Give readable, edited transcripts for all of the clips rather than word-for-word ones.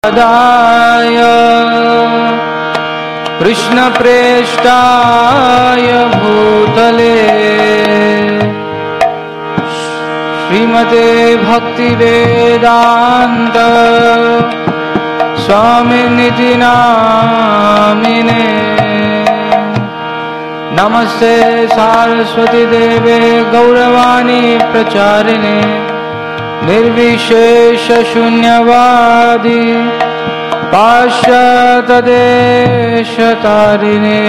दाय कृष्ण प्रेष्ठाय भूतले श्रीमते भक्ति वेदांत स्वामिनिति नामिने। नमस्ते सारस्वती देवे गौरवाणी प्रचारिणे निर्विशेष शून्यवादी पाश्चात्यदेशतारिणे।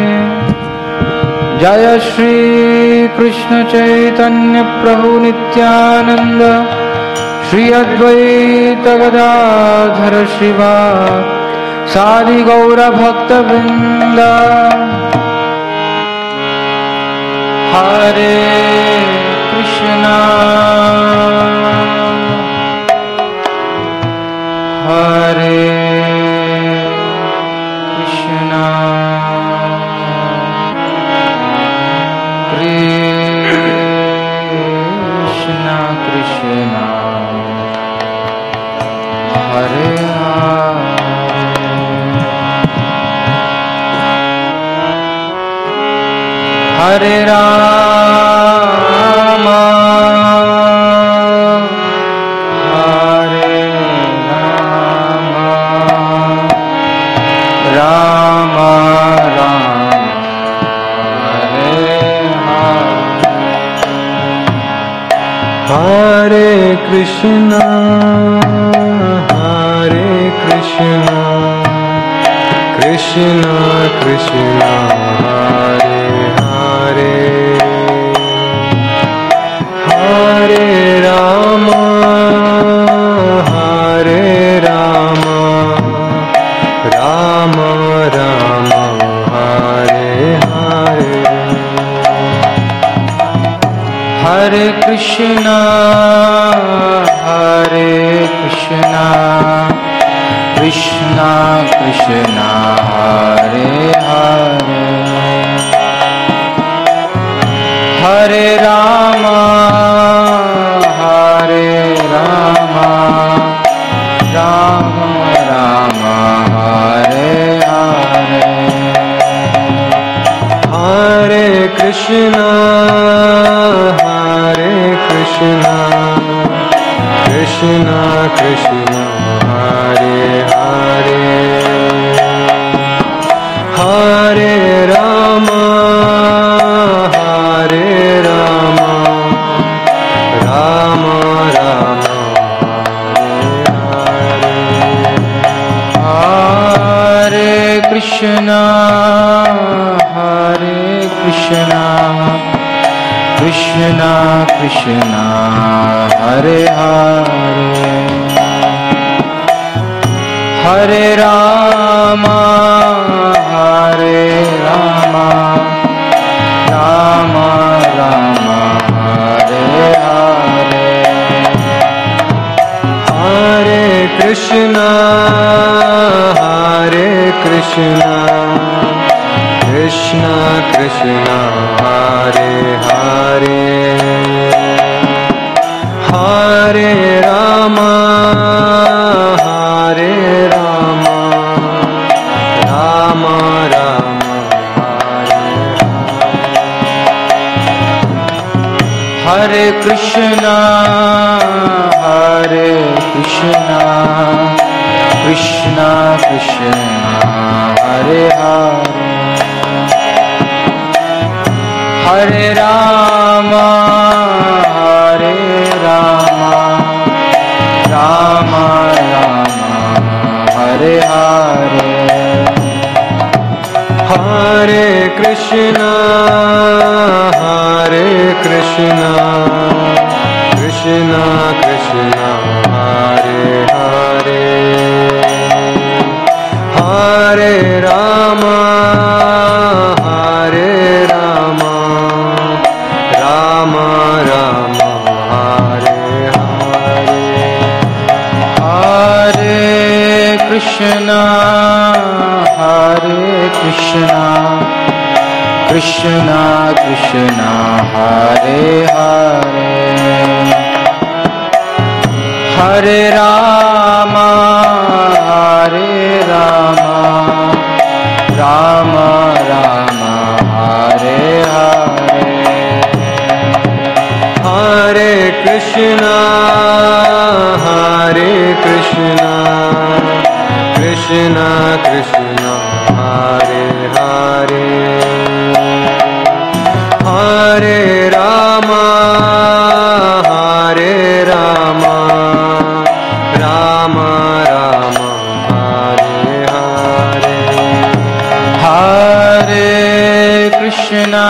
जय श्री कृष्ण चैतन्य प्रभु नित्यानंद श्री अद्वैत गदाधर श्रीवास सादि गौर भक्तवृंद। हरे कृष्णा हरे कृष्णा कृष्णा कृष्णा हरे हरे राम हरे राम राम राम हरे हरे कृष्णा कृष्णा कृष्णा हरे हरे हरे राम राम राम हरे हरे। हरे कृष्णा कृष्णा कृष्णा हरे हरे हरे राम राम राम हरे हरे। हरे कृष्णा कृष्णा कृष्णा हरे हरे हरे राम राम राम हरे कृष्णा कृष्णा कृष्णा हरे हरे हरे राम राम राम हरे हरे। हरे कृष्णा कृष्णा कृष्णा हरे हरे हरे राम राम राम हरे Krishna Krishna Krishna Hare Hare Hare Ram Ram Ram Hare Hare Hare Krishna Krishna Krishna Hare Hare Hare Ram Ram Ram Hare Hare Hare Krishna Krishna Krishna Hare Hare Hare Ram Krishna,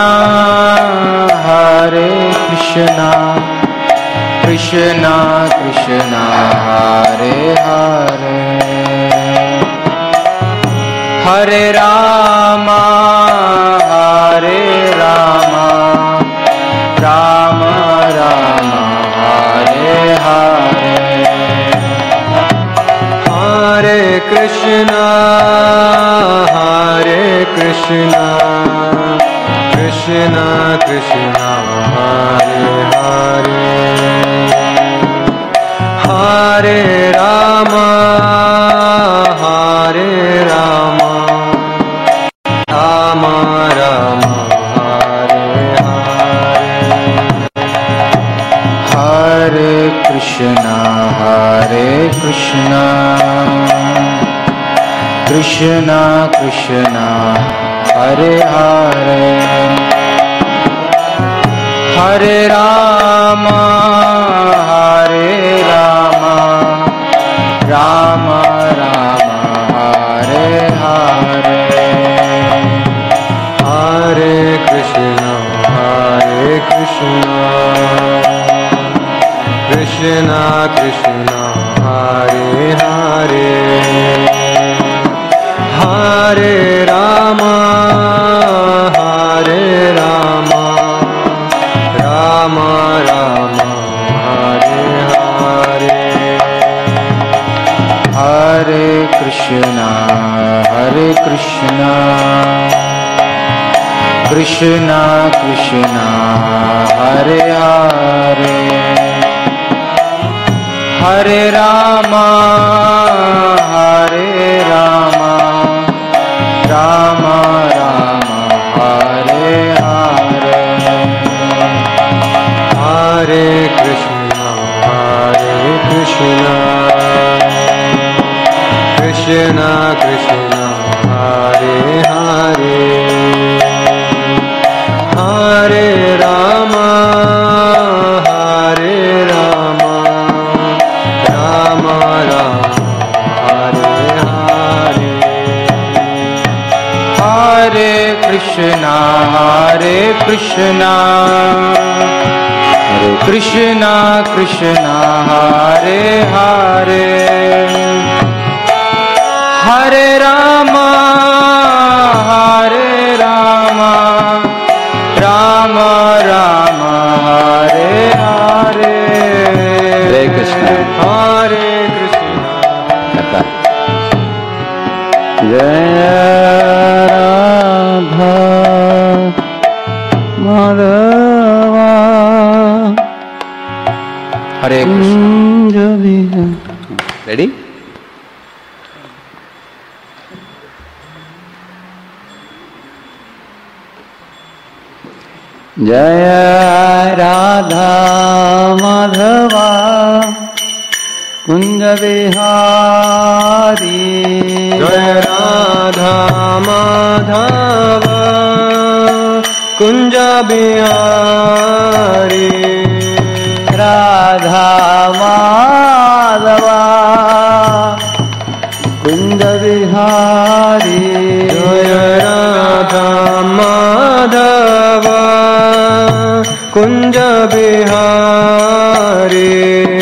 Hare Krishna, Krishna Krishna, Hare Hare, Hare Rama, Hare Rama, Rama Rama, Hare Hare, Hare Krishna, Hare Krishna, Krishna Krishna, Hare Hare, Hare Rama, Hare Rama, Rama Rama, Hare Hare, Hare Krishna, Hare Krishna, Krishna Krishna, Hare Hare, Hare Rama, Hare Rama, Rama Rama, Hare Hare, Hare Krishna, Hare Krishna, Krishna Krishna, Hare Hare, Hare Rama, Hare Rama, Rama Rama, Hare Hare, Hare Krishna, Hare Krishna, Krishna Krishna, Hare Hare, Hare Rama, Hare Rama, Rama Rama, Hare Hare, Hare Krishna, Hare Krishna, Krishna Krishna, Hare Hare, Hare Rama, Hare Rama, Rama Rama, Hare Hare, Hare Krishna, Hare Krishna, Krishna Krishna, Hare Hare, Hare Rama, Hare Rama, Rama Rama, Hare Hare, Hare Krishna, Hare Krishna, Jaya Radha Madhava, Hare Krishna. Ready? Jaya Radha Madhava Kunja Vihari, Jaya Radha Madhava Kunja Bihari, Radha Madhava Kunja Vihari, Jaya Radha Madhava Kunja Bihari,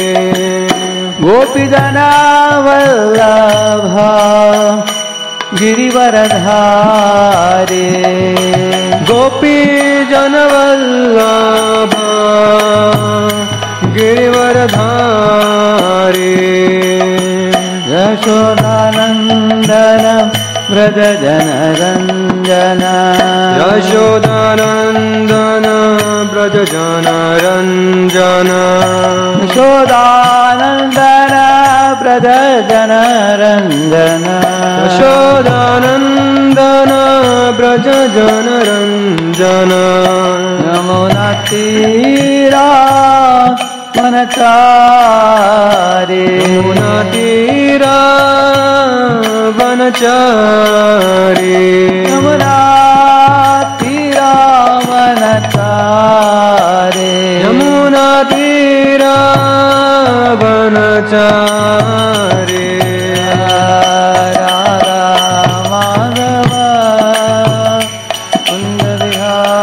Gopijana Vallabha Girivaradhari, Gopi Janavallabha Girivaradhari, Yashodanandana Vraja Janaranjana, Yashodanandana Braja Janaranjana, Yashodanandana Vraja Janaranjana, Yashodanandana Braja Janaranjana, Yamuna Tira Vanachari, Yamuna Tira Vanachari, Yamuna Tira Vanachari, Yamuna Tira Vanachari, Radha Madhava Kunja Vihari.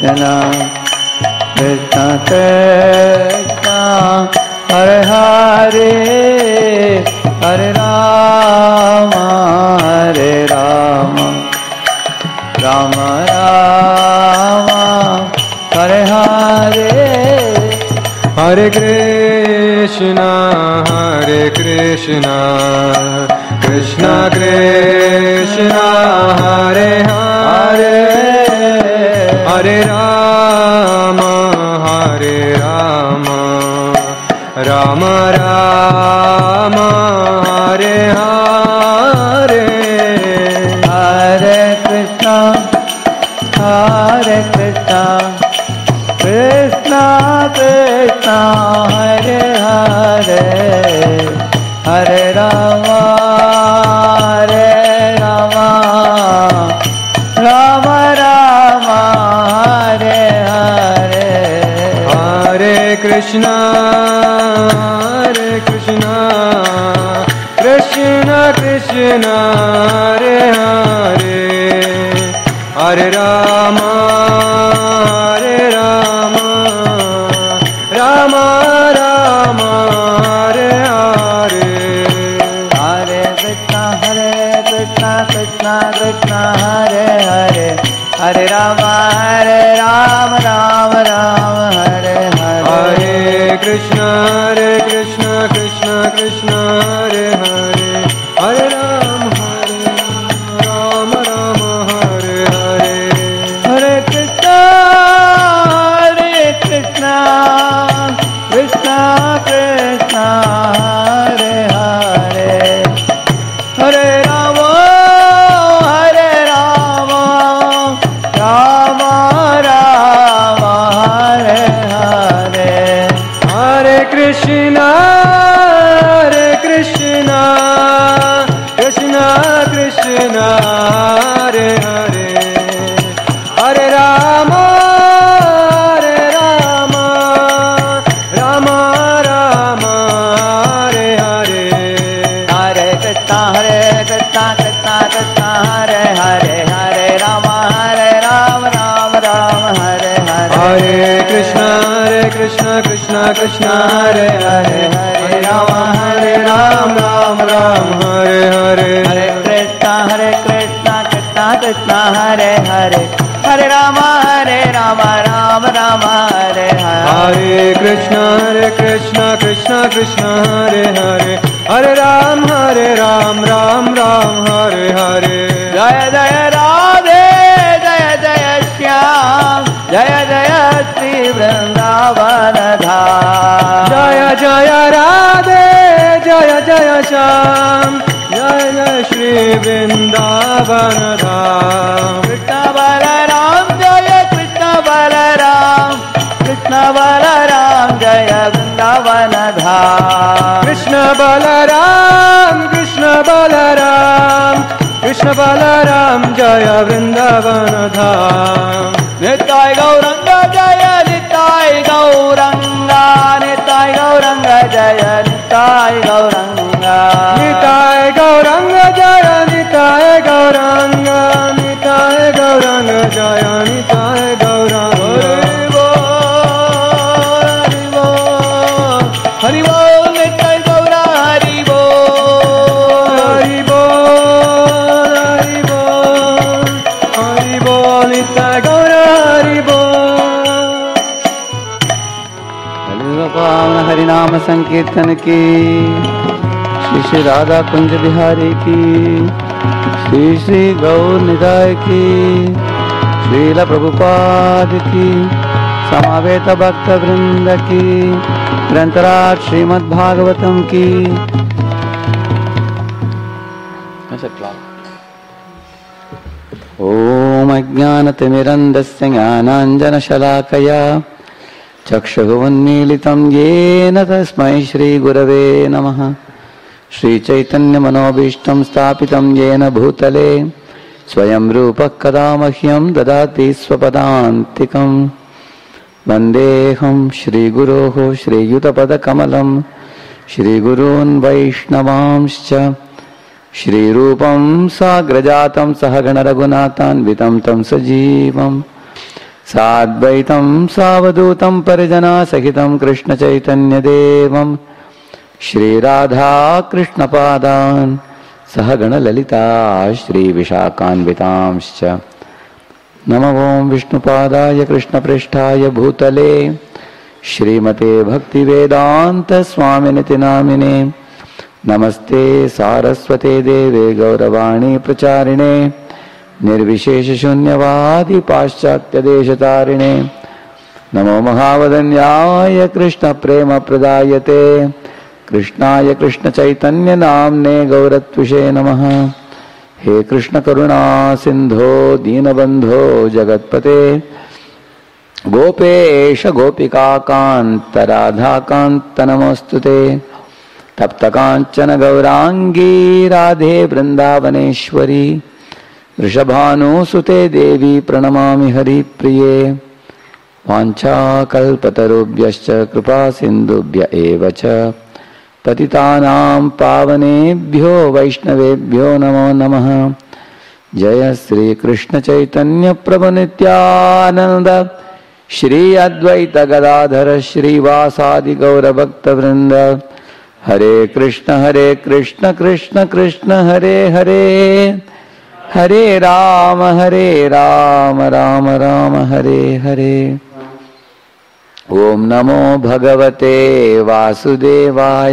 Krishna Krishna Krishna Hare Hare Hare Rama Hare Rama Rama Rama Hare Hare Hare Krishna Krishna Krishna Hare Hare Hare Rama Rama Rama Hare Hare Hare Krishna Krishna Krishna Hare Hare Hare Rama Rama Rama Hare Hare Hare Krishna Krishna Krishna Hare Hare Hare Rama Rama Rama Hare Hare Hare Krishna Krishna Krishna Hare Hare Hare Rama Rama Hare Hare Hare Krishna Krishna Krishna Hare Hare Hare Rama Rama Hare Hare Hare Krishna Krishna Krishna Hare Hare Hare Rama Rama Hare Hare Hare Krishna Krishna Krishna Hare Hare Hare Rama Rama Hare Hare Hare Krishna Krishna Hare Hare Hare Rama Rama Hare Hare Hare Krishna Krishna Hare Hare Hare Rama Ram Hare Hare Hare Krishna Krishna Hare Hare Hare Rama Rama Hare Hare Hare Krishna Krishna Hare Hare Hare Ram Ram Hare Hare Jaya Jaya Radhe Jaya Jaya Shyam Jaya Jaya Shri Vrindavan Dham Jaya Jaya Radhe Jaya Jaya Shyam Jaya Jaya Shri Vrindavan Dham Krishna Balaram Jaya Krishna Balaram Krishna Balaram Jaya Vrindavan Dham Krishna Balaram Jaya Vrindavan Dham Nitai Gauranga Jaya Nitai Gauranga Nitai Gauranga Jaya Nitai Gauranga Nitai Gauranga Jaya Nitai Gauranga Jaya Nitai Gauranga Hari Bol Nitai Gaura Hari Bol Nitai Gaura Hari Bol Hari नाम संकीर्तन की श्री श्री राधा कुंज बिहारी की श्री श्री गौर निताय की श्रील प्रभुपाद की समावेत भक्त वृंद की ग्रंथराज श्रीमद् भागवतम की ओम अज्ञानतिमिरन्धस्य ज्ञानाञ्जनशलाकया चक्षुरुन्मीलितं येन तस्मै श्रीगुरवे नमः। श्रीचैतन्यमनोभीष्टं स्थापितं येन भूतले स्वयं रूपः कदा मह्यं ददाति स्वपदान्तिकम्। वन्देऽहं श्रीगुरोः श्रीयुतपदकमलं श्रीगुरून् वैष्णवांश्च श्रीरूपं साग्रजातं सहगणरघुनाथान्वितं तं सजीवं साद्वैतं सावधूतं परिजना सहितं कृष्ण चैतन्य देवं श्री राधा कृष्ण पादान् सहगण ललिता श्री विशाखान्वितांश्च नमो विष्णुपादाय कृष्णपृष्ठाय भूतले श्रीमते भक्तिवेदांत स्वामिनिति नामिने नमस्ते सारस्वते देवे गौरवाणी प्रचारिणे निर्विशेष शून्यवादी पाश्चात्य देशतारिणे नमो महावदन्याय कृष्ण प्रेम प्रदायते कृष्णाय कृष्ण चैतन्य नामने गौरत्विषे नमः। हे कृष्ण करुणा सिंधो दीनबंधो जगत्पते गोपेश गोपिका कांत राधा कांत नमोस्तुते तप्त कांचन गौरांगी राधे वृंदावनेश्वरी वृषभानुसुते देवी प्रणमामि हरिप्रिये वाञ्छाकल्पतरुभ्यश्च कृपा सिन्धुभ्य एव च पतितानां पावनेभ्यो वैष्णवेभ्यो नमो नमः। जय श्री कृष्ण चैतन्य प्रभु नित्यानंद श्री अद्वैत गदाधर श्रीवासादि गौर भक्त वृंद हरे कृष्ण कृष्ण कृष्ण हरे हरे हरे राम राम राम हरे हरे। ओम नमो भगवते वासुदेवाय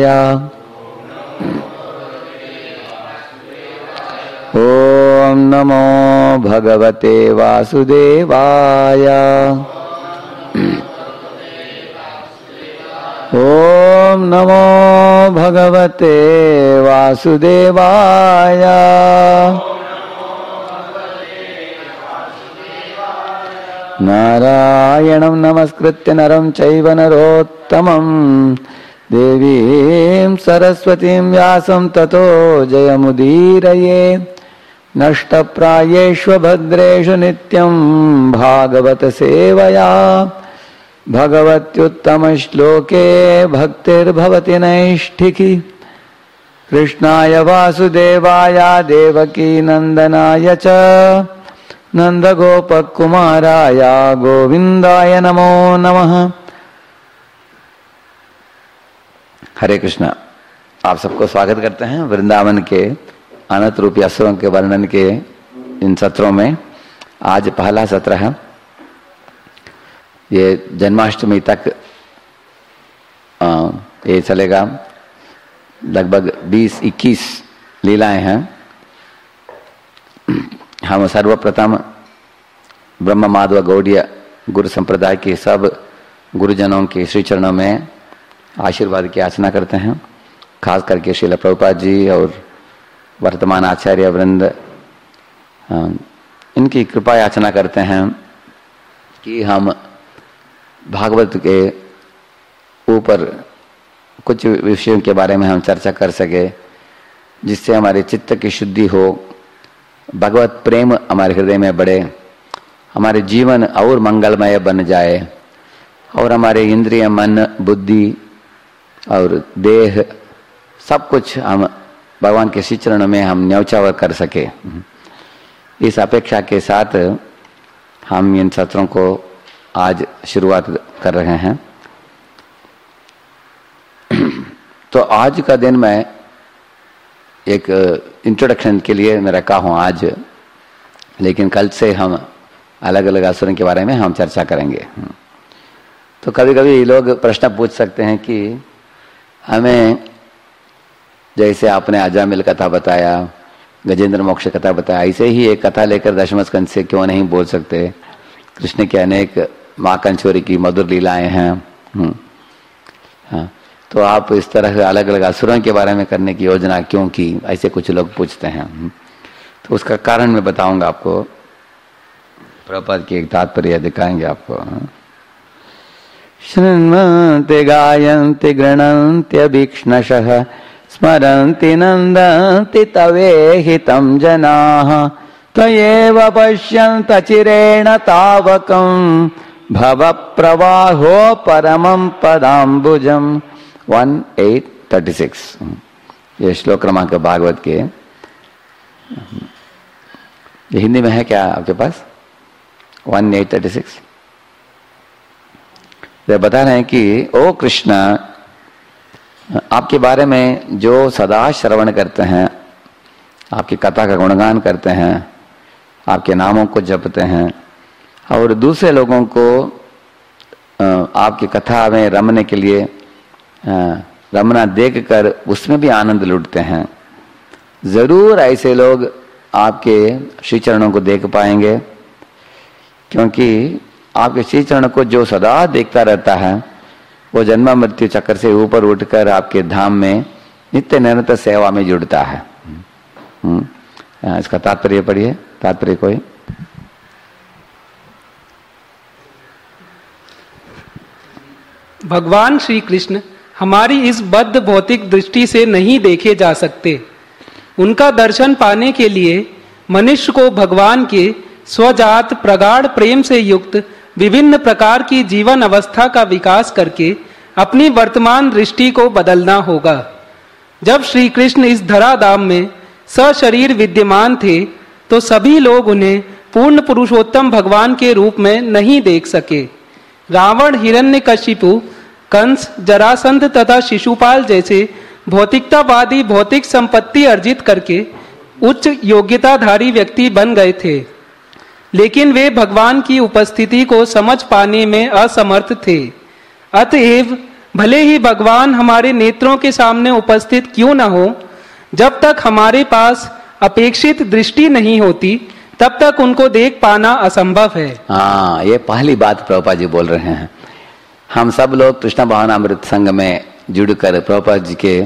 ओम नमो भगवते वासुदेवाय ओम नमो भगवते वासुदेवाय नारायणं नमस्कृत्य नरं चैव नरोत्तमं देवीं सरस्वतीं व्यासं ततो जयमुदीरये नष्टप्रायेष्व भद्रेषु नित्यं भागवत सेवया भगवत्युत्तमश्लोके भक्तिर्भवति नैष्ठिकी कृष्णाय वासुदेवाय देवकी नंदनाय च नंदगोपकुमाराय गोविंदाय नमो नमः। हरे कृष्णा। आप सबको स्वागत करते हैं वृंदावन के अनंत रूपी असुरों के वर्णन के इन सत्रों में। आज पहला सत्र है। ये जन्माष्टमी तक ये चलेगा। लगभग 20-21 लीलाएं हैं। हम सर्वप्रथम ब्रह्म माधव गौड़ीय गुरु संप्रदाय के सब गुरुजनों के श्री चरणों में आशीर्वाद की याचना करते हैं। खास करके श्रील प्रभुपाद जी और वर्तमान आचार्य वृंद इनकी कृपा याचना करते हैं कि हम भागवत के ऊपर कुछ विषयों के बारे में हम चर्चा कर सके, जिससे हमारे चित्त की शुद्धि हो, भगवत प्रेम हमारे हृदय में बढ़े, हमारे जीवन और मंगलमय बन जाए और हमारे इंद्रिय मन बुद्धि और देह सब कुछ हम भगवान के श्री चरणों में हम न्यौछावर कर सके। इस अपेक्षा के साथ हम इन सत्रों को आज शुरुआत कर रहे हैं। तो आज का दिन मैं एक इंट्रोडक्शन के लिए मैं रखा हूँ आज, लेकिन कल से हम अलग अलग असुरों के बारे में हम चर्चा करेंगे। तो कभी कभी लोग प्रश्न पूछ सकते हैं कि हमें जैसे आपने अजामिल कथा बताया, गजेंद्र मोक्ष कथा बताया, ऐसे ही एक कथा लेकर दशम स्कंद से क्यों नहीं बोल सकते। कृष्ण के अनेक माँ कंचोरी की मधुर लीलाएं हैं। हाँ, तो आप इस तरह अलग अलग असुरों के बारे में करने की योजना क्यों की, ऐसे कुछ लोग पूछते हैं। तो उसका कारण मैं बताऊंगा आपको। प्रभुपाद की एक तात्पर्य दिखाएंगे आपको। शृण्वन्ति गायन्ति गृह्णन्त्यभीक्ष्णशः स्मरन्ति नन्दन्ति तवेहितं जनाः त्वयैव पश्यन्त चिरेण तावकं भवप्रवाहो परमं पदाम्बुजम्। 1:8-36 ये श्लोक क्रमांक भागवत के। ये हिंदी में है क्या आपके पास? 1:8-36 वे बता रहे हैं कि ओ कृष्ण, आपके बारे में जो सदा श्रवण करते हैं, आपकी कथा का गुणगान करते हैं, आपके नामों को जपते हैं और दूसरे लोगों को आपकी कथा में रमने के लिए रमना देखकर उसमें भी आनंद लुटते हैं, जरूर ऐसे लोग आपके श्री चरणों को देख पाएंगे, क्योंकि आपके श्री चरण को जो सदा देखता रहता है वो जन्म मृत्यु चक्र से ऊपर उठकर आपके धाम में नित्य निरंतर सेवा में जुड़ता है। इसका तात्पर्य पढ़िए, तात्पर्य कोई। भगवान श्री कृष्ण हमारी इस बद्ध भौतिक दृष्टि से नहीं देखे जा सकते। उनका दर्शन पाने के लिए मनुष्य को भगवान के स्वजात प्रगाढ़ प्रेम से युक्त विभिन्न प्रकार की जीवन अवस्था का विकास करके अपनी वर्तमान दृष्टि को बदलना होगा। जब श्री कृष्ण इस धराधाम में सशरीर विद्यमान थे तो सभी लोग उन्हें पूर्ण पुरुषोत्तम भगवान के रूप में नहीं देख सके। रावण, हिरण्यकशिपु, कंस, जरासंध तथा शिशुपाल जैसे भौतिकतावादी भौतिक संपत्ति अर्जित करके उच्च योग्यताधारी व्यक्ति बन गए थे, लेकिन वे भगवान की उपस्थिति को समझ पाने में असमर्थ थे। अतएव भले ही भगवान हमारे नेत्रों के सामने उपस्थित क्यों न हो, जब तक हमारे पास अपेक्षित दृष्टि नहीं होती तब तक उनको देख पाना असंभव है। हाँ, ये पहली बात प्रभुपाद जी बोल रहे हैं। हम सब लोग कृष्ण भावनामृत संघ में जुड़कर प्रभुपाद जी के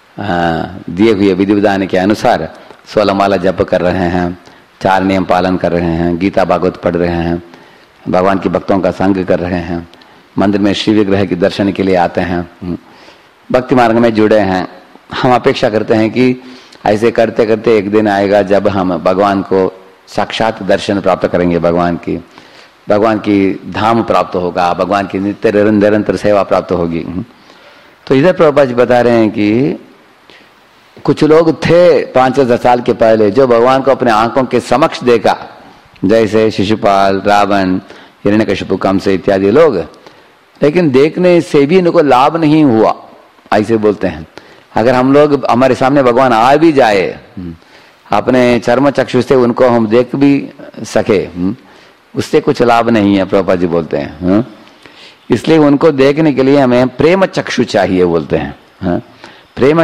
दिए हुए विधि विधान के अनुसार 16 माला जप कर रहे हैं, 4 नियम पालन कर रहे हैं, गीता भागवत पढ़ रहे हैं, भगवान के भक्तों का संग कर रहे हैं, मंदिर में श्री विग्रह के दर्शन के लिए आते हैं, भक्ति मार्ग में जुड़े हैं। हम अपेक्षा करते हैं कि ऐसे करते करते एक दिन आएगा जब हम भगवान को साक्षात दर्शन प्राप्त करेंगे, भगवान की धाम प्राप्त होगा, भगवान की नित्य निरंतर सेवा प्राप्त होगी। तो इधर प्रभुपाद जी बता रहे हैं कि कुछ लोग थे 5,000 साल के पहले जो भगवान को अपने आंखों के समक्ष देखा, जैसे शिशुपाल, रावण, हिरण्यकशिपु, कंस इत्यादि लोग, लेकिन देखने से भी इनको लाभ नहीं हुआ, ऐसे बोलते हैं। अगर हम लोग हमारे सामने भगवान आ भी जाए, अपने चर्म चक्षु से उनको हम देख भी सके, उससे कुछ लाभ नहीं है, प्रभुपाद जी बोलते हैं। इसलिए उनको देखने के लिए हमें प्रेम चक्षु चाहिए, बोलते हैं। प्रेम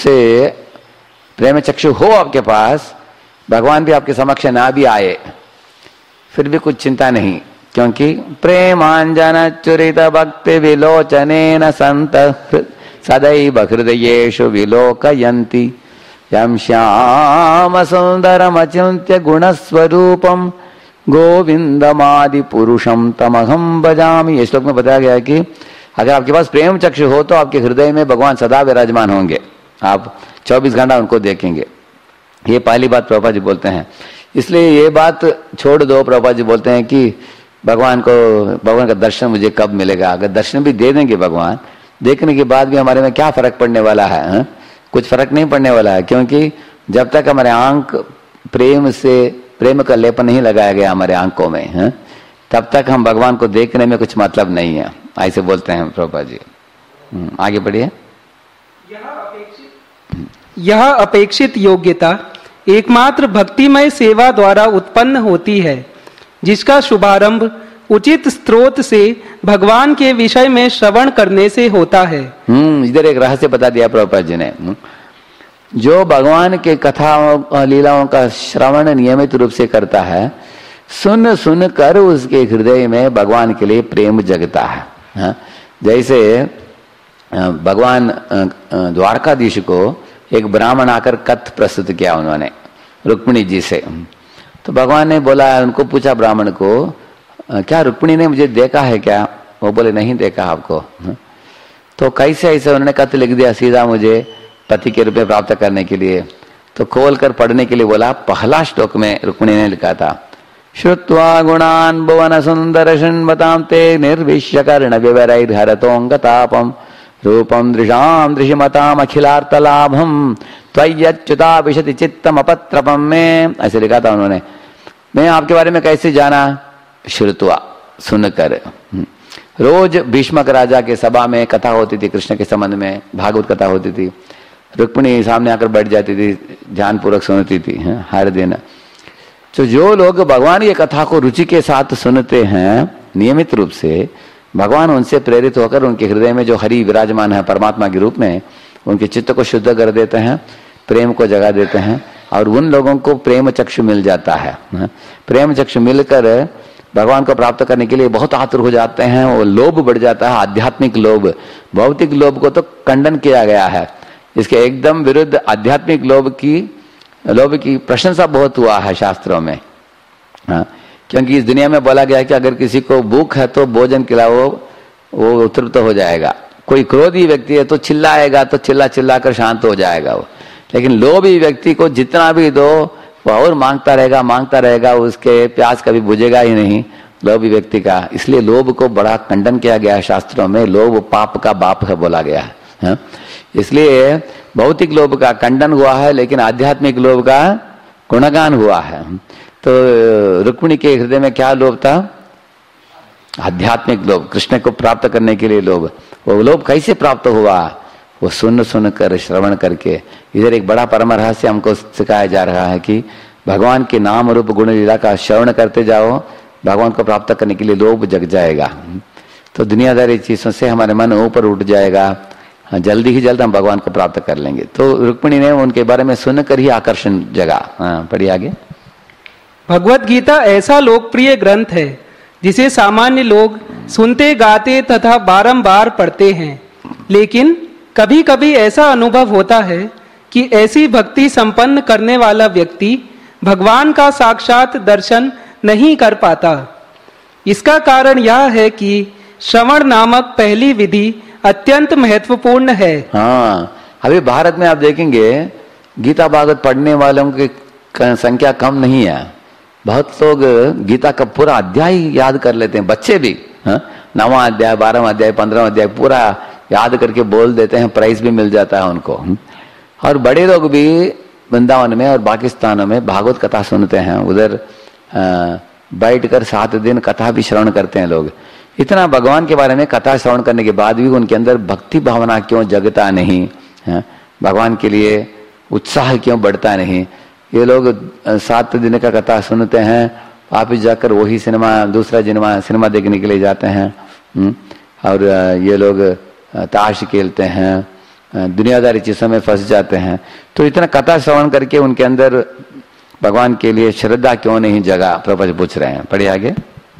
चक्षु हो आपके पास, भगवान भी आपके समक्ष ना भी आए फिर भी कुछ चिंता नहीं, क्योंकि प्रेमांजन चुरित भक्ति विलोचनेन संत सदैव हृदयेषु विलोकयन्ति यं श्याम सुंदरम अचिंत्य गुणस्वरूपम गोविंदमादि पुरुषम तमहम भजामि। ये श्लोक में बताया गया है कि अगर आपके पास प्रेम चक्षु हो तो आपके हृदय में भगवान सदा विराजमान होंगे, आप 24 घंटा उनको देखेंगे। ये पहली बात प्रभुपाद जी बोलते हैं। इसलिए ये बात छोड़ दो, प्रभुपाद जी बोलते हैं कि भगवान का दर्शन मुझे कब मिलेगा। अगर दर्शन भी दे देंगे भगवान, देखने के बाद भी हमारे में क्या फर्क पड़ने वाला है? कुछ फर्क नहीं पड़ने वाला है, क्योंकि जब तक हमारे आंख प्रेम का लेपन नहीं लगाया गया हमारे आंखों में, तब तक हम भगवान को देखने में कुछ मतलब नहीं है, ऐसे बोलते हैं प्रभुपाद जी। आगे बढ़िए। यह अपेक्षित योग्यता एकमात्र भक्तिमय सेवा द्वारा उत्पन्न होती है, जिसका शुभारंभ उचित स्रोत से भगवान के विषय में श्रवण करने से होता है। इधर एक रहस्य बता दिया प्रभुपाद जी ने। जो भगवान के कथाओं लीलाओं का श्रवण नियमित रूप से करता है, सुन सुन कर उसके हृदय में भगवान के लिए प्रेम जगता है। जैसे भगवान द्वारकाधीश को एक ब्राह्मण आकर कथ प्रस्तुत किया उन्होंने रुक्मिणी जी से। तो भगवान ने बोला, उनको पूछा ब्राह्मण को, क्या रुक्मिणी ने मुझे देखा है क्या? वो बोले नहीं देखा आपको। तो कैसे ऐसे उन्होंने कथ लिख दिया सीधा मुझे पति के रूप में प्राप्त करने के लिए। तो खोल कर पढ़ने के लिए बोला। पहला श्लोक में रुक्मिणी ने लिखा था, श्रुत्वा गुणान् भुवन सुंदर शृण्वतां ते निर्विश्य कर्ण विवरैर्हरतोऽङ्गतापम् रूपम दृशाम दृश्यमताम अखिलार्थलाभम त्वय्यच्युता विशति चित्तम अपत्रपम में, ऐसे लिखा था उन्होंने। मैं आपके बारे में कैसे जाना? श्रुत्वा, सुनकर। रोज भीष्मक राजा के सभा में कथा होती थी, कृष्ण के संबंध में भागवत कथा होती थी। रुक्मिणी सामने आकर बैठ जाती थी, ध्यानपूर्वक सुनती थी हर दिन। तो जो लोग भगवान की कथा को रुचि के साथ सुनते हैं नियमित रूप से, भगवान उनसे प्रेरित होकर उनके हृदय में जो हरि विराजमान है परमात्मा के रूप में, उनके चित्त को शुद्ध कर देते हैं, प्रेम को जगा देते हैं, और उन लोगों को प्रेम चक्षु मिल जाता है। प्रेम चक्षु मिलकर भगवान को प्राप्त करने के लिए बहुत आतुर हो जाते हैं। वो लोभ बढ़ जाता है, आध्यात्मिक लोभ। भौतिक लोभ को तो खंडन किया गया है, इसके एकदम विरुद्ध आध्यात्मिक लोभ की प्रशंसा बहुत हुआ है शास्त्रों में। हाँ, क्योंकि इस दुनिया में बोला गया है कि अगर किसी को भूख है तो भोजन खिलाओ, वो तृप्त हो जाएगा। कोई क्रोधी व्यक्ति है तो चिल्लाएगा तो चिल्ला कर शांत हो जाएगा वो। लेकिन लोभी व्यक्ति को जितना भी दो वो और मांगता रहेगा, उसके प्यास कभी बुझेगा ही नहीं लोभी व्यक्ति का। इसलिए लोभ को बड़ा खंडन किया गया है शास्त्रों में। लोभ पाप का बाप है बोला गया है। इसलिए भौतिक लोभ का खंडन हुआ है, लेकिन आध्यात्मिक लोभ का गुणगान हुआ है। तो रुक्मिणी के हृदय में क्या लोभ था? आध्यात्मिक लोभ, कृष्ण को प्राप्त करने के लिए लोभ। वो लोभ कैसे प्राप्त हुआ? वो सुन कर, श्रवण करके। इधर एक बड़ा परम रहस्य हमको सिखाया जा रहा है कि भगवान के नाम रूप गुण लीला का श्रवण करते जाओ, भगवान को प्राप्त करने के लिए लोभ जग जाएगा। तो दुनियादारी चीजों से हमारे मन ऊपर उठ जाएगा, जल्दी ही जल्द हम भगवान को प्राप्त कर लेंगे। तो रुक्मिणी ने उनके बारे में सुनकर ही आकर्षण जगा। पढ़िए आगे। भगवत गीता ऐसा लोकप्रिय ग्रंथ है जिसे सामान्य लोग सुनते, गाते तथा बारंबार पढ़ते हैं, लेकिन कभी कभी ऐसा अनुभव होता है कि ऐसी भक्ति संपन्न करने वाला व्यक्ति भगवान का साक्षात दर्शन नहीं कर पाता। इसका कारण यह है कि श्रवण नामक पहली विधि अत्यंत महत्वपूर्ण है। हाँ, अभी भारत में आप देखेंगे गीता भागवत पढ़ने वालों की संख्या कम नहीं है। बहुत लोग गीता का पूरा अध्याय याद कर लेते हैं, बच्चे भी 9वां अध्याय, 12वां अध्याय, 15वां अध्याय पूरा याद करके बोल देते हैं, प्राइज भी मिल जाता है उनको। और बड़े लोग भी वृंदावन में और बाकी स्थानों में भागवत कथा सुनते हैं, उधर बैठकर 7 दिन कथा भी श्रवण करते हैं लोग। इतना भगवान के बारे में कथा श्रवण करने के बाद भी उनके अंदर भक्ति भावना क्यों जगता नहीं है? भगवान के लिए उत्साह क्यों बढ़ता नहीं? ये लोग 7 दिन का कथा सुनते हैं, वापिस जाकर वही दूसरा सिनेमा देखने के लिए जाते हैं। और ये लोग ताश खेलते हैं, दुनियादारी चीजों में फंस जाते हैं। तो इतना कथा श्रवण करके उनके अंदर भगवान के लिए श्रद्धा क्यों नहीं जगा? प्रभु पूछ रहे हैं, पढ़िए आगे।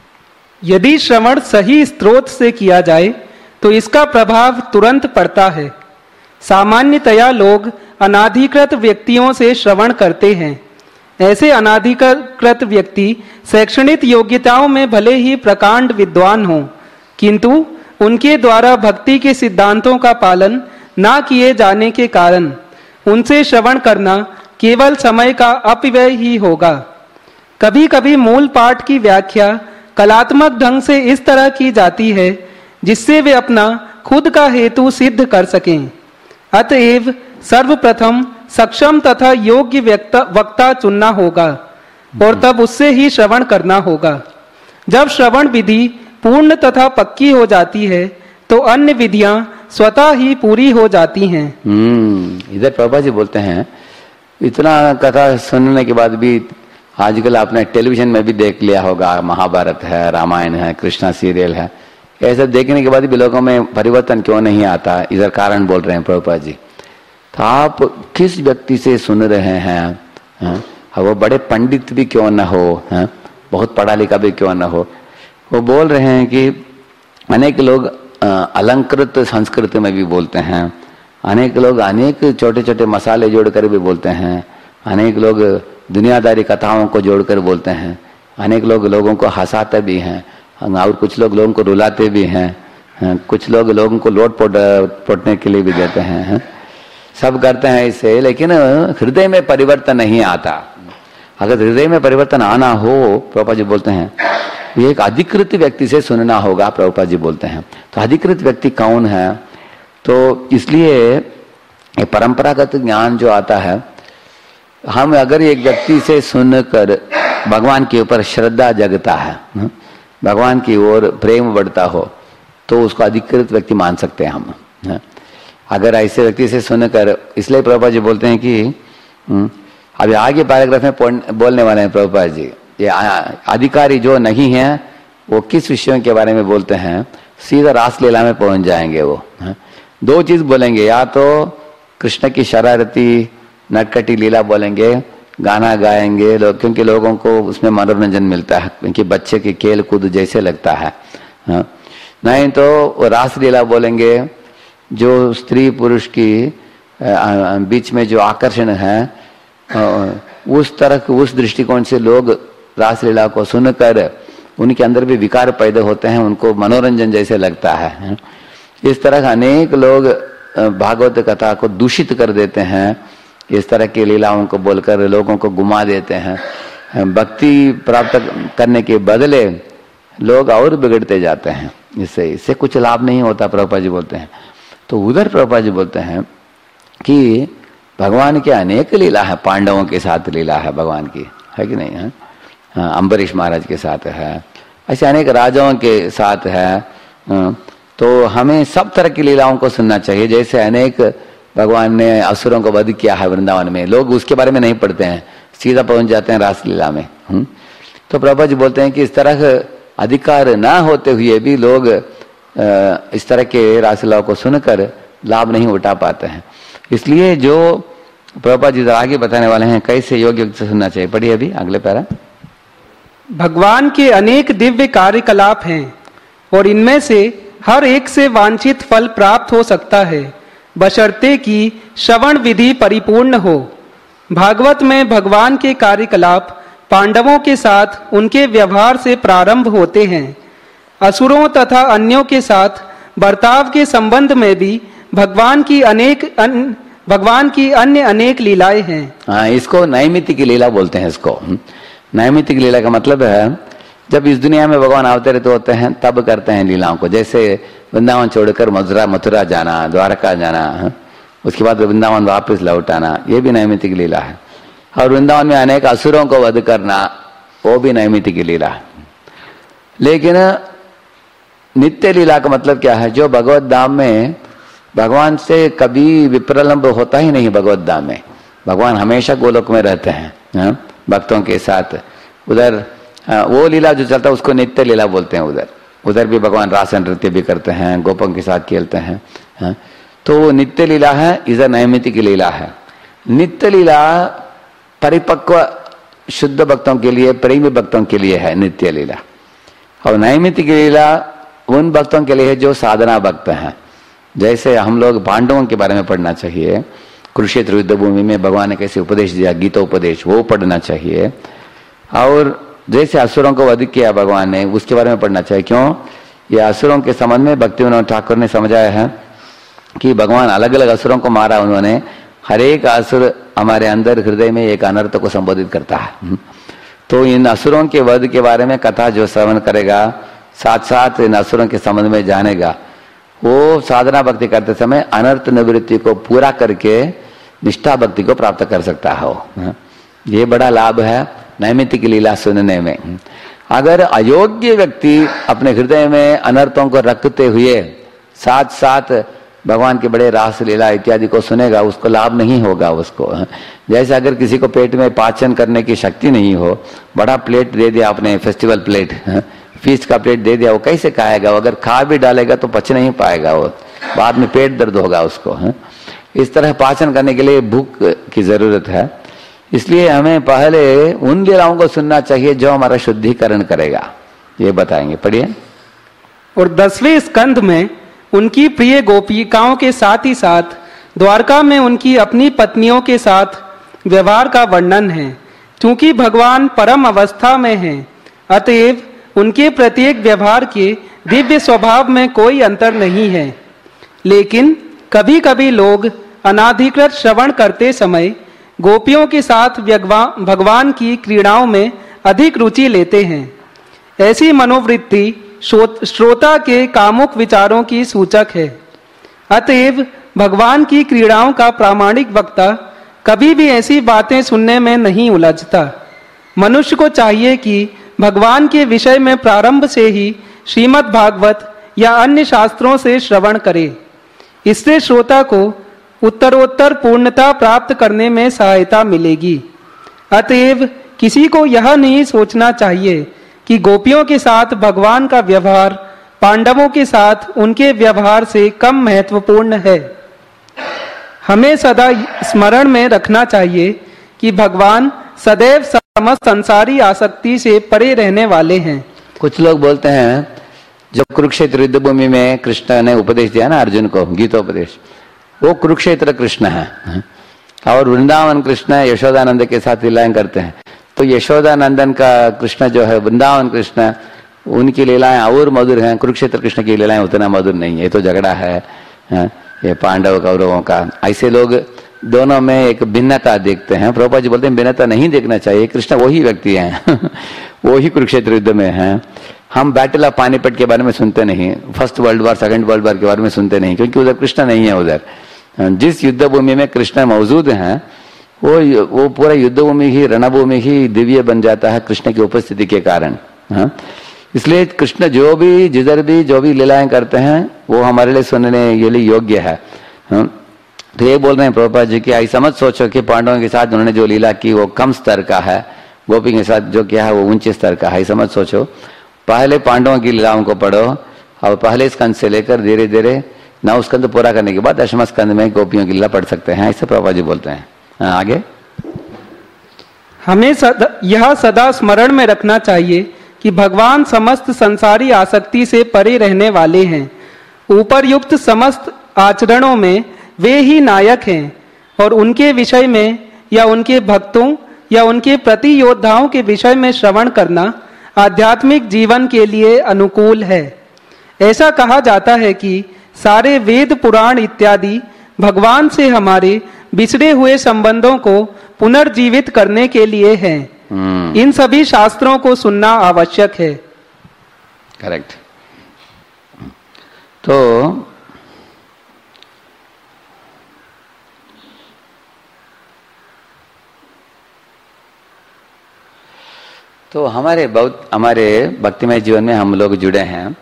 यदि श्रवण सही स्रोत से किया जाए तो इसका प्रभाव तुरंत पड़ता है। सामान्यतया लोग अनाधिकृत व्यक्तियों से श्रवण करते हैं। ऐसे अनाधिकृत व्यक्ति शैक्षणिक योग्यताओं में भले ही प्रकांड विद्वान हों, किंतु उनके द्वारा भक्ति के सिद्धांतों का पालन ना किए जाने के कारण उनसे श्रवण करना केवल समय का अपव्यय ही होगा। कभी कभी मूल पाठ की व्याख्या कलात्मक ढंग से इस तरह की जाती है जिससे वे अपना खुद का हेतु सिद्ध कर सकें। अतएव सर्वप्रथम सक्षम तथा योग्य वक्ता चुनना होगा और तब उससे ही श्रवण करना होगा। जब श्रवण विधि पूर्ण तथा पक्की हो जाती है तो अन्य विधियां स्वतः ही पूरी हो जाती हैं। इधर प्रभा जी बोलते हैं, इतना कथा सुनने के बाद भी आजकल आपने टेलीविजन में भी देख लिया होगा, महाभारत है, रामायण है, कृष्णा सीरियल है, ऐसा देखने के बाद भी लोगों में परिवर्तन क्यों नहीं आता? इधर कारण बोल रहे हैं प्रभुपाद जी। तो आप किस व्यक्ति से सुन रहे हैं? वो बड़े पंडित भी क्यों न हो, बहुत पढ़ा लिखा भी क्यों न हो, वो बोल रहे हैं कि अनेक लोग अलंकृत संस्कृत में भी बोलते हैं, अनेक लोग अनेक छोटे छोटे मसाले जोड़कर भी बोलते हैं, अनेक लोग दुनियादारी कथाओं को जोड़कर बोलते हैं, अनेक लोग लोगों को हंसाते भी हैं और कुछ लोग लोगों को रुलाते भी हैं, कुछ लोग लोगों को लोट पोटने के लिए भी देते हैं। सब करते हैं इसे, लेकिन हृदय में परिवर्तन नहीं आता। अगर हृदय में परिवर्तन आना हो, प्रभुपाद जी बोलते हैं, ये एक अधिकृत व्यक्ति से सुनना होगा। प्रभुपाद जी बोलते हैं तो अधिकृत व्यक्ति कौन है? तो इसलिए परंपरागत ज्ञान जो आता है, हम अगर एक व्यक्ति से सुनकर भगवान के ऊपर श्रद्धा जगता है, भगवान की ओर प्रेम बढ़ता हो, तो उसको अधिकृत व्यक्ति मान सकते हैं हम। अगर ऐसे व्यक्ति से सुनकर, इसलिए प्रभुपाद जी बोलते हैं कि अभी आगे पैराग्राफ में बोलने वाले हैं प्रभुपाद जी, ये अधिकारी जो नहीं है वो किस विषयों के बारे में बोलते हैं, सीधा रासलीला में पहुंच जाएंगे वो। दो चीज बोलेंगे, या तो कृष्ण की शरारती नटखटी लीला बोलेंगे, गाना गाएंगे लोग, क्योंकि लोगों को उसमें मनोरंजन मिलता है, क्योंकि बच्चे के खेल कूद जैसे लगता है। नहीं तो रासलीला बोलेंगे, जो स्त्री पुरुष की बीच में जो आकर्षण है उस तरह, उस दृष्टिकोण से लोग रासलीला को सुनकर उनके अंदर भी विकार पैदा होते हैं, उनको मनोरंजन जैसे लगता है। इस तरह अनेक लोग भागवत कथा को दूषित कर देते हैं, इस तरह की लीलाओं को बोलकर लोगों को गुमा देते हैं। भक्ति प्राप्त करने के बदले लोग और बिगड़ते जाते हैं, इससे कुछ लाभ नहीं होता, प्रभुपाद जी बोलते हैं। तो उधर प्रभुपाद जी बोलते हैं कि भगवान की अनेक लीला है, पांडवों के साथ लीला है भगवान की, है कि नहीं है? हाँ, अम्बरीश महाराज के साथ है, ऐसे अनेक राजाओं के साथ है। तो हमें सब तरह की लीलाओं को सुनना चाहिए। जैसे अनेक भगवान ने असुरों को वध किया है वृंदावन में, लोग उसके बारे में नहीं पढ़ते हैं, सीधा पहुंच जाते हैं रासलीला में। तो प्रभुपाद जी बोलते हैं कि इस तरह अधिकार ना होते हुए भी लोग इस तरह के रासलीलाओं को सुनकर लाभ नहीं उठा पाते हैं। इसलिए जो प्रभुपाद जी आगे बताने वाले हैं कैसे योग्य से सुनना चाहिए, पढ़िए अभी अगले पैरा। भगवान के अनेक दिव्य कार्यकलाप हैं और इनमें से हर एक से वांछित फल प्राप्त हो सकता है, बशर्ते कि श्रवण विधि परिपूर्ण हो। भागवत में भगवान के कार्यकलाप पांडवों के साथ उनके व्यवहार से प्रारंभ होते हैं। असुरों तथा अन्यों के साथ बर्ताव के संबंध में भी भगवान की अन्य अनेक लीलाएं हैं। हाँ, इसको नैमित्तिक लीला बोलते हैं। इसको नैमित्तिक लीला का मतलब है जब इस दुनिया में भगवान अवतरित होते हैं तब करते हैं लीलाओं को। जैसे वृंदावन छोड़कर मथुरा जाना, द्वारका जाना, उसके बाद वृंदावन वापस लौट आना, ये भी नैमित्तिक लीला है। और वृंदावन में अनेक असुरों को वध करना, वो भी नैमित्तिक लीला है। लेकिन नित्य लीला का मतलब क्या है? जो भगवत धाम में भगवान से कभी विप्रलंब होता ही नहीं। भगवत धाम में भगवान हमेशा गोलोक में रहते हैं भक्तों के साथ। उधर वो लीला जो चलता है उसको नित्य लीला बोलते हैं। उधर भी भगवान रास नृत्य भी करते हैं, गोपों के साथ खेलते हैं। तो वो नित्य लीला है, इधर नैमित्तिक लीला है। नित्य लीला परिपक्व शुद्ध भक्तों के लिए, प्रेमी भक्तों के लिए है नित्य लीला। और नैमित्तिक लीला उन भक्तों के लिए है जो साधना भक्त हैं। जैसे हम लोग पांडवों के बारे में पढ़ना चाहिए, कुरुक्षेत्र युद्ध भूमि में भगवान ने कैसे उपदेश दिया, गीतोपदेश, वो पढ़ना चाहिए। और जैसे असुरों को वध किया भगवान ने, उसके बारे में पढ़ना चाहिए। क्यों? ये असुरों के संबंध में भक्तिविनोद ठाकुर ने समझाया है कि भगवान अलग अलग असुरों को मारा उन्होंने। हर एक असुर हमारे अंदर हृदय में एक अनर्थ को संबोधित करता है। तो इन असुरों के वध के बारे में कथा जो श्रवण करेगा, साथ साथ इन असुरों के संबंध में जानेगा, वो साधना भक्ति करते समय अनर्थ निवृत्ति को पूरा करके निष्ठा भक्ति को प्राप्त कर सकता है। ये बड़ा लाभ है नैमित्तिक लीला सुनने में। अगर अयोग्य व्यक्ति अपने हृदय में अनर्थों को रखते हुए साथ साथ भगवान के बड़े रास लीला इत्यादि को सुनेगा, उसको लाभ नहीं होगा उसको। जैसे अगर किसी को पेट में पाचन करने की शक्ति नहीं हो, बड़ा प्लेट दे दिया आपने, फेस्टिवल प्लेट, फीस का प्लेट दे दिया, वो कैसे खाएगा? वो अगर खा भी डालेगा तो पच नहीं पाएगा, वो बाद में पेट दर्द होगा उसको। इस तरह पाचन करने के लिए भूख की जरूरत है। इसलिए हमें पहले उन लीलाओं को सुनना चाहिए जो हमारा शुद्धिकरण करेगा। ये बताएंगे, पढ़िए। और 10वें स्कंध में उनकी प्रिय गोपिकाओं के साथ ही साथ द्वारका में उनकी अपनी पत्नियों के साथ व्यवहार का वर्णन है। क्योंकि भगवान परम अवस्था में हैं, अतएव उनके प्रत्येक व्यवहार के दिव्य स्वभाव में कोई अंतर नहीं है। लेकिन कभी कभी लोग अनाधिकृत श्रवण करते समय गोपियों के साथ भगवान की क्रीड़ाओं में अधिक रुचि लेते हैं। ऐसी मनोवृत्ति श्रोता के कामुक विचारों की सूचक है। अतएव भगवान की क्रीड़ाओं का प्रामाणिक वक्ता कभी भी ऐसी बातें सुनने में नहीं उलझता। मनुष्य को चाहिए कि भगवान के विषय में प्रारंभ से ही श्रीमद् भागवत या अन्य शास्त्रों से श्रवण करे। इससे श्रोता को उत्तरोत्तर पूर्णता प्राप्त करने में सहायता मिलेगी। अतएव किसी को यह नहीं सोचना चाहिए कि गोपियों के साथ भगवान का व्यवहार पांडवों के साथ उनके व्यवहार से कम महत्वपूर्ण है। हमें सदा स्मरण में रखना चाहिए कि भगवान सदैव समस्त संसारी आसक्ति से परे रहने वाले हैं। कुछ लोग बोलते हैं जब कुरुक्षेत्र युद्ध भूमि में कृष्ण ने उपदेश दिया ना अर्जुन को, गीतोपदेश, वो कुरुक्षेत्र कृष्ण है और वृंदावन कृष्ण यशोदानंद के साथ लीलाएं करते हैं। तो यशोदानंदन का कृष्ण जो है वृंदावन कृष्ण, उनकी लीलाएं और मधुर हैं, कुरुक्षेत्र कृष्ण की लीलाएं उतना मधुर नहीं है। ये तो झगड़ा है ये पांडव कौरवों का। ऐसे लोग दोनों में एक भिन्नता देखते हैं। प्रभुपाद जी बोलते हैं भिन्नता नहीं देखना चाहिए, कृष्ण वही व्यक्ति हैं वही कुरुक्षेत्र युद्ध में हैं। हम बैटल ऑफ पानीपत के बारे में सुनते नहीं, first world war second world war के बारे में सुनते नहीं, क्योंकि उधर कृष्ण नहीं है। उधर जिस युद्ध भूमि में कृष्ण मौजूद हैं वो पूरा युद्ध भूमि ही रणभूमि ही दिव्य बन जाता है कृष्ण की उपस्थिति के कारण। इसलिए कृष्ण जो भी जिधर भी जो भी लीलाएं करते हैं वो हमारे लिए सुनने के लिए योग्य है। तो ये बोल रहे हैं प्रभुपाद जी की ऐसा मत सोचो कि पांडवों के साथ उन्होंने जो लीला की वो कम स्तर का है, गोपी के साथ जो किया है वो ऊंचे स्तर का है, ऐसा मत सोचो। पहले पांडवों की लीलाओं को पढ़ो और पहले स्कंद से लेकर धीरे धीरे नौ स्कंद पूरा करने के बाद 10वें स्कंद में गोपियों की लीला पढ़ सकते हैं, ऐसे प्रभुपाद जी बोलते हैं। आगे हमें यह सदा स्मरण में रखना चाहिए कि भगवान समस्त संसारी आसक्ति से परे रहने वाले हैं। ऊपरयुक्त समस्त आचरणों में वे ही नायक हैं और उनके विषय में या उनके भक्तों या उनके प्रति योद्धाओं के विषय में श्रवण करना आध्यात्मिक जीवन के लिए अनुकूल है। ऐसा कहा जाता है कि सारे वेद पुराण इत्यादि भगवान से हमारे बिछड़े हुए संबंधों को पुनर्जीवित करने के लिए हैं। इन सभी शास्त्रों को सुनना आवश्यक है। करेक्ट। तो हमारे भक्तिमय जीवन में हम लोग जुड़े हैं।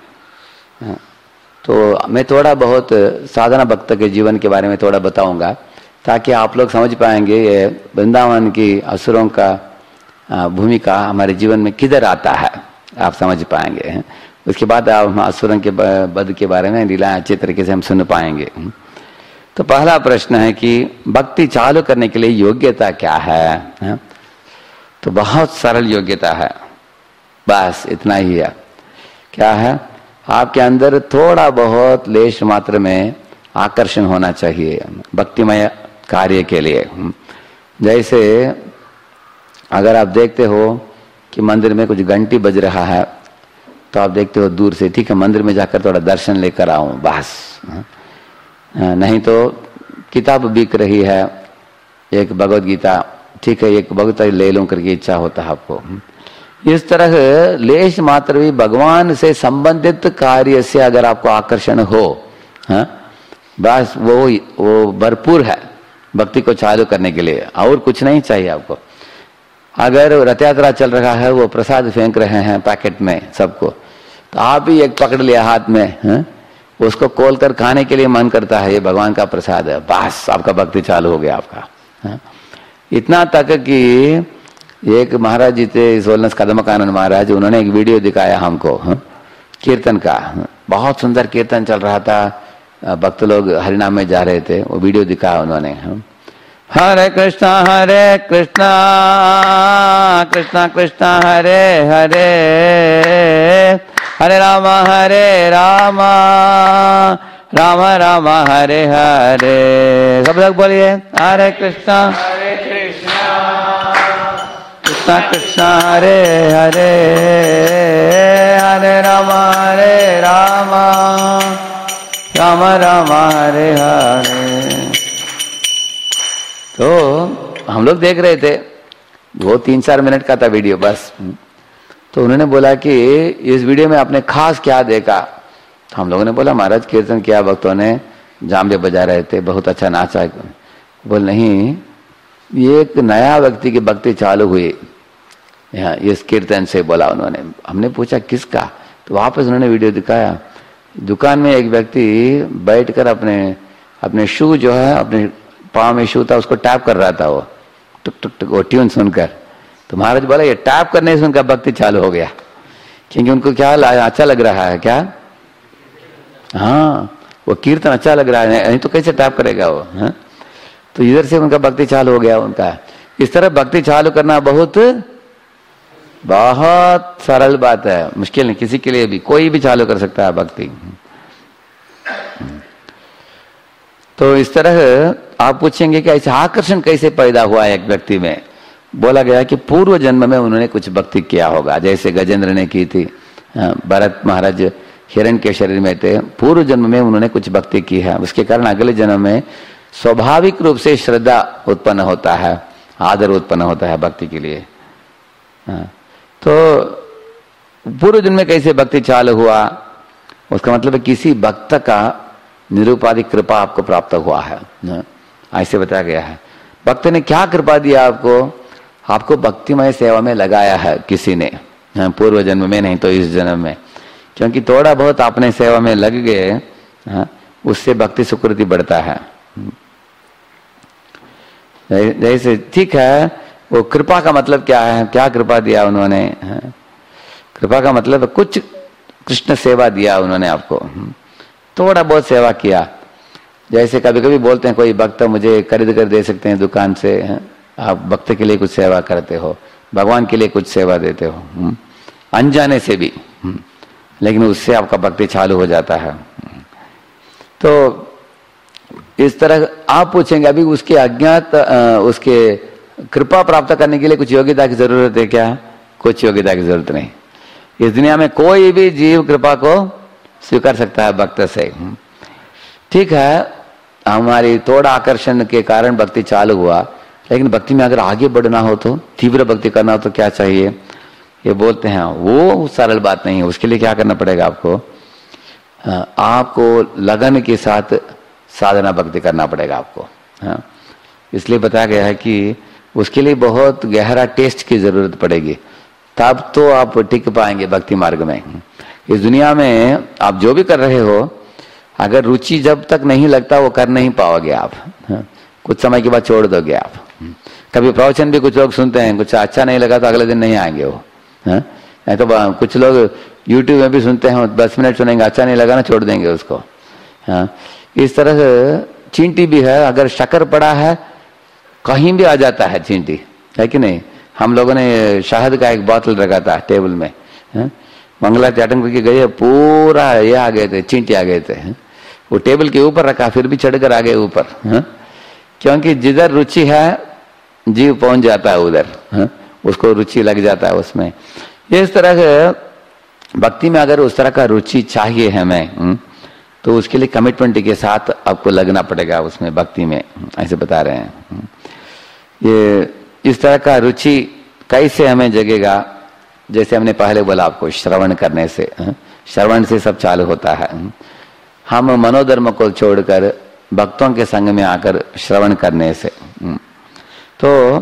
तो मैं थोड़ा बहुत साधना भक्त के जीवन के बारे में थोड़ा बताऊंगा ताकि आप लोग समझ पाएंगे ये वृंदावन की असुरों का भूमिका हमारे जीवन में किधर आता है, आप समझ पाएंगे। उसके बाद आप असुरों के वध के बारे में लीला अच्छे तरीके से हम सुन पाएंगे। तो पहला प्रश्न है कि भक्ति चालू करने के लिए योग्यता क्या है? तो बहुत सरल योग्यता है, बस इतना ही है। क्या है? आपके अंदर थोड़ा बहुत लेश मात्र में आकर्षण होना चाहिए भक्तिमय कार्य के लिए। जैसे अगर आप देखते हो कि मंदिर में कुछ घंटी बज रहा है तो आप देखते हो दूर से, ठीक है मंदिर में जाकर थोड़ा दर्शन लेकर आऊं बस। नहीं तो किताब बिक रही है एक भगवद गीता, ठीक है एक भगवत ले लूं करके इच्छा होता है आपको। इस तरह लेश मात्र भी भगवान से संबंधित कार्य से अगर आपको आकर्षण हो, बस वो भरपूर है भक्ति को चालू करने के लिए, और कुछ नहीं चाहिए आपको। अगर रथ यात्रा चल रहा है, वो प्रसाद फेंक रहे हैं पैकेट में सबको, तो आप ही एक पकड़ लिया हाथ में, उसको खोल कर खाने के लिए मन करता है, ये भगवान का प्रसाद है, बस आपका भक्ति चालू हो गया आपका। इतना तक कि एक महाराज जी थे सोलनस कदमकानंद महाराज, उन्होंने एक वीडियो दिखाया हमको कीर्तन का, बहुत सुंदर कीर्तन चल रहा था, भक्त लोग हरिनाम में जा रहे थे, वो वीडियो दिखाया उन्होंने। हरे कृष्णा कृष्णा कृष्णा हरे हरे, हरे राम राम राम हरे हरे। सब लोग बोलिए हरे कृष्णा कृष्णा कृष्णा हरे हरे, हरे राम राम राम हरे हरे। तो हम लोग देख रहे थे, वो 3-4 मिनट का था वीडियो बस। तो उन्होंने बोला कि इस वीडियो में आपने खास क्या देखा? तो हम लोगों ने बोला महाराज कीर्तन किया, भक्तों ने जाम्बे बजा रहे थे, बहुत अच्छा नाचा। बोल नहीं, ये एक नया व्यक्ति की भक्ति चालू हुई इस कीर्तन से, बोला उन्होंने। हमने पूछा किसका? तो वापस उन्होंने वीडियो दिखाया, दुकान में एक व्यक्ति बैठकर अपने शू जो है, अपने पाँव में शू था, उसको टैप कर रहा था, वो टुक टुक टुक वो ट्यून सुनकर। तो महाराज बोला ये टैप करने से उनका भक्ति चालू हो गया, क्योंकि उनको क्या अच्छा लग रहा है, क्या, हाँ वो कीर्तन अच्छा लग रहा है, नहीं तो कैसे टैप करेगा वो, हाँ? तो इधर से उनका भक्ति चालू हो गया उनका। इस तरह भक्ति चालू करना बहुत बहुत सरल बात है, मुश्किल नहीं, किसी के लिए भी, कोई भी चालू कर सकता है भक्ति। तो इस तरह आप पूछेंगे कि ऐसे आकर्षण कैसे पैदा हुआ है एक व्यक्ति में। बोला गया कि पूर्व जन्म में उन्होंने कुछ भक्ति किया होगा, जैसे गजेंद्र ने की थी, भरत महाराज हिरण के शरीर में थे, पूर्व जन्म में उन्होंने कुछ भक्ति की है, उसके कारण अगले जन्म में स्वाभाविक रूप से श्रद्धा उत्पन्न होता है, आदर उत्पन्न होता है भक्ति के लिए। तो पूर्व जन्म में कैसे भक्ति चालू हुआ, उसका मतलब है किसी भक्त का निरुपाधिक कृपा आपको प्राप्त हुआ है, ऐसे बताया गया है। भक्त ने क्या कृपा दिया आपको भक्तिमय सेवा में लगाया है किसी ने, पूर्व जन्म में नहीं तो इस जन्म में, क्योंकि थोड़ा बहुत आपने सेवा में लग गए, उससे भक्ति सुकृति बढ़ता है। जैसे ठीक है, वो कृपा का मतलब क्या है, क्या कृपा दिया उन्होंने, कृपा का मतलब कुछ कृष्ण सेवा दिया उन्होंने आपको, थोड़ा बहुत सेवा किया। जैसे कभी कभी बोलते हैं कोई भक्त मुझे खरीद कर दे सकते हैं दुकान से, आप भक्त के लिए कुछ सेवा करते हो, भगवान के लिए कुछ सेवा देते हो, अनजाने से भी, लेकिन उससे आपका भक्ति चालू हो जाता है। तो इस तरह आप पूछेंगे अभी उसके अज्ञात, उसके कृपा प्राप्त करने के लिए कुछ योग्यता की जरूरत है क्या? कुछ योग्यता की जरूरत नहीं। इस दुनिया में कोई भी जीव कृपा को स्वीकार सकता है भक्त से। ठीक है, हमारी थोड़ा आकर्षण के कारण भक्ति चालू हुआ, लेकिन भक्ति में अगर आगे बढ़ना हो तो, तीव्र भक्ति करना हो तो क्या चाहिए? ये बोलते हैं वो सरल बात नहीं है। उसके लिए क्या करना पड़ेगा आपको लगन के साथ साधना भक्ति करना पड़ेगा आपको। हाँ, इसलिए बताया गया है कि उसके लिए बहुत गहरा टेस्ट की जरूरत पड़ेगी, तब तो आप टिक पाएंगे भक्ति मार्ग में। इस दुनिया में आप जो भी कर रहे हो, अगर रुचि जब तक नहीं लगता वो कर नहीं पाओगे आप। हाँ, कुछ समय के बाद छोड़ दोगे आप। कभी प्रवचन भी कुछ लोग सुनते हैं, कुछ अच्छा नहीं लगा तो अगले दिन नहीं आएंगे वो। हाँ, तो कुछ लोग यूट्यूब में भी सुनते हैं, 10 मिनट सुनेंगे, अच्छा नहीं लगा ना छोड़ देंगे उसको। हाँ, इस तरह से चींटी भी है, अगर शक्कर पड़ा है कहीं भी आ जाता है चींटी, है कि नहीं? हम लोगों ने शहद का एक बोतल रखा था टेबल में, मंगला चाटन करके गए, पूरा ये आ गए थे, चींटी आ गए थे। वो टेबल के ऊपर रखा, फिर भी चढ़कर आ गए ऊपर, क्योंकि जिधर रुचि है जीव पहुंच जाता है उधर, उसको रुचि लग जाता है उसमें। ये इस तरह के भक्ति में अगर उस तरह का रुचि चाहिए हमें, तो उसके लिए कमिटमेंट के साथ आपको लगना पड़ेगा उसमें, भक्ति में, ऐसे बता रहे हैं। ये इस तरह का रुचि कैसे हमें जगेगा? जैसे हमने पहले बोला आपको, श्रवण करने से, श्रवण से सब चालू होता है। हम मनोधर्म को छोड़कर भक्तों के संग में आकर श्रवण करने से, तो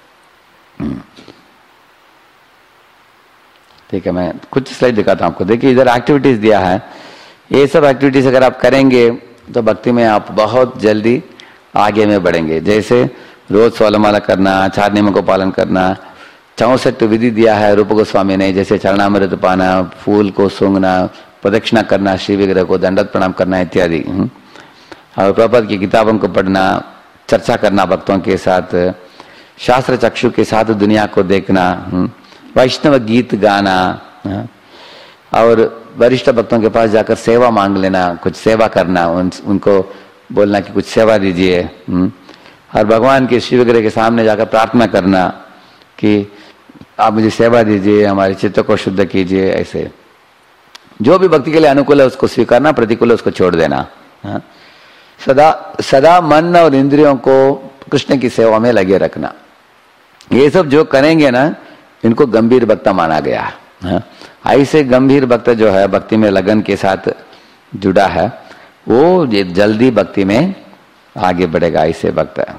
ठीक है, मैं कुछ स्लाइड दिखाता हूं आपको। देखिए इधर एक्टिविटीज दिया है, ये सब एक्टिविटीज अगर आप करेंगे तो भक्ति में आप बहुत जल्दी आगे में बढ़ेंगे। जैसे रोज 16 माला करना, 4 नियमों को पालन करना, 64 विधि दिया है रूप गोस्वामी ने, जैसे चरणामृत पाना, फूल को सूंघना, प्रदक्षिणा करना, श्री विग्रह को दंडवत प्रणाम करना इत्यादि। और प्रभुपाद की किताबों को पढ़ना, चर्चा करना भक्तों के साथ, शास्त्र चक्षु के साथ दुनिया को देखना, वैष्णव गीत गाना, और वरिष्ठ भक्तों के पास जाकर सेवा मांग लेना, कुछ सेवा करना, उनको बोलना कि कुछ सेवा दीजिए, और भगवान के शिव विग्रह के सामने जाकर प्रार्थना करना कि आप मुझे सेवा दीजिए, हमारे चित्त को शुद्ध कीजिए। ऐसे जो भी भक्ति के लिए अनुकूल है उसको स्वीकारना, प्रतिकूल है उसको छोड़ देना। सदा सदा मन और इंद्रियों को कृष्ण की सेवा में लगे रखना। ये सब जो करेंगे ना, इनको गंभीर भक्त माना गया है। ऐसे गंभीर भक्त जो है, भक्ति में लगन के साथ जुड़ा है, वो ये जल्दी भक्ति में आगे बढ़ेगा। ऐसे भक्त है।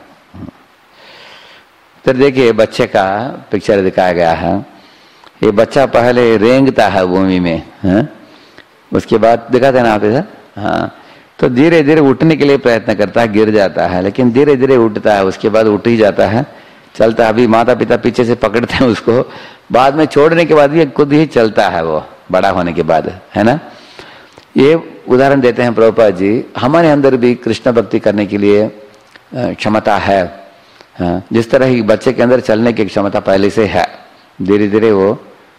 तो देखिए बच्चे का पिक्चर दिखाया गया है। ये बच्चा पहले रेंगता है भूमि में, उसके बाद दिखाते हैं ना आप ऐसा, हाँ, तो धीरे धीरे उठने के लिए प्रयत्न करता है, गिर जाता है, लेकिन धीरे धीरे उठता है, उसके बाद उठ ही जाता है, चलता है। अभी माता पिता पीछे से पकड़ते हैं उसको, बाद में छोड़ने के बाद भी खुद ही चलता है वो, बड़ा होने के बाद, है ना। ये उदाहरण देते हैं प्रभुपाद जी। हमारे अंदर भी कृष्ण भक्ति करने के लिए क्षमता है, हाँ, जिस तरह ही बच्चे के अंदर चलने की क्षमता पहले से है, धीरे धीरे वो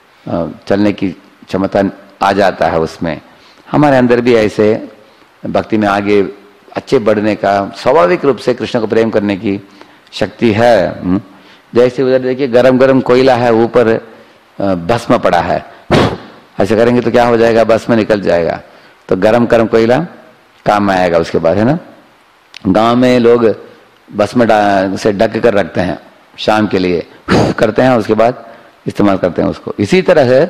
चलने की क्षमता आ जाता है उसमें। हमारे अंदर भी ऐसे भक्ति में आगे अच्छे बढ़ने का, स्वाभाविक रूप से कृष्ण को प्रेम करने की शक्ति है। जैसे उधर देखिए गरम गरम कोयला है, ऊपर भस्म पड़ा है, ऐसे करेंगे तो क्या हो जाएगा, भस्म निकल जाएगा। तो गरम गरम कोयला काम में आएगा उसके बाद, है ना। गांव में लोग भस्म से ढक कर रखते हैं, शाम के लिए करते हैं, उसके बाद इस्तेमाल करते हैं उसको। इसी तरह है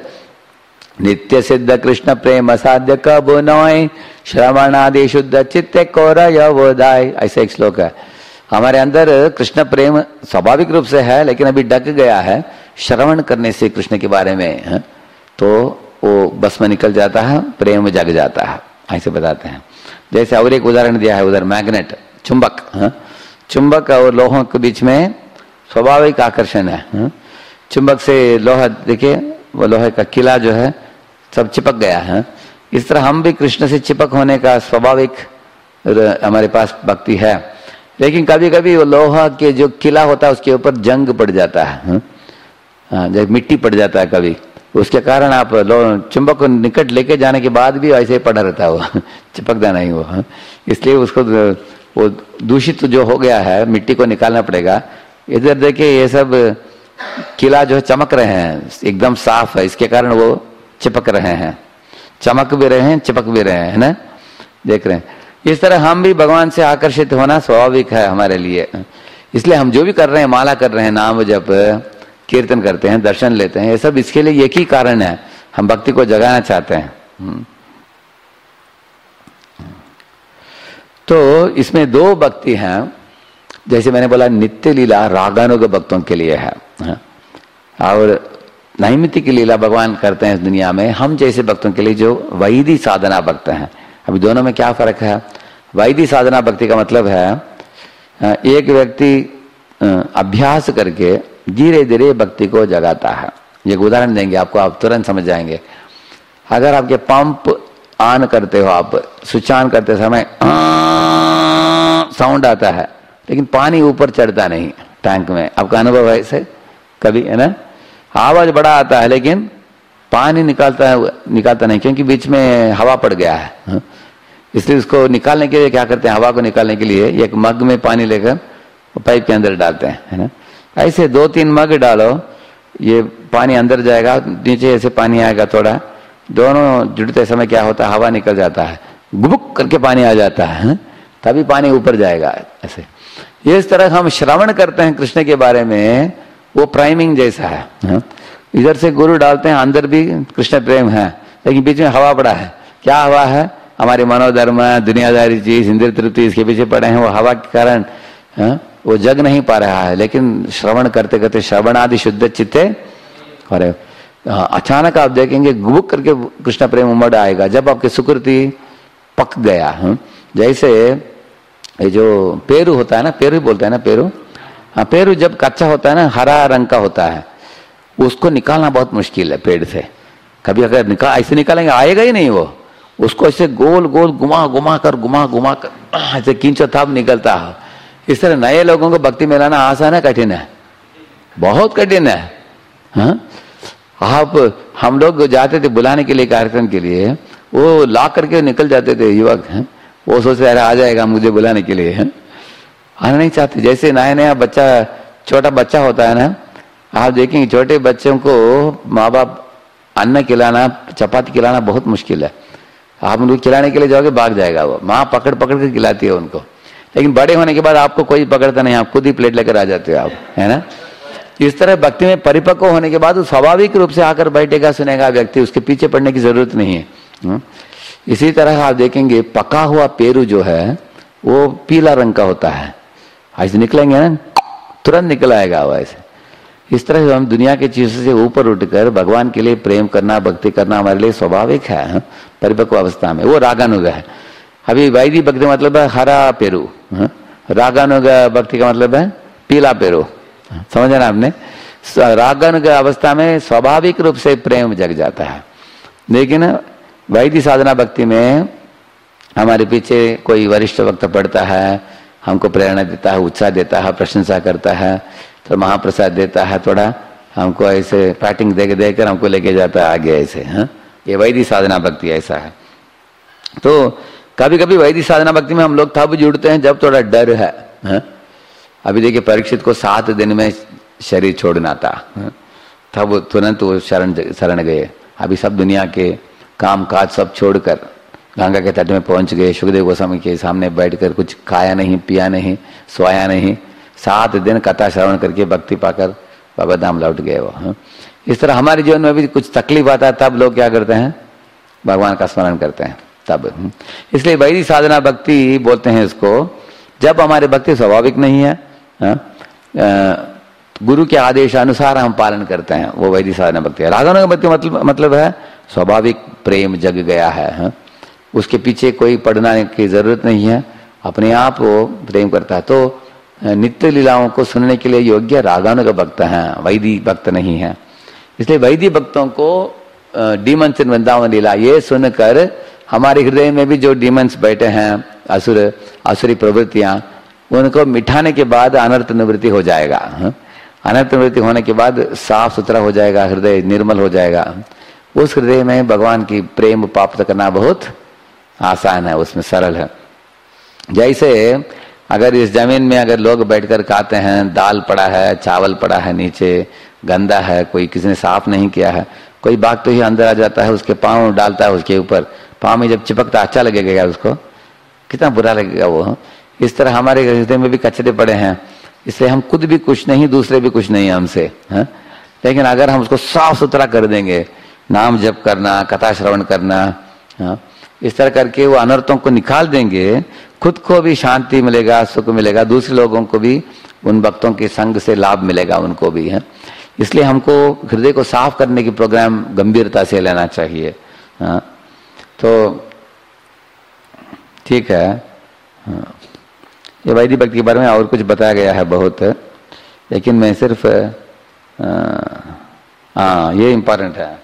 नित्य सिद्ध कृष्ण प्रेम असाध्य कब नोय, श्रवणादि शुद्ध चित्ते कोरय वोदाय, ऐसा एक श्लोक है। हमारे अंदर कृष्ण प्रेम स्वाभाविक रूप से है, लेकिन अभी ढक गया है श्रवण करने से कृष्ण के बारे में, है? तो वो भस्म निकल जाता है, प्रेम जग जाता है, ऐसे बताते हैं। जैसे और एक उदाहरण दिया है उधर, मैग्नेट, चुंबक, है? चुंबक और लोहों के बीच में स्वाभाविक आकर्षण है। चुंबक से लोहा, देखिए वो लोहे का किला जो है सब चिपक गया है। इस तरह हम भी कृष्ण से चिपक होने का स्वाभाविक हमारे पास भक्ति है, लेकिन कभी कभी वो लोहा के जो किला होता है उसके ऊपर जंग पड़ जाता है, जब मिट्टी पड़ जाता है कभी, उसके कारण आप चुंबक को निकट लेके जाने के बाद भी ऐसे ही पड़ा रहता है वो चिपकता नहीं वो, इसलिए उसको वो दूषित जो हो गया है मिट्टी को निकालना पड़ेगा। इधर देखिए ये सब किला जो चमक रहे हैं एकदम साफ है, इसके कारण वो चिपक रहे हैं, चमक भी रहे हैं, चिपक भी रहे हैं, है ना, देख रहे हैं। इस तरह हम भी भगवान से आकर्षित होना स्वाभाविक है हमारे लिए। इसलिए हम जो भी कर रहे हैं, माला कर रहे हैं, नाम जप कीर्तन करते हैं, दर्शन लेते हैं, ये सब इसके लिए एक ही कारण है, हम भक्ति को जगाना चाहते हैं। तो इसमें दो भक्ति हैं, जैसे मैंने बोला नित्य लीला रागानुग भक्तों के लिए है, और नैमित्तिक लीला भगवान करते हैं इस दुनिया में हम जैसे भक्तों के लिए जो वैदिक साधना भक्त हैं। अभी दोनों में क्या फर्क है? वैदिक साधना भक्ति का मतलब है एक व्यक्ति अभ्यास करके धीरे धीरे भक्ति को जगाता है। एक उदाहरण देंगे आपको, आप तुरंत समझ जाएंगे। अगर आपके पंप ऑन करते हो, आप स्विच ऑन करते समय साउंड आता है, लेकिन पानी ऊपर चढ़ता नहीं टैंक में, आपका अनुभव है ऐसे कभी, है ना? आवाज बड़ा आता है लेकिन पानी निकालता नहीं, क्योंकि बीच में हवा पड़ गया है। इसलिए उसको निकालने के लिए क्या करते हैं, हवा को निकालने के लिए एक मग में पानी लेकर पाइप के अंदर डालते हैं, है ना। ऐसे 2-3 मग डालो, ये पानी अंदर जाएगा, नीचे ऐसे पानी आएगा थोड़ा, दोनों जुड़ते समय क्या होता है, हवा निकल जाता है, गुबुक करके पानी आ जाता है, तभी पानी ऊपर जाएगा। ऐसे इस तरह हम श्रवण करते हैं कृष्ण के बारे में, वो प्राइमिंग जैसा है। इधर से गुरु डालते हैं, अंदर भी कृष्ण प्रेम है, लेकिन बीच में हवा पड़ा है। क्या हवा है? हमारे मनोधर्म, दुनियादारी चीज, इंद्रिय तृप्ति, इसके पीछे पड़े हैं। वो हवा के कारण वो जग नहीं पा रहा है, लेकिन श्रवण करते करते श्रवण आदि शुद्ध चित्ते, और अचानक आप देखेंगे गुबुक करके कृष्ण प्रेम उमड़ आएगा जब आपकी सुकृति पक गया। जैसे ये जो पेरू होता है ना, पेरू बोलते हैं ना, पेरू, हाँ, पेरू जब कच्चा होता है ना, हरा रंग का होता है, उसको निकालना बहुत मुश्किल है पेड़ से। कभी अगर ऐसे निकालेंगे आएगा ही नहीं वो, उसको ऐसे गोल गोल घुमा घुमा कर ऐसे खींचो तब निकलता है। इस तरह नए लोगों को भक्ति में लाना आसान है कठिन है? बहुत कठिन है। हम लोग जाते थे बुलाने के लिए, कार्यक्रम के लिए, वो ला करके निकल जाते थे युवक, वो सोचते अरे आ जाएगा मुझे बुलाने के लिए, आना नहीं चाहते। जैसे नया नया बच्चा, छोटा बच्चा होता है ना, आप देखेंगे छोटे बच्चों को माँ बाप अन्न खिलाना, चपाती खिलाना बहुत मुश्किल है। आप उनको खिलाने के लिए जाओगे भाग जाएगा वो, माँ पकड़ पकड़ के खिलाती है उनको। लेकिन बड़े होने के बाद आपको कोई पकड़ता नहीं, आप खुद ही प्लेट लेकर आ जाते हो आप, है ना। इस तरह भक्ति में परिपक्व होने के बाद स्वाभाविक रूप से आकर बैठेगा, सुनेगा व्यक्ति, उसके पीछे पड़ने की जरूरत नहीं है। इसी तरह आप देखेंगे पका हुआ पेरू जो है वो पीला रंग का होता है, ऐसे निकलेंगे ना तुरंत निकल आएगा वो ऐसे। इस तरह से हम दुनिया की चीजों से ऊपर उठकर भगवान के लिए प्रेम करना, भक्ति करना हमारे लिए स्वाभाविक है। परिपक्व अवस्था में वो रागानुग है। अभी वैदिक भक्ति मतलब है हरा पेरू, रागानुग भक्ति का मतलब है पीला पेरू। समझा ना आपने? रागानुग अवस्था में स्वाभाविक रूप से प्रेम जग जाता है। लेकिन वैदिक साधना भक्ति में हमारे पीछे कोई वरिष्ठ भक्त पढ़ता है, हमको प्रेरणा देता है, उत्साह देता है, प्रशंसा करता है, तो महाप्रसाद देता है, थोड़ा हमको ऐसे पैटिंग देकर हमको लेके जाता है आगे ऐसे। ये वैदिक साधना भक्ति ऐसा है। तो कभी कभी वैदिक साधना भक्ति में हम लोग तब जुड़ते हैं जब थोड़ा डर है। अभी देखिए परीक्षित को 7 दिन में शरीर छोड़ना था, तब तुरंत वो शरण गए। अभी सब दुनिया के काम काज सब छोड़कर गंगा के तट में पहुंच गए। सुखदेव गोस्वामी के सामने बैठकर कुछ खाया नहीं, पिया नहीं, सोया नहीं, 7 दिन कथा श्रवण करके भक्ति पाकर बाबा धाम लौट गए वो। इस तरह हमारे जीवन में भी कुछ तकलीफ आता है तब लोग क्या करते हैं? भगवान का स्मरण करते हैं तब। इसलिए वैदिक साधना भक्ति बोलते हैं इसको, जब हमारी भक्ति स्वाभाविक नहीं है, गुरु के आदेशानुसार हम पालन करते हैं, वो वैदिक साधना भक्ति है। रागानुग भक्ति मतलब है स्वाभाविक प्रेम जग गया है, उसके पीछे कोई पढ़ना की जरूरत नहीं है, अपने आप वो प्रेम करता है। तो नित्य लीलाओं को सुनने के लिए योग्य रागानुग भक्त हैं, वैदिक भक्त नहीं है। इसलिए वैदिक भक्तों को डीमंस इन वृंदावन लीला ये सुनकर हमारे हृदय में भी जो डीमंस बैठे हैं, आसुरी प्रवृत्तियां, उनको मिटाने के बाद अनर्थ निवृत्ति हो जाएगा। अनर्थ निवृत्ति होने के बाद साफ सुथरा हो जाएगा, हृदय निर्मल हो जाएगा। उस हृदय में भगवान की प्रेम प्राप्त करना बहुत आसान है, उसमें सरल है। जैसे अगर इस जमीन में अगर लोग बैठकर खाते हैं, दाल पड़ा है, चावल पड़ा है, नीचे गंदा है, कोई किसी ने साफ नहीं किया है, कोई बाग तो ही अंदर आ जाता है, उसके पाँव डालता है उसके ऊपर, पाँव में जब चिपकता अच्छा लगेगा उसको, कितना बुरा लगेगा वो। इस तरह हमारे हृदय में भी कचरे पड़े हैं, इसलिए हम खुद भी कुछ नहीं, दूसरे भी कुछ नहीं है हमसे, है? लेकिन अगर हम उसको साफ सुथरा कर देंगे, नाम जप करना, कथा श्रवण करना, हाँ, इस तरह करके वो अनर्थों को निकाल देंगे, खुद को भी शांति मिलेगा, सुख मिलेगा, दूसरे लोगों को भी उन भक्तों के संग से लाभ मिलेगा उनको भी, है। इसलिए हमको हृदय को साफ करने की प्रोग्राम गंभीरता से लेना चाहिए। हाँ, तो ठीक है। हाँ, ये वैदिक भक्ति के बारे में और कुछ बताया गया है बहुत, लेकिन मैं सिर्फ ये इम्पोर्टेंट है।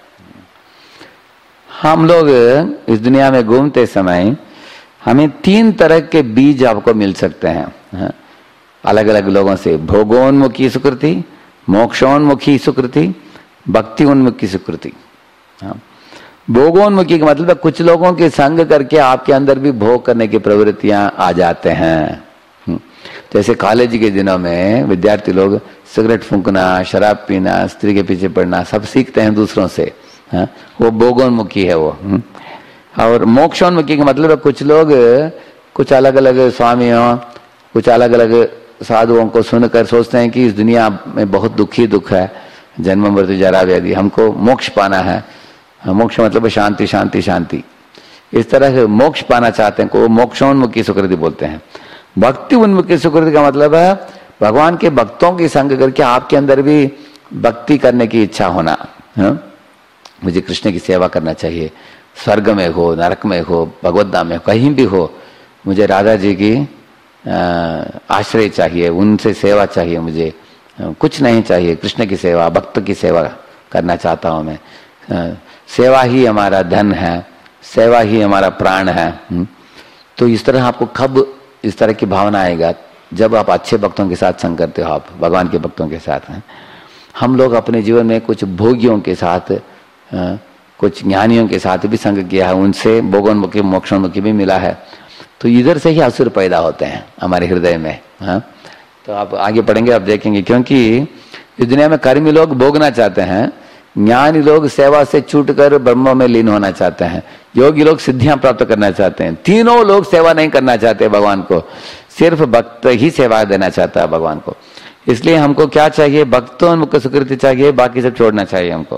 हम लोग इस दुनिया में घूमते समय हमें 3 तरह के बीज आपको मिल सकते हैं अलग अलग लोगों से। भोगोन्मुखी सुकृति, मोक्षोन्मुखी सुकृति, भक्ति उन्मुखी सुकृति। भोगोन्मुखी का मतलब कुछ लोगों के संग करके आपके अंदर भी भोग करने की प्रवृत्तियां आ जाते हैं। जैसे कॉलेज के दिनों में विद्यार्थी लोग सिगरेट फूंकना, शराब पीना, स्त्री के पीछे पड़ना सब सीखते हैं दूसरों से, वो भोगोन्मुखी है वो। और मोक्षोन्मुखी का मतलब कुछ लोग कुछ अलग अलग स्वामियों, कुछ अलग अलग साधुओं को सुनकर सोचते हैं कि इस दुनिया में बहुत दुख है, जन्म मृत्यु जरा व्याधि, हमको मोक्ष पाना है। मोक्ष मतलब शांति शांति शांति, इस तरह से मोक्ष पाना चाहते हैं को मोक्षोन्मुखी सुकृति बोलते हैं। भक्ति उन्मुखी सुकृति का मतलब है भगवान के भक्तों की संग करके आपके अंदर भी भक्ति करने की इच्छा होना। मुझे कृष्ण की सेवा करना चाहिए, स्वर्ग में हो, नरक में हो, भगवत धाम में कहीं भी हो, मुझे राधा जी की आश्रय चाहिए, उनसे सेवा चाहिए, मुझे कुछ नहीं चाहिए, कृष्ण की सेवा, भक्त की सेवा करना चाहता हूं मैं। सेवा ही हमारा धन है, सेवा ही हमारा प्राण है। तो इस तरह आपको कब इस तरह की भावना आएगा? जब आप अच्छे भक्तों के साथ संग करते हो, आप भगवान के भक्तों के साथ हैं। हम लोग अपने जीवन में कुछ भोगियों के साथ, कुछ ज्ञानियों के साथ भी संग किया है, उनसे भोगोन्मुखी मोक्षोन्मुखी भी मिला है। तो इधर से ही असुर पैदा होते हैं हमारे हृदय में। तो आप आगे पढ़ेंगे, आप देखेंगे, क्योंकि इस दुनिया में कर्मी लोग भोगना चाहते हैं, ज्ञानी लोग सेवा से छूटकर ब्रह्म में लीन होना चाहते हैं, योगी लोग सिद्धियां प्राप्त करना चाहते हैं। तीनों लोग सेवा नहीं करना चाहते भगवान को, सिर्फ भक्त ही सेवा देना चाहता है भगवान को। इसलिए हमको क्या चाहिए? भक्तोन्मुख सुकृति चाहिए, बाकी सब छोड़ना चाहिए हमको।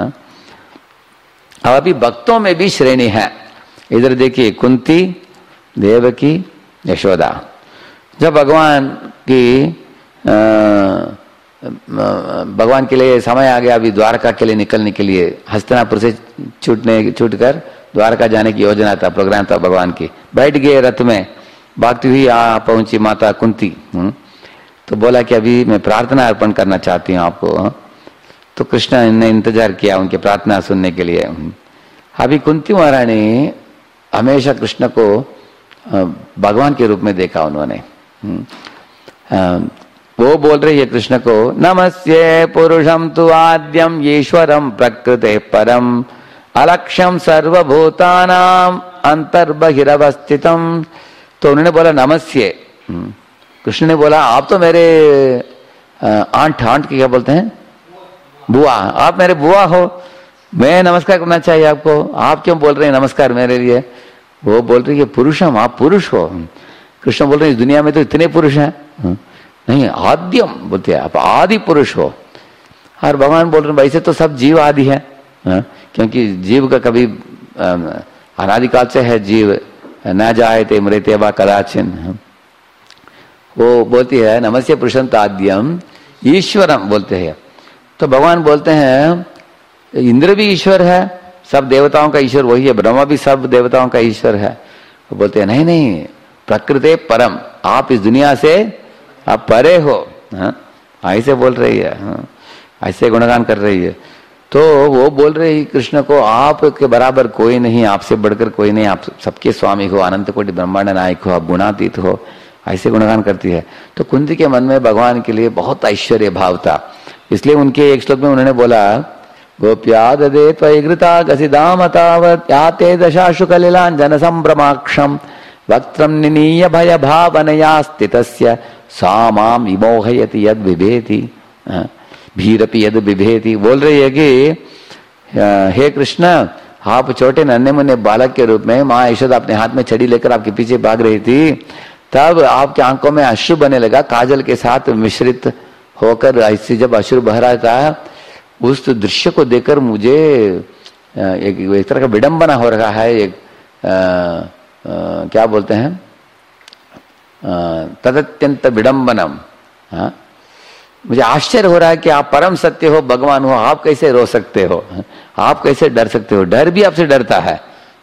अब अभी भक्तों में भी श्रेणी है। इधर देखिए, कुंती, देवकी, यशोदा। जब भगवान की भगवान के लिए समय आ गया अभी द्वारका के लिए निकलने के लिए, हस्तिनापुर से छूटकर द्वारका जाने की योजना था, प्रोग्राम था भगवान की। बैठ गए रथ में, भागती हुई पहुंची माता कुंती। तो बोला कि अभी मैं प्रार्थना अर्पण करना चाहती हूँ आपको। तो कृष्ण ने इंतजार किया उनके प्रार्थना सुनने के लिए। अभी कुंती महारानी हमेशा कृष्ण को भगवान के रूप में देखा उन्होंने। वो बोल रही है कृष्ण को, नमस्ये पुरुषम तु आद्यम ईश्वरम प्रकृते परम अलक्ष्यम सर्वभूतानाम अंतर्बहिरवस्थितम। तो उन्होंने बोला नमस्ये। कृष्ण ने बोला आप तो मेरे आंट की क्या बोलते हैं, बुआ, आप मेरे बुआ हो, मैं नमस्कार करना चाहिए आपको, आप क्यों बोल रहे हैं नमस्कार मेरे लिए। वो बोल रही है पुरुषम, आप पुरुष हो। कृष्ण बोल रहे हैं इस दुनिया में तो इतने पुरुष हैं, नहीं आद्यम बोलते हैं, आप आदि पुरुष हो। और भगवान बोल रहे हैं वैसे तो सब जीव आदि है, क्योंकि जीव का कभी अनादिकाल से है जीव, न जायते मृते वा कदाचिन। वो बोलती है नमस्ते पुरुषम ताद्यम ईश्वरम बोलते हैं। तो भगवान बोलते हैं इंद्र भी ईश्वर है, सब देवताओं का ईश्वर वही है, ब्रह्मा भी सब देवताओं का ईश्वर है। वो बोलते हैं नहीं नहीं प्रकृति परम, आप इस दुनिया से आप परे हो। ऐसे बोल रही है, ऐसे गुणगान कर रही है। तो वो बोल रही कृष्ण को आपके बराबर कोई नहीं, आपसे बढ़कर कोई नहीं, आप सबके स्वामी हो, अनंत कोटि ब्रह्मांड नायक हो, आप गुणातीत हो, ऐसे गुणगान करती है। तो कुंती के मन में भगवान के लिए बहुत ऐश्वर्य भाव था, इसलिए उनके एक श्लोक में उन्होंने बोला गोप्या ददे त्वयिघृता गसिदामतावत् याते दशाशु कलिलाञ्जन संभ्रमाक्षम वक्त्रम निनीय भय भावनया स्थितस्य सा माम विमोहयति यद बिभेति भीरपि यद बिभेति। बोल रही है कि हे कृष्ण, आप छोटे नन्हे मुन्ने बालक के रूप में माँ यशोदा अपने हाथ में छड़ी लेकर आपके पीछे भाग रही थी, तब आपकी आंखों में अश्रु बने लगा, काजल के साथ मिश्रित होकर ऐसे जब अश्रु बह रहा था, उस दृश्य को देखकर मुझे एक तरह का विडंबना हो रहा है, एक क्या बोलते हैं तदत्यंत विडंबनम। मुझे आश्चर्य हो रहा है कि आप परम सत्य हो, भगवान हो, आप कैसे रो सकते हो, आप कैसे डर सकते हो, डर भी आपसे डरता है।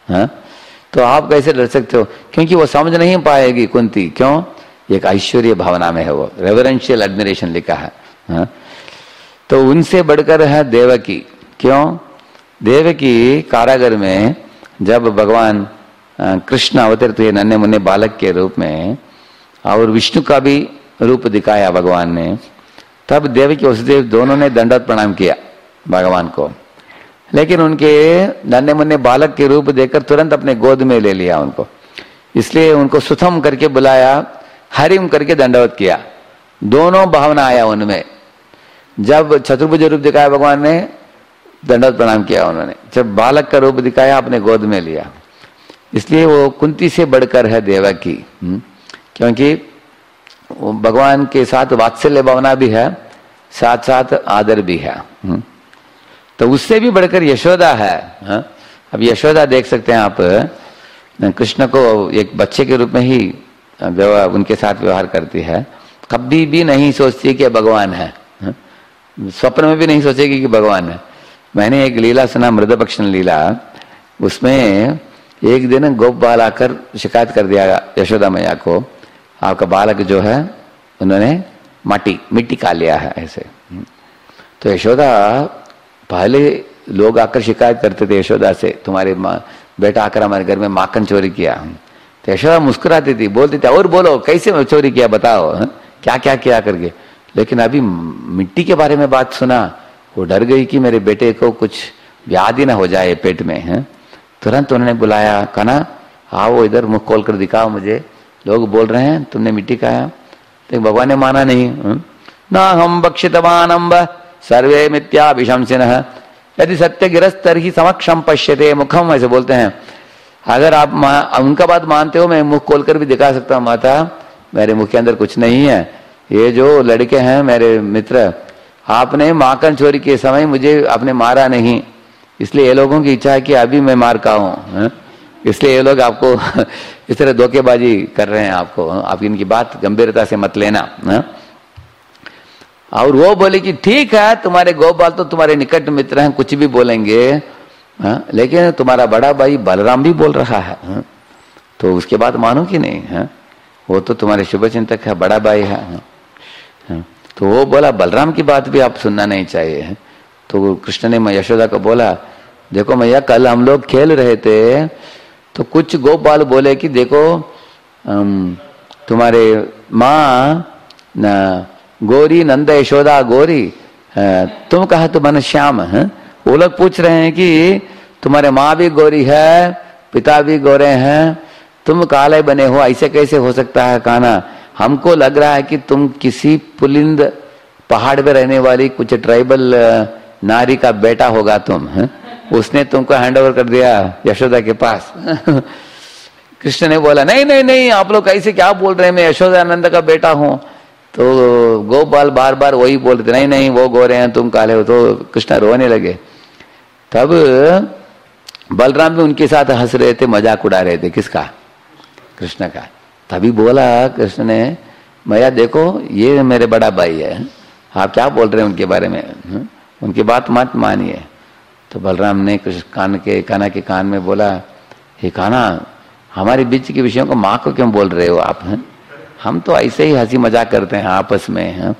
तो आप कैसे डर सकते हो, क्योंकि वो समझ नहीं पाएगी कुंती, क्यों, एक ऐश्वर्य भावना में है, वो रेवरेंशियल एडमिरेशन लिखा है। तो उनसे बढ़कर है देवकी। क्यों, देवकी कारागर में जब भगवान कृष्ण अवतरित हुए नन्हे मुन्ने बालक के रूप में, और विष्णु का भी रूप दिखाया भगवान ने, तब देवकी वसुदेव दोनों ने दंडवत प्रणाम किया भगवान को। लेकिन उनके नन्हे मुन्ने बालक के रूप देखकर तुरंत अपने गोद में ले लिया उनको, इसलिए उनको सुथम करके बुलाया, हरिम करके दंडवत किया। दोनों भावना आया उनमें। जब चतुर्भुज रूप दिखाया भगवान ने, दंडवत प्रणाम किया उन्होंने, जब बालक का रूप दिखाया अपने गोद में लिया। इसलिए वो कुंती से बढ़कर है देवकी, क्योंकि भगवान के साथ वात्सल्य भावना भी है, साथ साथ आदर भी है। तो उससे भी बढ़कर यशोदा है। अब यशोदा देख सकते हैं आप, कृष्ण को एक बच्चे के रूप में ही उनके साथ व्यवहार करती है, कभी भी नहीं सोचती कि भगवान है, स्वप्न में भी नहीं सोचेगी कि भगवान है। मैंने एक लीला सुना, मृदभक्षण लीला, उसमें एक दिन गोप बाल आकर शिकायत कर दिया यशोदा मैया को, आपका बालक जो है उन्होंने मिट्टी खा लिया है ऐसे। तो यशोदा, पहले लोग आकर शिकायत करते थे यशोदा से, तुम्हारे बेटा आकर हमारे घर में माखन चोरी किया। तो यशोदा मुस्कुराती थी, बोलती थी और बोलो कैसे चोरी किया, बताओ क्या क्या किया करके। लेकिन अभी मिट्टी के बारे में बात सुना, वो डर गई कि मेरे बेटे को कुछ व्याधि ना हो जाए पेट में। तुरंत उन्होंने बुलाया, कहा आओ इधर, मुंह खोल कर दिखाओ मुझे, लोग बोल रहे हैं तुमने मिट्टी खाया। तो भगवान ने माना नहीं। ना हम भक्षितवान अम्ब सर्वे मिथ्याभिशंसिनः यदि सत्य गिरस्तर ही समक्षम पश्यते मुखम, ऐसे बोलते हैं। अगर आप उनका बात मानते हो, मैं मुंह खोलकर भी दिखा सकता हूँ, माता मेरे मुख के अंदर कुछ नहीं है। ये जो लड़के हैं मेरे मित्र, आपने माखन चोरी के समय मुझे आपने मारा नहीं, इसलिए ये लोगों की इच्छा है कि अभी मैं मार का हूं, इसलिए ये लोग आपको इस तरह धोखेबाजी कर रहे हैं आपको। आप इनकी बात गंभीरता से मत लेना। और वो बोले कि ठीक है, तुम्हारे गोपाल तो तुम्हारे निकट मित्र हैं, कुछ भी बोलेंगे, लेकिन तुम्हारा बड़ा भाई बलराम भी बोल रहा है, तो उसके बाद मानो कि नहीं है? वो तो तुम्हारे शुभ चिंतक है, बड़ा भाई है। तो वो बोला बलराम की बात भी आप सुनना नहीं चाहिए। तो कृष्ण ने यशोदा को बोला, देखो मैया, कल हम लोग खेल रहे थे तो कुछ गोपाल बोले कि देखो तुम्हारे माँ गोरी, नंद यशोदा गोरी, तुम कहा तो मन श्याम है। वो लोग पूछ रहे हैं कि तुम्हारे माँ भी गोरी है, पिता भी गोरे हैं, तुम काले बने हो, ऐसे कैसे हो सकता है कान्हा? हमको लग रहा है कि तुम किसी पुलिंद पहाड़ पे रहने वाली कुछ ट्राइबल नारी का बेटा होगा तुम, है? उसने तुमको हैंड ओवर कर दिया यशोदा के पास। कृष्ण ने बोला नहीं नहीं नहीं, आप लोग ऐसे क्या बोल रहे हैं, मैं यशोदानंद का बेटा हूं। तो गोपाल बार बार वही बोल रहे थे, नहीं नहीं वो गोरे हैं, तुम काले हो। तो कृष्ण रोने लगे। तब बलराम भी उनके साथ हंस रहे थे, मजाक उड़ा रहे थे। किसका? कृष्ण का। तभी बोला कृष्ण ने, मैया देखो ये मेरे बड़ा भाई है, आप क्या बोल रहे हैं उनके बारे में, उनकी बात मत मानिए। तो बलराम ने कान्हा के कान में बोला, हे कान्हा, हमारे बीच के विषयों को माँ को क्यों बोल रहे हो आप? हम तो ऐसे ही हंसी मजाक करते हैं आपस में।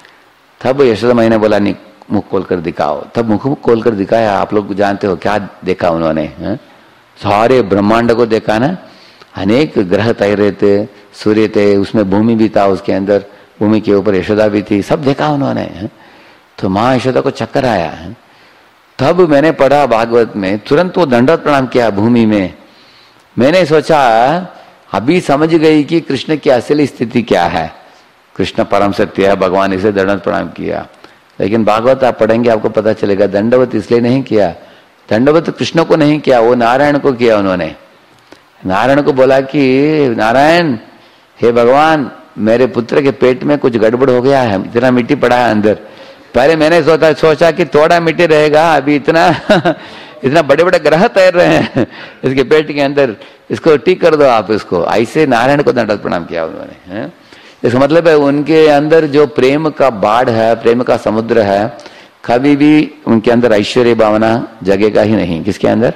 तब यशोदा माई ने बोला, मुख खोल कर दिखाओ। तब मुख खोल कर दिखाया। आप लोग जानते हो क्या देखा उन्होंने? सारे ब्रह्मांड को देखा ना, अनेक ग्रह तय रहे थे, सूर्य थे, उसमें भूमि भी था, उसके अंदर भूमि के ऊपर यशोदा भी थी, सब देखा उन्होंने। तो माँ यशोदा को चक्कर आया। तब मैंने पढ़ा भागवत में, तुरंत वो दंडवत प्रणाम किया भूमि में। मैंने सोचा अभी समझ गई कि कृष्ण की असली स्थिति क्या है। कृष्ण परम सत्य है, भगवान इसे दंडवत प्रणाम किया। लेकिन भागवत आप पढ़ेंगे आपको पता चलेगा, दंडवत इसलिए नहीं किया, दंडवत कृष्ण को नहीं किया, वो नारायण को किया। उन्होंने नारायण को बोला कि नारायण, हे भगवान, मेरे पुत्र के पेट में कुछ गड़बड़ हो गया है, इतना मिट्टी पड़ा है अंदर। पहले मैंने सोचा कि थोड़ा मिट्टी रहेगा, अभी इतना इतना बड़े बड़े ग्रह तैर रहे हैं इसके पेट के अंदर, इसको ठीक कर दो आप इसको। ऐसे नारायण को दंडवत प्रणाम किया उन्होंने। इसका मतलब है उनके अंदर जो प्रेम का बाढ़ है, प्रेम का समुद्र है, कभी भी उनके अंदर ऐश्वर्य भावना जगेगा ही नहीं। किसके अंदर?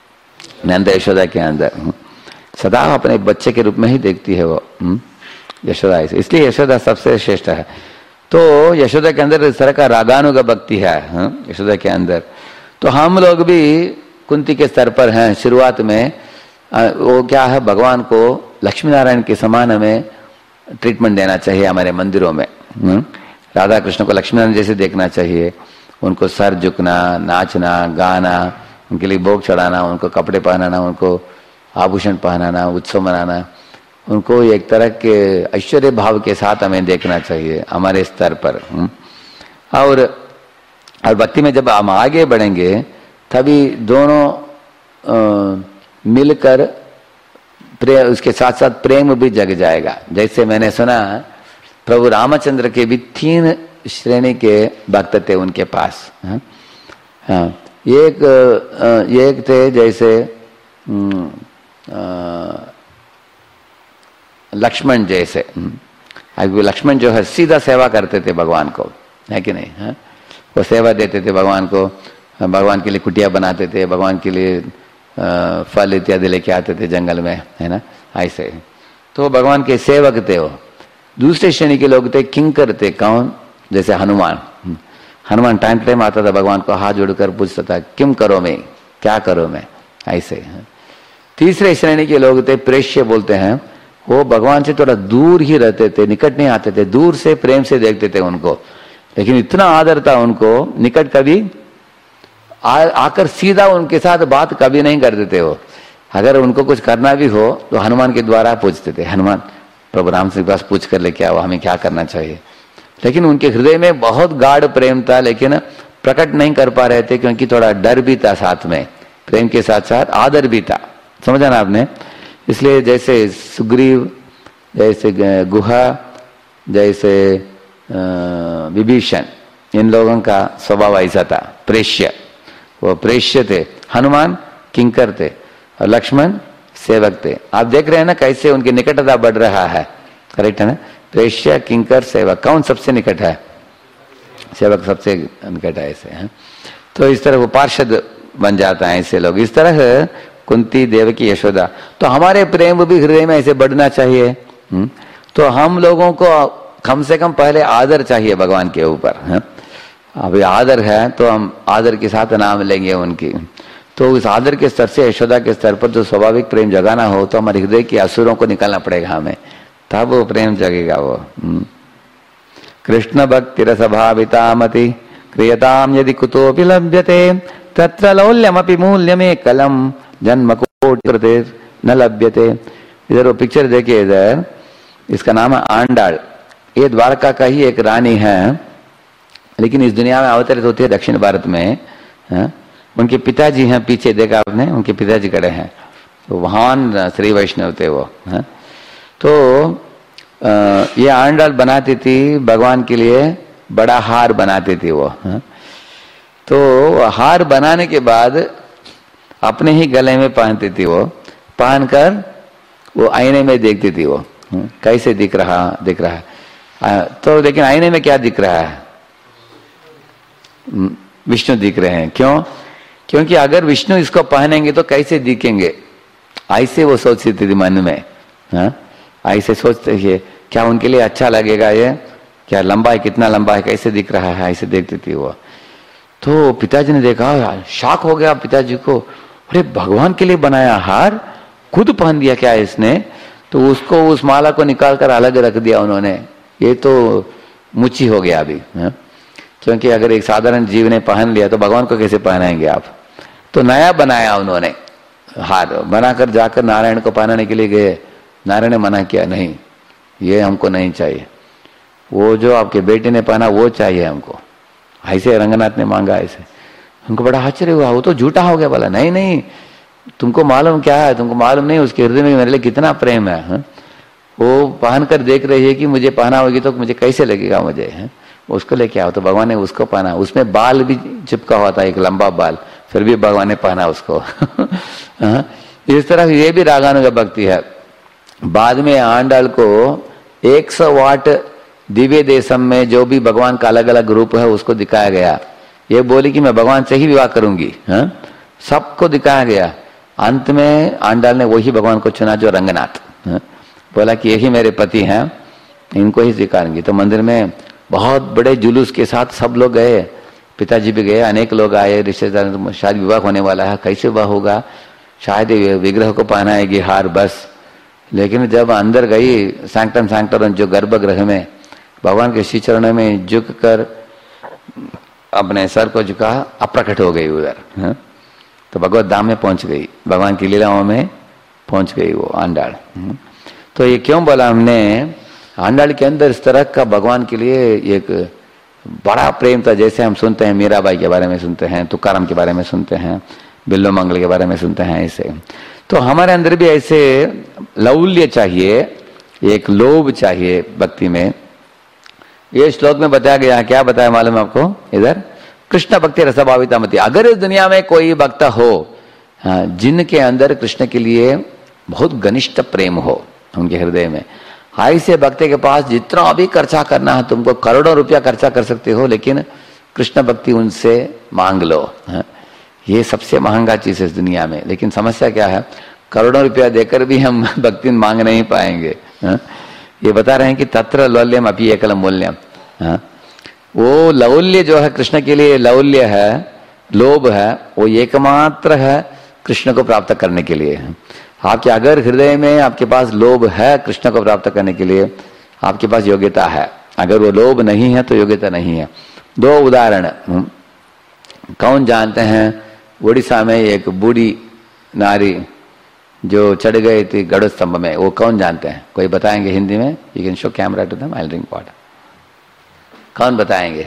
नंद यशोदा के अंदर। सदा अपने बच्चे के रूप में ही देखती है वो यशोदा। इसलिए यशोदा सबसे श्रेष्ठ है। तो यशोदा के अंदर इस तरह का रागानुगा भक्ति है यशोदा के अंदर। तो हम लोग भी कुंती के स्तर पर हैं शुरुआत में। वो क्या है, भगवान को लक्ष्मी नारायण के समान हमें ट्रीटमेंट देना चाहिए हमारे मंदिरों में। राधा कृष्ण को लक्ष्मी नारायण जैसे देखना चाहिए। उनको सर झुकना, नाचना, गाना, उनके लिए भोग चढ़ाना, उनको कपड़े पहनाना, उनको आभूषण पहनाना, उत्सव मनाना, उनको एक तरह के ऐश्वर्य भाव के साथ हमें देखना चाहिए हमारे स्तर पर। और भक्ति में जब हम आगे बढ़ेंगे तभी दोनों मिलकर उसके साथ साथ प्रेम भी जग जाएगा। जैसे मैंने सुना प्रभु रामचंद्र के भी 3 श्रेणी के भक्त थे उनके पास। एक थे जैसे लक्ष्मण जैसे। लक्ष्मण जो है सीधा सेवा करते थे भगवान को, है कि नहीं? वो सेवा देते थे भगवान को, भगवान के लिए कुटिया बनाते थे, भगवान के लिए फल इत्यादि लेके आते थे जंगल में, है ना? ऐसे तो भगवान के सेवक थे वो। दूसरे श्रेणी के लोग थे किंकर थे। कौन? जैसे हनुमान। हनुमान टाइम टाइम आता था भगवान को हाथ जोड़कर पूछता था, किम करो मैं, क्या करो मैं, ऐसे। तीसरे श्रेणी के लोग थे प्रेष्य बोलते हैं। वो भगवान से थोड़ा दूर ही रहते थे, निकट नहीं आते थे, दूर से प्रेम से देखते थे उनको, लेकिन इतना आदर था उनको, निकट कभी आकर सीधा उनके साथ बात कभी नहीं करते थे वो। अगर उनको कुछ करना भी हो तो हनुमान के द्वारा पूछते थे, हनुमान प्रभु राम से पास पूछ कर लेके आओ, हमें क्या करना चाहिए। लेकिन उनके हृदय में बहुत गाढ़ प्रेम था, लेकिन प्रकट नहीं कर पा रहे थे क्योंकि थोड़ा डर भी था साथ में, प्रेम के साथ साथ आदर भी था। समझा ना आपने? इसलिए जैसे सुग्रीव, जैसे गुहा, जैसे विभीषण, इन लोगों का स्वभाव ऐसा था, प्रेष्य। वो प्रेष्य थे। हनुमान किंकर थे और लक्ष्मण सेवक थे। आप देख रहे हैं ना कैसे उनकी निकटता बढ़ रहा है। करेक्ट है ना? प्रेष्य, किंकर, सेवक। कौन सबसे निकट है? सेवक सबसे निकट है ऐसे हैं। तो इस तरह वो पार्षद बन जाता है ऐसे लोग। इस तरह कुंती, देवकी, यशोदा। तो हमारे प्रेम भी हृदय में ऐसे बढ़ना चाहिए। तो हम लोगों को कम से कम पहले आदर चाहिए भगवान के ऊपर। अभी आदर है तो हम आदर के साथ नाम लेंगे उनकी। तो उस आदर के स्तर से, यशोदा के स्तर पर जो स्वाभाविक प्रेम जगाना हो तो हमारे हृदय के असुरों को निकालना पड़ेगा हमें, तब वो प्रेम जगेगा वो। कृष्ण भक्ति रसभावितामति क्रियताम यदि कुतोपि लभ्यते तत्र लौल्यमपि मूल्यमेकलम जन्म कोटि कृते न लभ्यते। इधर वो पिक्चर देखिए, इधर इसका नाम है आंडाल। ये द्वारका का ही एक रानी है, लेकिन इस दुनिया में अवतरित होती है दक्षिण भारत में। उनके पिताजी हैं, पीछे देखा आपने, उनके पिताजी खड़े हैं, तो महान श्री वैष्णव थे वो। तो ये आंडाल बनाती थी भगवान के लिए, बड़ा हार बनाती थी वो। तो हार बनाने के बाद अपने ही गले में पहनती थी वो, पहनकर वो आईने में देखती थी वो कैसे दिख रहा है। तो लेकिन आईने में क्या दिख रहा है? विष्णु दिख रहे हैं। क्यों? क्योंकि अगर विष्णु इसको पहनेंगे तो कैसे दिखेंगे, ऐसे वो सोचती थी मन में। ऐसे सोचते थे क्या उनके लिए अच्छा लगेगा, ये क्या लंबा है, कितना लंबा है, कैसे दिख रहा है, ऐसे देखती थी वो। तो पिताजी ने देखा, शॉक हो गया पिताजी को, अरे भगवान के लिए बनाया हार खुद पहन दिया क्या इसने। तो उसको, उस माला को निकाल कर अलग रख दिया उन्होंने। ये तो मुची हो गया अभी, क्योंकि अगर एक साधारण जीव ने पहन लिया तो भगवान को कैसे पहनाएंगे आप। तो नया बनाया उन्होंने हार, बनाकर जाकर नारायण को पहनाने के लिए गए। नारायण ने मना किया, नहीं ये हमको नहीं चाहिए, वो जो आपके बेटे ने पहना वो चाहिए हमको। ऐसे रंगनाथ ने मांगा ऐसे। उनको बड़ा आश्चर्य हुआ, वो तो झूठा हो गया। बोला नहीं नहीं, तुमको मालूम क्या है, तुमको मालूम नहीं उसके हृदय में मेरे लिए कितना प्रेम है। वो पहन कर देख रही है कि मुझे पहना होगी तो मुझे कैसे लगेगा मुझे। उसको लेके आओ। तो भगवान ने उसको पहना, उसमें बाल भी चिपका हुआ था, एक लंबा बाल, फिर भी भगवान ने पहना उसको। इस तरह ये भी रागानुग भक्ति है। बाद में आंडाल को 100 वाट दिव्य देशम में जो भी भगवान का अलग अलग रूप है उसको दिखाया गया। ये बोली कि मैं भगवान से ही विवाह करूंगी, सबको दिखाया गया। अंत में आंडाल ने वही भगवान को चुना जो रंगनाथ। बोला कि यही मेरे पति हैं, इनको ही स्वीकारूंगी। तो मंदिर में बहुत बड़े जुलूस के साथ सब लोग गए, पिताजी भी गए, अनेक लोग आए, रिश्तेदार। शायद विवाह होने वाला है, कैसे विवाह होगा, शायद विग्रह को पहनाएगी हार बस। लेकिन जब अंदर गई सैंक्टम सैंक्टोरम जो गर्भगृह में, भगवान के श्री चरणों में झुक कर अपने सर को झुका, अप्रकट हो गई उधर। तो भगवत धाम में पहुंच गई, भगवान की लीलाओं में पहुंच गई वो आंडाल। तो ये क्यों बोला हमने, आंडाल के अंदर इस तरह का भगवान के लिए एक बड़ा प्रेम था। जैसे हम सुनते हैं मीराबाई के बारे में सुनते हैं, तुकाराम के बारे में सुनते हैं, बिल्लो मंगल के बारे में सुनते हैं, ऐसे। तो हमारे अंदर भी ऐसे लौल्य चाहिए, एक लोभ चाहिए भक्ति में। ये श्लोक में बताया गया, क्या बताया मालूम है आपको? इधर कृष्ण भक्ति रसभाविता मति। अगर इस दुनिया में कोई भक्त हो जिनके अंदर कृष्ण के लिए बहुत घनिष्ठ प्रेम हो उनके हृदय में, ऐसे भक्ति के पास जितना भी खर्चा करना है, तुमको करोड़ों रुपया खर्चा कर सकते हो, लेकिन कृष्ण भक्ति उनसे मांग लो। ये सबसे महंगा चीज है इस दुनिया में। लेकिन समस्या क्या है, करोड़ों रुपया देकर भी हम भक्ति मांग नहीं पाएंगे। ये बता रहे हैं कि तत्र लौल्यम अपि एकल मूल्यम। वो लौल्य जो है कृष्ण के लिए लौल्य है, लोभ है, वो एकमात्र है कृष्ण को प्राप्त करने के लिए। आपके अगर हृदय में आपके पास लोभ है कृष्ण को प्राप्त करने के लिए, आपके पास योग्यता है। अगर वो लोभ नहीं है तो योग्यता नहीं है। 2 उदाहरण कौन जानते हैं? उड़ीसा में एक बूढ़ी नारी जो चढ़ गई थी गढ़ स्तंभ में, वो कौन जानते हैं? कोई बताएंगे हिंदी में? You can show camera to them, I will drink water. कौन बताएंगे?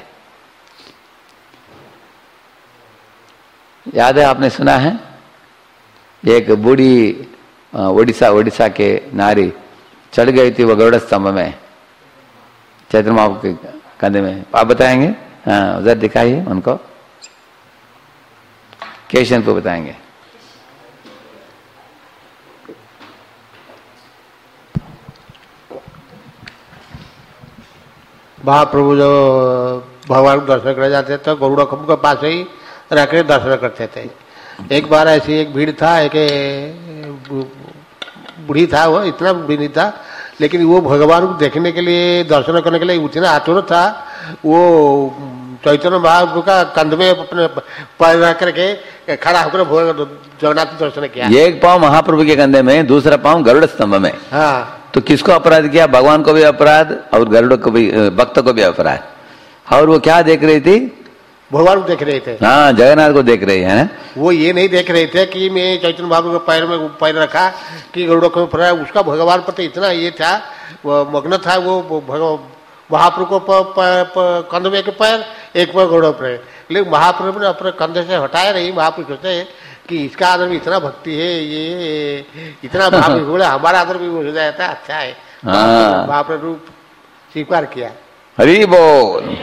याद है, आपने सुना है? एक बूढ़ी उड़ीसा के नारी चढ़ गई थी वो गरुड़ स्तंभ में, चैत्र माह के कंधे में। आप बताएंगे? हाँ, उधर दिखाइए उनको, केशन को बताएंगे। महाप्रभु जो भगवान को दर्शन करने जाते थे, गरुड़ के पास ही रह कर दर्शन करते थे। एक बार ऐसी एक भीड़ था, एक बूढ़ी था, वो इतना बूढ़ी नहीं था, लेकिन वो भगवान को देखने के लिए, दर्शन करने के लिए इतना आतुर था। वो चैतन्य महाप्रभु का कंध में अपने पैर रख करके खड़ा होकर जगन्नाथ दर्शन किया। एक पाँव महाप्रभु के कंधे में, दूसरा पाँव गरुड़ स्तंभ में। हाँ, तो किसको अपराध किया? भगवान को भी अपराध और गरुड़ को भी, भक्त को भी अपराध। और वो क्या देख रही थी? भगवान को देख रहे थे। हाँ, जगन्नाथ को देख रही है। वो ये नहीं देख रहे थे कि मैं चैतन्य महाप्रभु के पैर में पैर रखा कि गरुड़ को फरा। उसका भगवान पर इतना ये था, वो मग्न था, वो महाप्रभु को कंध में एक पैर, एक पैर गरुड़ पर। लेकिन महाप्रभु ने अपने कंधे से हटाया नहीं। महाप्रभु सोचते हैं कि इसका आदर भी इतना भक्ति है, ये इतना महाप्रभु बोले हमारा आदर भी हो जाता, अच्छा है। महाप्रभु स्वीकार किया। हरि बोल।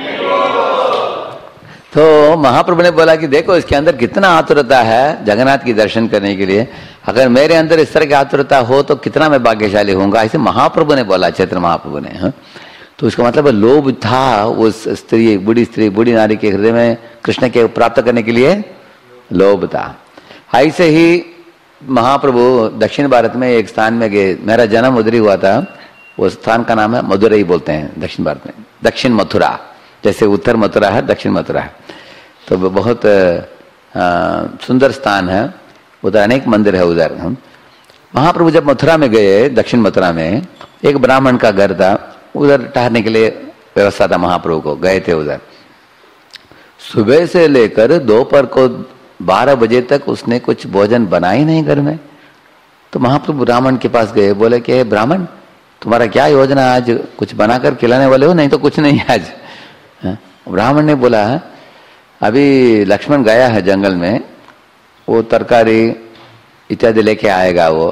तो महाप्रभु ने बोला कि देखो इसके अंदर कितना आतुरता है जगन्नाथ की दर्शन करने के लिए। अगर मेरे अंदर इस तरह की आतुरता हो तो कितना मैं भाग्यशाली होऊंगा, ऐसे महाप्रभु ने बोला, चैतन्य महाप्रभु ने। हाँ? तो इसका मतलब लोभ था उस स्त्री, बूढ़ी नारी के हृदय में कृष्ण के प्राप्त करने के लिए लोभ था। ऐसे ही महाप्रभु दक्षिण भारत में एक स्थान में गए। मेरा जन्म उधर ही हुआ था। वो स्थान का नाम है मदुरई बोलते हैं दक्षिण भारत में, दक्षिण मथुरा। जैसे उत्तर मथुरा है, दक्षिण मथुरा है। तो बहुत सुंदर स्थान है, उधर अनेक मंदिर है उधर। महाप्रभु जब मथुरा में गए, दक्षिण मथुरा में एक ब्राह्मण का घर था, उधर ठहरने के लिए व्यवस्था था। महाप्रभु को गए थे उधर। सुबह से लेकर दोपहर को 12 बजे तक उसने कुछ भोजन बनाया ही नहीं घर में। तो महाप्रभु ब्राह्मण के पास गए, बोले कि ब्राह्मण तुम्हारा क्या योजना, आज कुछ बनाकर खिलाने वाले हो? नहीं तो कुछ नहीं आज। ब्राह्मण ने बोला अभी लक्ष्मण गया है जंगल में, वो तरकारी इत्यादि लेके आएगा वो।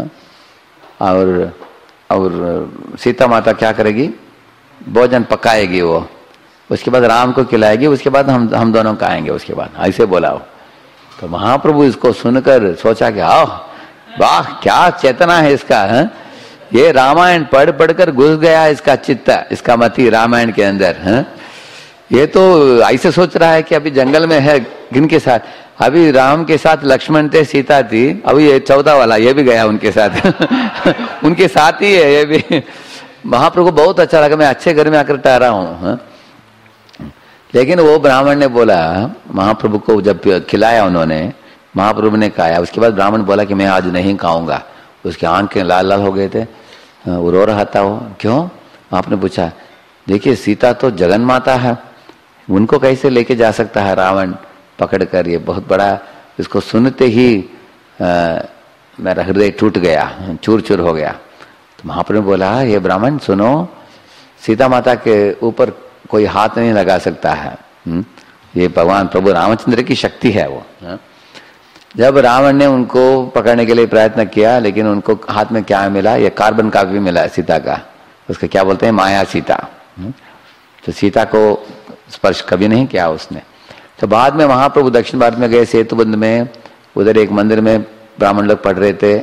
और सीता माता क्या करेगी? भोजन पकाएगी वो, उसके बाद राम को खिलाएगी, उसके बाद हम दोनों का आएंगे उसके बाद। ऐसे बोला वो। तो महाप्रभु इसको सुनकर सोचा कि आओ वाह क्या चेतना है इसका। है ये रामायण पढ़ पढ़कर घुस गया इसका चित्त, इसका मति रामायण के अंदर। है ये तो ऐसे सोच रहा है कि अभी जंगल में है किनके साथ, अभी राम के साथ लक्ष्मण थे, सीता थी, अभी ये 14 वाला ये भी गया उनके साथ। उनके साथ ही है ये भी। महाप्रभु को बहुत अच्छा लगा, मैं अच्छे घर में आकर ठहरा हूं। लेकिन वो ब्राह्मण ने बोला, महाप्रभु को जब खिलाया उन्होंने, महाप्रभु ने खाया, उसके बाद ब्राह्मण बोला कि मैं आज नहीं खाऊंगा। उसके आंखें लाल लाल हो गए थे, वो रो रहा था। वो क्यों? आपने पूछा, देखिए सीता तो जगन माता है, उनको कैसे लेके जा सकता है रावण पकड़कर? ये बहुत बड़ा। इसको सुनते ही मेरा हृदय टूट गया, चूर चूर हो गया। तो महाप्रभु बोला, ये ब्राह्मण सुनो, सीता माता के ऊपर कोई हाथ नहीं लगा सकता है। ये भगवान प्रभु रामचंद्र की शक्ति है वो। जब रावण ने उनको पकड़ने के लिए प्रयत्न किया, लेकिन उनको हाथ में क्या मिला? ये कार्बन का भी मिला सीता का, उसका क्या बोलते हैं, माया सीता। तो सीता को स्पर्श कभी नहीं किया उसने। तो बाद में महाप्रभु दक्षिण भारत में गए, सेतुबंध में, उधर एक मंदिर में ब्राह्मण लोग पढ़ रहे थे,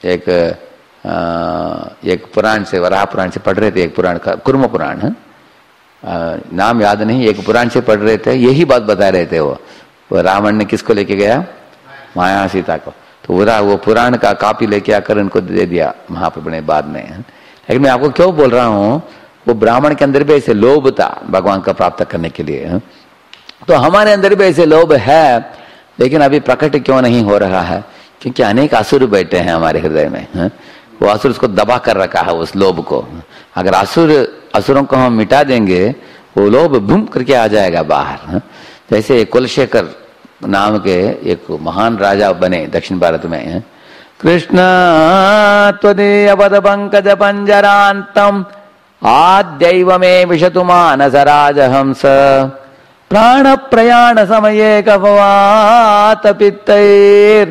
एक पुराण से, वराह पुराण से पढ़ रहे थे, एक पुराण का कुर्म पुराण है, नाम याद नहीं, एक पुराण से पढ़ रहे थे, यही बात बता रहे थे। वो रावण ने किसको लेके गया? माया सीता को। तो वो पुराण का कॉपी लेके आकर उनको दे दिया महाप्रभु ने बाद में। लेकिन मैं आपको क्यों बोल रहा हूँ, वो ब्राह्मण के अंदर भी ऐसे लोभ था भगवान का प्राप्त करने के लिए। तो हमारे अंदर भी ऐसे लोभ है, लेकिन अभी प्रकट क्यों नहीं हो रहा है? क्योंकि अनेक असुर बैठे हैं हमारे हृदय में। वो असुर उसको दबा कर रखा है, उस लोभ को। अगर असुरों को हम मिटा देंगे, वो लोभ भूम करके आ जाएगा बाहर। जैसे कुलशेखर नाम के एक महान राजा बने दक्षिण भारत में। कृष्ण त्वदीय पद पंकज पंजरांतम आद्यैव मे विशतु मानस राजहंस प्राण प्रयाण समये कफवात पित्तैर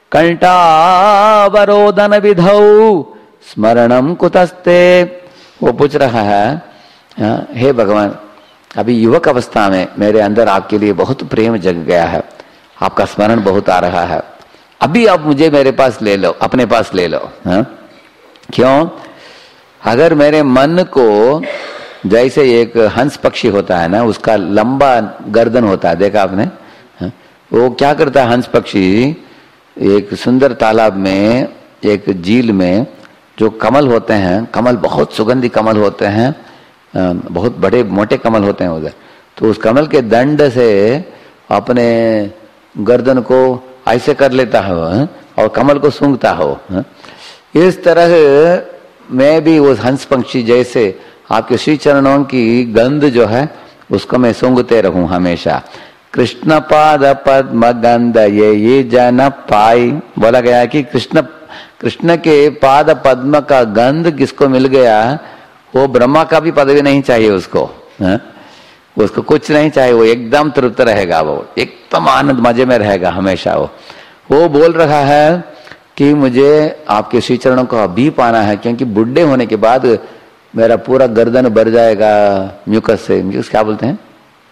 कंठावरोदन विधौ स्मरणम कुतस्ते। वो पूछ रहा है, हे भगवान, अभी युवक अवस्था में मेरे अंदर आपके लिए बहुत प्रेम जग गया है, आपका स्मरण बहुत आ रहा है, अभी आप मुझे मेरे पास ले लो, अपने पास ले लो। क्यों? अगर मेरे मन को जैसे एक हंस पक्षी होता है ना, उसका लंबा गर्दन होता है, देखा आपने? वो क्या करता है हंस पक्षी, एक सुंदर तालाब में, एक झील में जो कमल होते हैं, कमल बहुत सुगंधी कमल होते हैं, बहुत बड़े मोटे कमल होते हैं उधर, तो उस कमल के दंड से अपने गर्दन को ऐसे कर लेता हो और कमल को सूंघता हो। इस तरह मैं भी उस हंस पक्षी जैसे आपके श्री चरणों की गंध जो है उसको मैं सूंघते रहूं हमेशा। कृष्ण पाद पद्म गंध ये जन पाई, बोला गया है कि कृष्ण के पाद पद्म का गंध किसको मिल गया, वो ब्रह्मा का भी पदवी नहीं चाहिए उसको, उसको कुछ नहीं चाहिए, वो एकदम तृप्त रहेगा, वो एकदम आनंद मजे में रहेगा हमेशा। वो बोल रहा है कि मुझे आपके श्री चरणों को अभी पाना है, क्योंकि बुढ़े होने के बाद मेरा पूरा गर्दन भर जाएगा म्यूकस से, म्यूकस क्या बोलते हैं,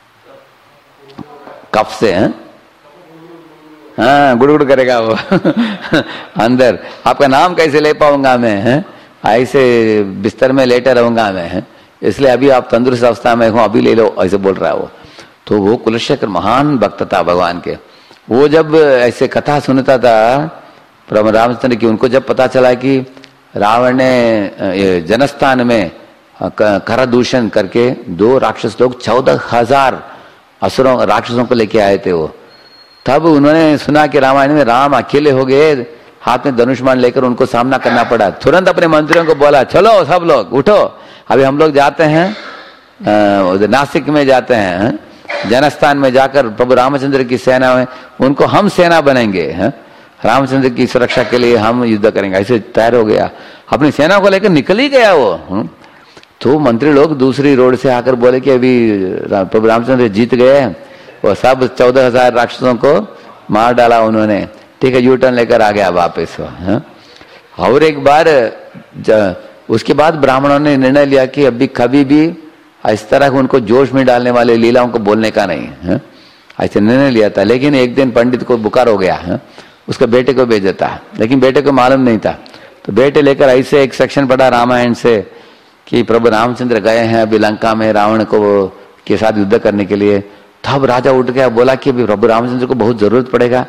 कफ से, हैं? हाँ, गुड़गुड़ करेगा वो अंदर। आपका नाम कैसे ले पाऊंगा मैं, हैं? ऐसे बिस्तर में लेटे रहूंगा मैं, हैं? इसलिए अभी आप तंदुरुस्त अवस्था में हो, अभी ले लो, ऐसे बोल रहा है वो। तो वो कुलशेखर महान भक्त था भगवान के। वो जब ऐसे कथा सुनता था प्रभु रामचंद्र की, उनको जब पता चला कि रावण ने जनस्थान में कर दूषण करके 2 राक्षस लोग 14,000 असुरों राक्षसों को लेके आए थे, वो तब उन्होंने सुना कि रामायण में राम अकेले हो गए, हाथ में धनुष्मान लेकर उनको सामना करना पड़ा। तुरंत अपने मंत्रियों को बोला, चलो सब लोग उठो, अभी हम लोग जाते हैं नासिक में जाते हैं, जनस्थान में जाकर प्रभु रामचंद्र की सेना में उनको हम सेना बनेंगे, रामचंद्र की सुरक्षा के लिए हम युद्ध करेंगे। ऐसे तैयार हो गया, अपनी सेना को लेकर निकल ही गया वो। तो मंत्री लोग दूसरी रोड से आकर बोले कि अभी प्रभु रामचंद्र जीत गए, वो सब 14,000 राक्षसों को मार डाला उन्होंने, ठीक है, यू टर्न लेकर आ गया वापस। और एक बार उसके बाद ब्राह्मणों ने निर्णय लिया कि अभी कभी भी इस तरह उनको जोश में डालने वाले लीलाओं को बोलने का नहीं है, ऐसे निर्णय लिया था। लेकिन एक दिन पंडित को बुखार हो गया है, उसका बेटे को भेज देता, लेकिन बेटे को मालूम नहीं था, तो बेटे लेकर ऐसे एक सेक्शन पढ़ा रामायण से कि प्रभु रामचंद्र गए हैं अभी लंका में रावण को के साथ युद्ध करने के लिए। तब राजा उठ गया, बोला कि अभी प्रभु रामचंद्र को बहुत जरूरत पड़ेगा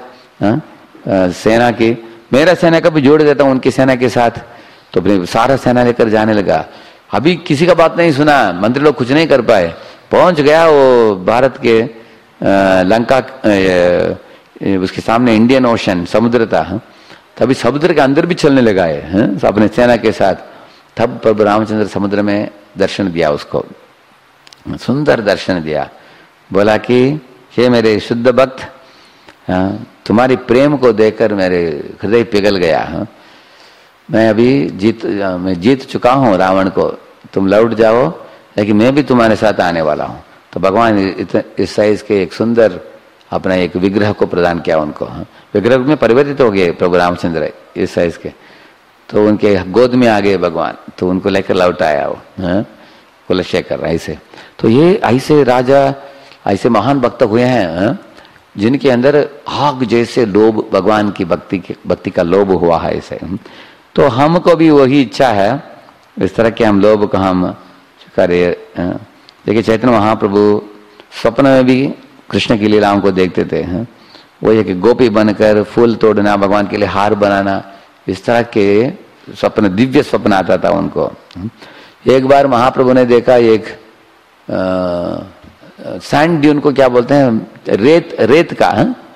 सेना की, मेरा सेना का भी जोड़ देता हूं उनकी सेना के साथ। तो अपनी सारा सेना लेकर जाने लगा। अभी किसी का बात नहीं सुना, मंत्री लोग कुछ नहीं कर पाए। पहुंच गया वो भारत के लंका, उसके सामने इंडियन ओशन समुद्र था, तभी समुद्र के अंदर भी चलने लगा है अपने सेना के साथ। तब प्रभु रामचंद्र समुद्र में दर्शन दिया उसको, सुंदर दर्शन दिया। बोला कि हे मेरे शुद्ध भक्त, तुम्हारी प्रेम को देखकर मेरे हृदय पिघल गया। मैं अभी जीत चुका हूं रावण को, तुम लौट जाओ, लेकिन मैं भी तुम्हारे साथ आने वाला हूं। तो भगवान इस साइज के एक सुंदर अपना एक विग्रह को प्रदान किया उनको। विग्रह में परिवर्तित हो गए प्रभु रामचंद्र इस साइज के, तो उनके गोद में आ गए भगवान, तो उनको लेकर लौट आया वो कुलशेखर। ऐसे तो ये ऐसे राजा, ऐसे महान भक्त हुए हैं जिनके अंदर आग जैसे लोभ, भगवान की भक्ति का लोभ हुआ है ऐसे। तो हमको भी वही इच्छा है, इस तरह के हम लोभ को हम करें। देखिए चैतन्य महाप्रभु स्वप्न में भी कृष्ण की लीलाओं को देखते थे। वो एक गोपी बनकर फूल तोड़ना, भगवान के लिए हार बनाना, इस तरह के स्वप्न, दिव्य स्वप्न आता था उनको। एक बार महाप्रभु ने देखा एक सैंड ड्यून को क्या बोलते हैं, रेत का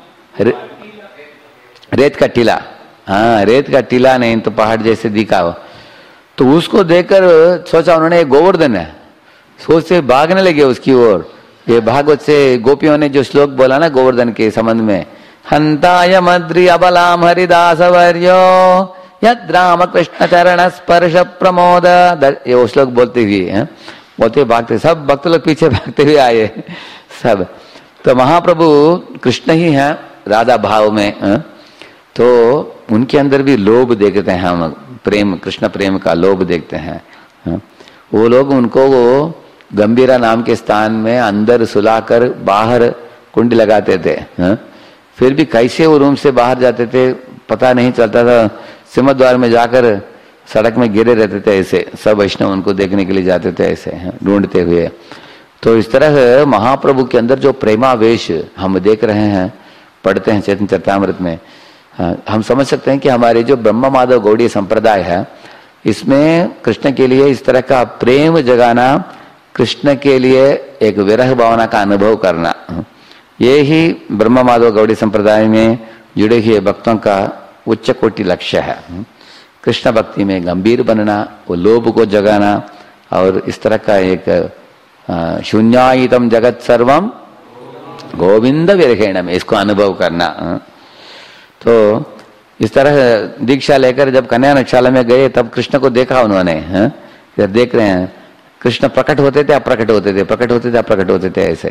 रेत का टीला, हाँ रेत का टीला नहीं तो पहाड़ जैसे दिखा हो। तो उसको देखकर सोचा उन्होंने गोवर्धन है, सोचते भागने लगे उसकी ओर। ये भागवत से गोपियों ने जो श्लोक बोला ना गोवर्धन के संबंध में, हंताय मद्रि अबलाम हरिदास वर्यो यद राम कृष्ण चरण स्पर्श प्रमोद, ये वो श्लोक बोलते हुए बोलते भागते, सब भक्त लोग पीछे भागते हुए आए सब। तो महाप्रभु कृष्ण ही हैं राधा भाव में, तो उनके अंदर भी लोभ देखते हैं हम, प्रेम, कृष्ण प्रेम का लोभ देखते हैं। वो लोग उनको वो गंभीरा नाम के स्थान में अंदर सुलाकर बाहर कुंडी लगाते थे, फिर भी कैसे वो रूम से बाहर जाते थे पता नहीं चलता था। सिंह द्वार में जाकर सड़क में गिरे रहते थे ऐसे, सब वैष्णव उनको देखने के लिए जाते थे ऐसे ढूंढते हुए। तो इस तरह महाप्रभु के अंदर जो प्रेमावेश हम देख रहे हैं, पढ़ते हैं चैतन्य चरितामृत में, हम समझ सकते हैं कि हमारे जो ब्रह्म माधव गौड़ीय संप्रदाय है, इसमें कृष्ण के लिए इस तरह का प्रेम जगाना, कृष्ण के लिए एक विरह भावना का अनुभव करना, ये ही ब्रह्म माधव गौड़ीय संप्रदाय में जुड़े हुए भक्तों का उच्च कोटि लक्ष्य है। कृष्ण भक्ति में गंभीर बनना, वो लोभ को जगाना, और इस तरह का एक शून्यायितम जगत सर्वम गोविंद विरहेण में इसको अनुभव करना। तो इस तरह दीक्षा लेकर जब कन्या नक्षाला में गए तब कृष्ण को देखा उन्होंने। इधर देख रहे हैं कृष्ण प्रकट होते थे, अप्रकट होते थे, प्रकट होते थे, अप्रकट होते थे ऐसे।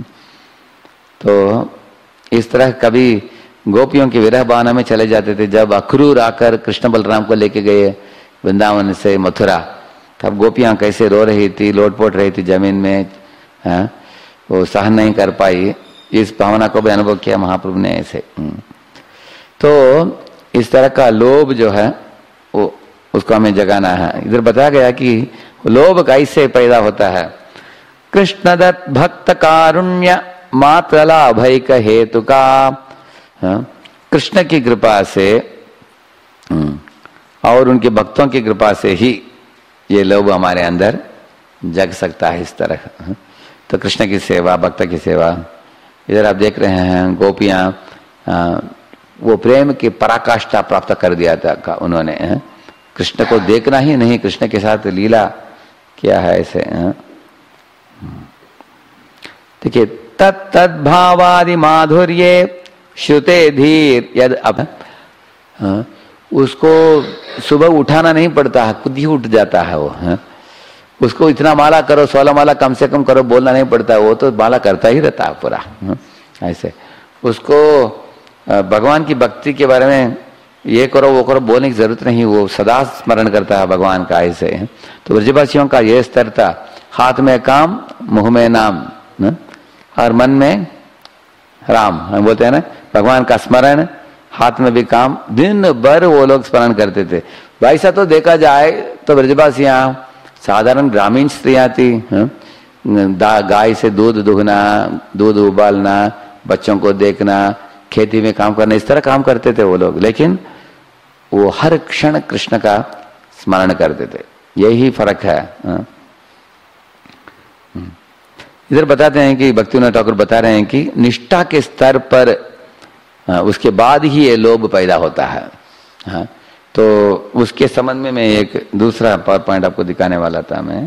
तो इस तरह कभी गोपियों की विरह भावना में चले जाते थे। जब अक्रूर आकर कृष्ण बलराम को लेके गए वृंदावन से मथुरा, तब गोपियां कैसे रो रही थी, लोटपोट रही थी जमीन में, वो सहन नहीं कर पाई। इस भावना को भी अनुभव किया महाप्रभु ने ऐसे। तो इस तरह का लोभ जो है वो उसको हमें जगाना है। इधर बताया गया कि लोभ कैसे पैदा होता है। कृष्ण दत्त भक्त कारुण्य मातला भैक हेतु का, कृष्ण की कृपा से और उनके भक्तों की कृपा से ही ये लोभ हमारे अंदर जग सकता है इस तरह। तो कृष्ण की सेवा, भक्त की सेवा, इधर आप देख रहे हैं गोपियां वो प्रेम की पराकाष्ठा प्राप्त कर दिया था उन्होंने। कृष्ण को देखना ही नहीं, कृष्ण के साथ लीला किया है ऐसे। देखिए तत् भावादि माधुर्ये श्रुते धीर यद, अब उसको सुबह उठाना नहीं पड़ता है, खुद ही उठ जाता है वो। उसको इतना माला करो, 16 माला कम से कम करो, बोलना नहीं पड़ता, वो तो माला करता ही रहता है पूरा ऐसे। उसको भगवान की भक्ति के बारे में ये करो वो करो बोलने की जरूरत नहीं, वो सदा स्मरण करता है भगवान का ऐसे। तो ब्रजवासियों का ये स्तर था, हाथ में काम मुंह में नाम और मन में राम, हम बोलते हैं ना, भगवान का स्मरण, हाथ में भी काम, दिन भर वो लोग स्मरण करते थे। वैसा तो देखा जाए तो ब्रजवासियां साधारण ग्रामीण स्त्रियां थी, गाय से दूध दुहना, दूध उबालना, बच्चों को देखना, खेती में काम करना, इस तरह काम करते थे वो लोग। लेकिन वो हर क्षण कृष्ण का स्मरण करते थे, यही फर्क है। इधर बताते हैं कि भक्तिविनोद ठाकुर बता रहे हैं कि निष्ठा के स्तर पर उसके बाद ही ये लोभ पैदा होता है। तो उसके संबंध में मैं एक दूसरा पावर पॉइंट आपको दिखाने वाला था। मैं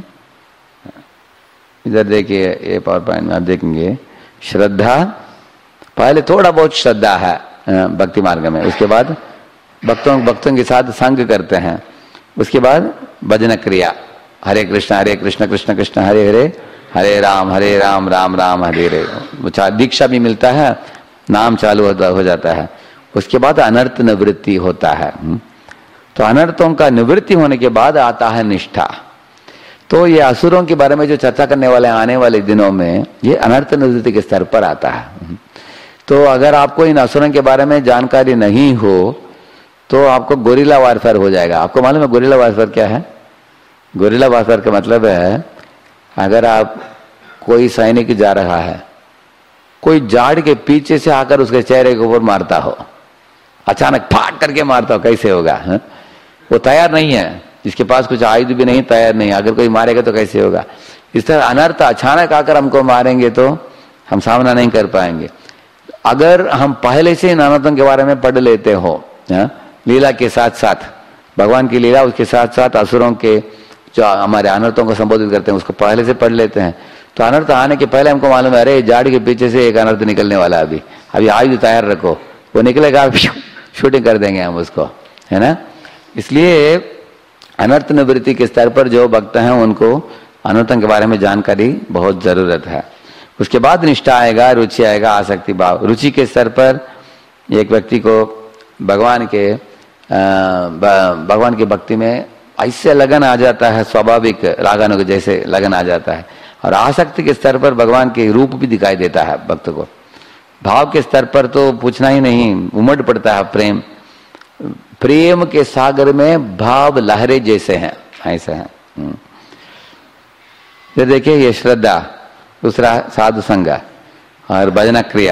इधर देखिए, ये पावर पॉइंट में आप देखेंगे श्रद्धा, पहले थोड़ा बहुत श्रद्धा है भक्ति मार्ग में, उसके बाद भक्तों के साथ संग करते हैं, उसके बाद भजन क्रिया, हरे कृष्ण कृष्ण कृष्ण हरे हरे, हरे राम राम राम हरे हरे। दीक्षा भी मिलता है, नाम चालू हो जाता है। उसके बाद अनर्थ निवृत्ति होता है। तो अनर्थों का निवृत्ति होने के बाद आता है निष्ठा। तो ये असुरों के बारे में जो चर्चा करने वाले आने वाले दिनों में, ये अनर्थ निवृत्ति के स्तर पर आता है। तो अगर आपको इन असुरों के बारे में जानकारी नहीं हो तो आपको गोरिल्ला वारफेयर हो जाएगा। आपको मालूम है गोरिल्ला वारफेयर क्या है? गोरिल्ला वारफेयर का मतलब है, अगर आप कोई सैनिक जा रहा है, कोई झाड़ के पीछे से आकर उसके चेहरे के ऊपर मारता हो, अचानक फाट करके मारता हो, कैसे होगा? वो तैयार नहीं है, जिसके पास कुछ आयुध भी नहीं, तैयार नहीं, अगर कोई मारेगा तो कैसे होगा? इस तरह अनर्थ अचानक आकर हमको मारेंगे तो हम सामना नहीं कर पाएंगे। अगर हम पहले से इन अनर्थों के बारे में पढ़ लेते हो, लीला के साथ साथ भगवान की लीला, उसके साथ साथ असुरों के जो हमारे अनर्थों को संबोधित करते हैं उसको पहले से पढ़ लेते हैं, तो अनर्थ आने के पहले हमको मालूम है, अरे झाड़ के पीछे से एक अनर्थ निकलने वाला है, अभी आयुध तैयार रखो, वो निकलेगा, शूटिंग कर देंगे हम उसको, है ना। इसलिए अनर्थ निवृत्ति के स्तर पर जो भक्त हैं उनको अनर्थों के बारे में जानकारी बहुत जरूरत है। उसके बाद निष्ठा आएगा, रुचि आएगा, आसक्ति भाव। रुचि के स्तर पर एक व्यक्ति को भगवान की भक्ति में ऐसे लगन आ जाता है, स्वाभाविक रागानु के जैसे लगन आ जाता है। और आसक्ति के स्तर पर भगवान के रूप भी दिखाई देता है भक्त को। भाव के स्तर पर तो पूछना ही नहीं, उमड़ पड़ता है प्रेम, प्रेम के सागर में भाव लहरे जैसे हैं, ऐसे हैं। ये देखिए, ये श्रद्धा, दूसरा साधु संग और भजन क्रिया,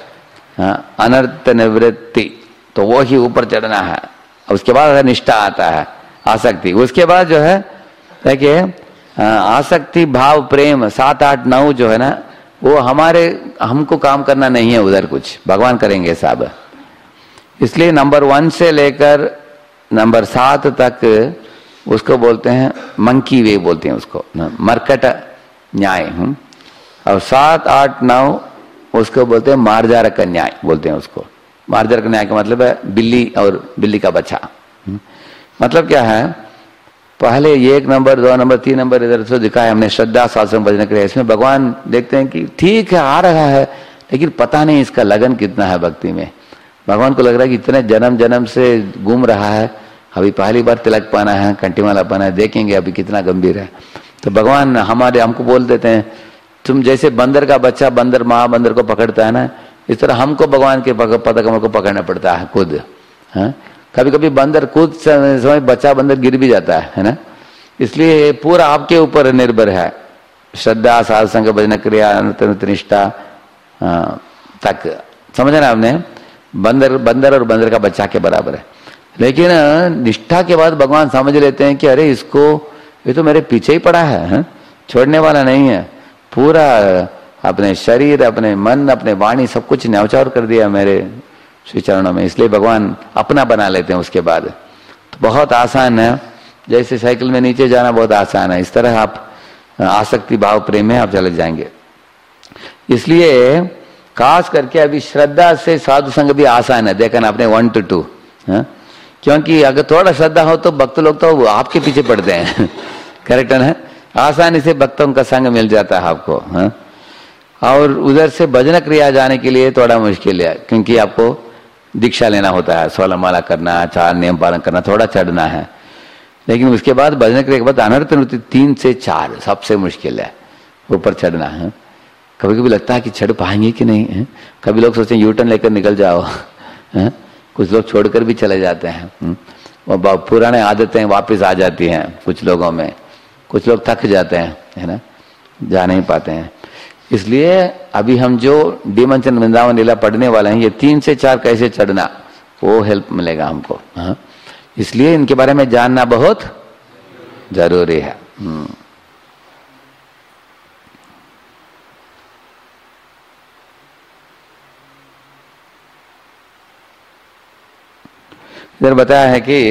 अनर्थ निवृत्ति, तो वो ही ऊपर चढ़ना है। उसके बाद निष्ठा आता है, आसक्ति। उसके बाद जो है देखिए आसक्ति, भाव, प्रेम, 7, 8, 9 जो है ना, वो हमको काम करना नहीं है उधर, कुछ भगवान करेंगे सब। इसलिए नंबर 1 से लेकर नंबर 7 तक उसको बोलते हैं मंकी वे, बोलते हैं उसको मरकट न्याय। और 7, 8, 9 उसको बोलते हैं मार्जारक न्याय, बोलते हैं उसको। मार्जारक न्याय का मतलब है बिल्ली और बिल्ली का बच्चा। मतलब क्या है, पहले 1 नंबर, 2 नंबर, 3 नंबर इधर से दिखाया हमने, श्रद्धा, साधु, भजन क्रिया। इसमें भगवान देखते हैं कि ठीक है आ रहा है, लेकिन पता नहीं इसका लगन कितना है भक्ति में। भगवान को लग रहा है कि इतने जन्म जन्म से घूम रहा है, अभी पहली बार तिलक पाना है, कंटीमाला पाना है, देखेंगे अभी कितना गंभीर है। तो भगवान हमको बोल देते हैं, तुम जैसे बंदर का बच्चा बंदर महाबंदर को पकड़ता है ना, इस तरह हमको भगवान के पद कमल को पकड़ना पड़ता है खुद। कभी कभी बंदर कूद समय बच्चा बंदर गिर भी जाता है ना। इसलिए पूरा आपके ऊपर निर्भर है, श्रद्धा, साधु संग, भजन क्रिया, निष्ठा तक। समझे ना आपने, बंदर और बंदर का बच्चा के बराबर है। लेकिन निष्ठा के बाद भगवान समझ लेते हैं कि अरे ये तो मेरे पीछे ही पड़ा है, छोड़ने वाला नहीं है। पूरा अपने शरीर, अपने मन, अपने वाणी सब कुछ न्यौछावर कर दिया मेरे श्री चरणों में। इसलिए भगवान अपना बना लेते हैं उसके बाद। तो बहुत आसान है, जैसे साइकिल में नीचे जाना बहुत आसान है, इस तरह आप आसक्ति, भाव, प्रेम में आप चले जाएंगे। इसलिए खास करके अभी श्रद्धा से साधु संग भी आसान है, देखा ना आपने 1 to 2। क्योंकि अगर थोड़ा श्रद्धा हो तो भक्त लोग तो आपके पीछे पड़ते हैं करेक्ट है ना, आसानी से भक्तों का संग मिल जाता है आपको। और उधर से भजन क्रिया जाने के लिए थोड़ा मुश्किल है, क्योंकि आपको दीक्षा लेना होता है, 16 माला करना, 4 नियम पालन करना, थोड़ा चढ़ना है। लेकिन उसके बाद भजन क्रिया के बाद अनर्थ निवृत्ति 3 से 4 सबसे मुश्किल है, ऊपर चढ़ना है। कभी कभी लगता है कि चढ़ पाएंगे कि नहीं है। कभी लोग सोचते हैं यूटर्न लेकर निकल जाओ, कुछ लोग छोड़कर भी चले जाते हैं। वो पुराने आदतें वापस आ जाती हैं कुछ लोगों में, कुछ लोग थक जाते हैं, है ना, जा नहीं पाते हैं। इसलिए अभी हम जो डिमंचन वृंदावन लीला पढ़ने वाले हैं, ये 3 से 4 कैसे चढ़ना, वो हेल्प मिलेगा हमको। इसलिए इनके बारे में जानना बहुत जरूरी है। इधर बताया है कि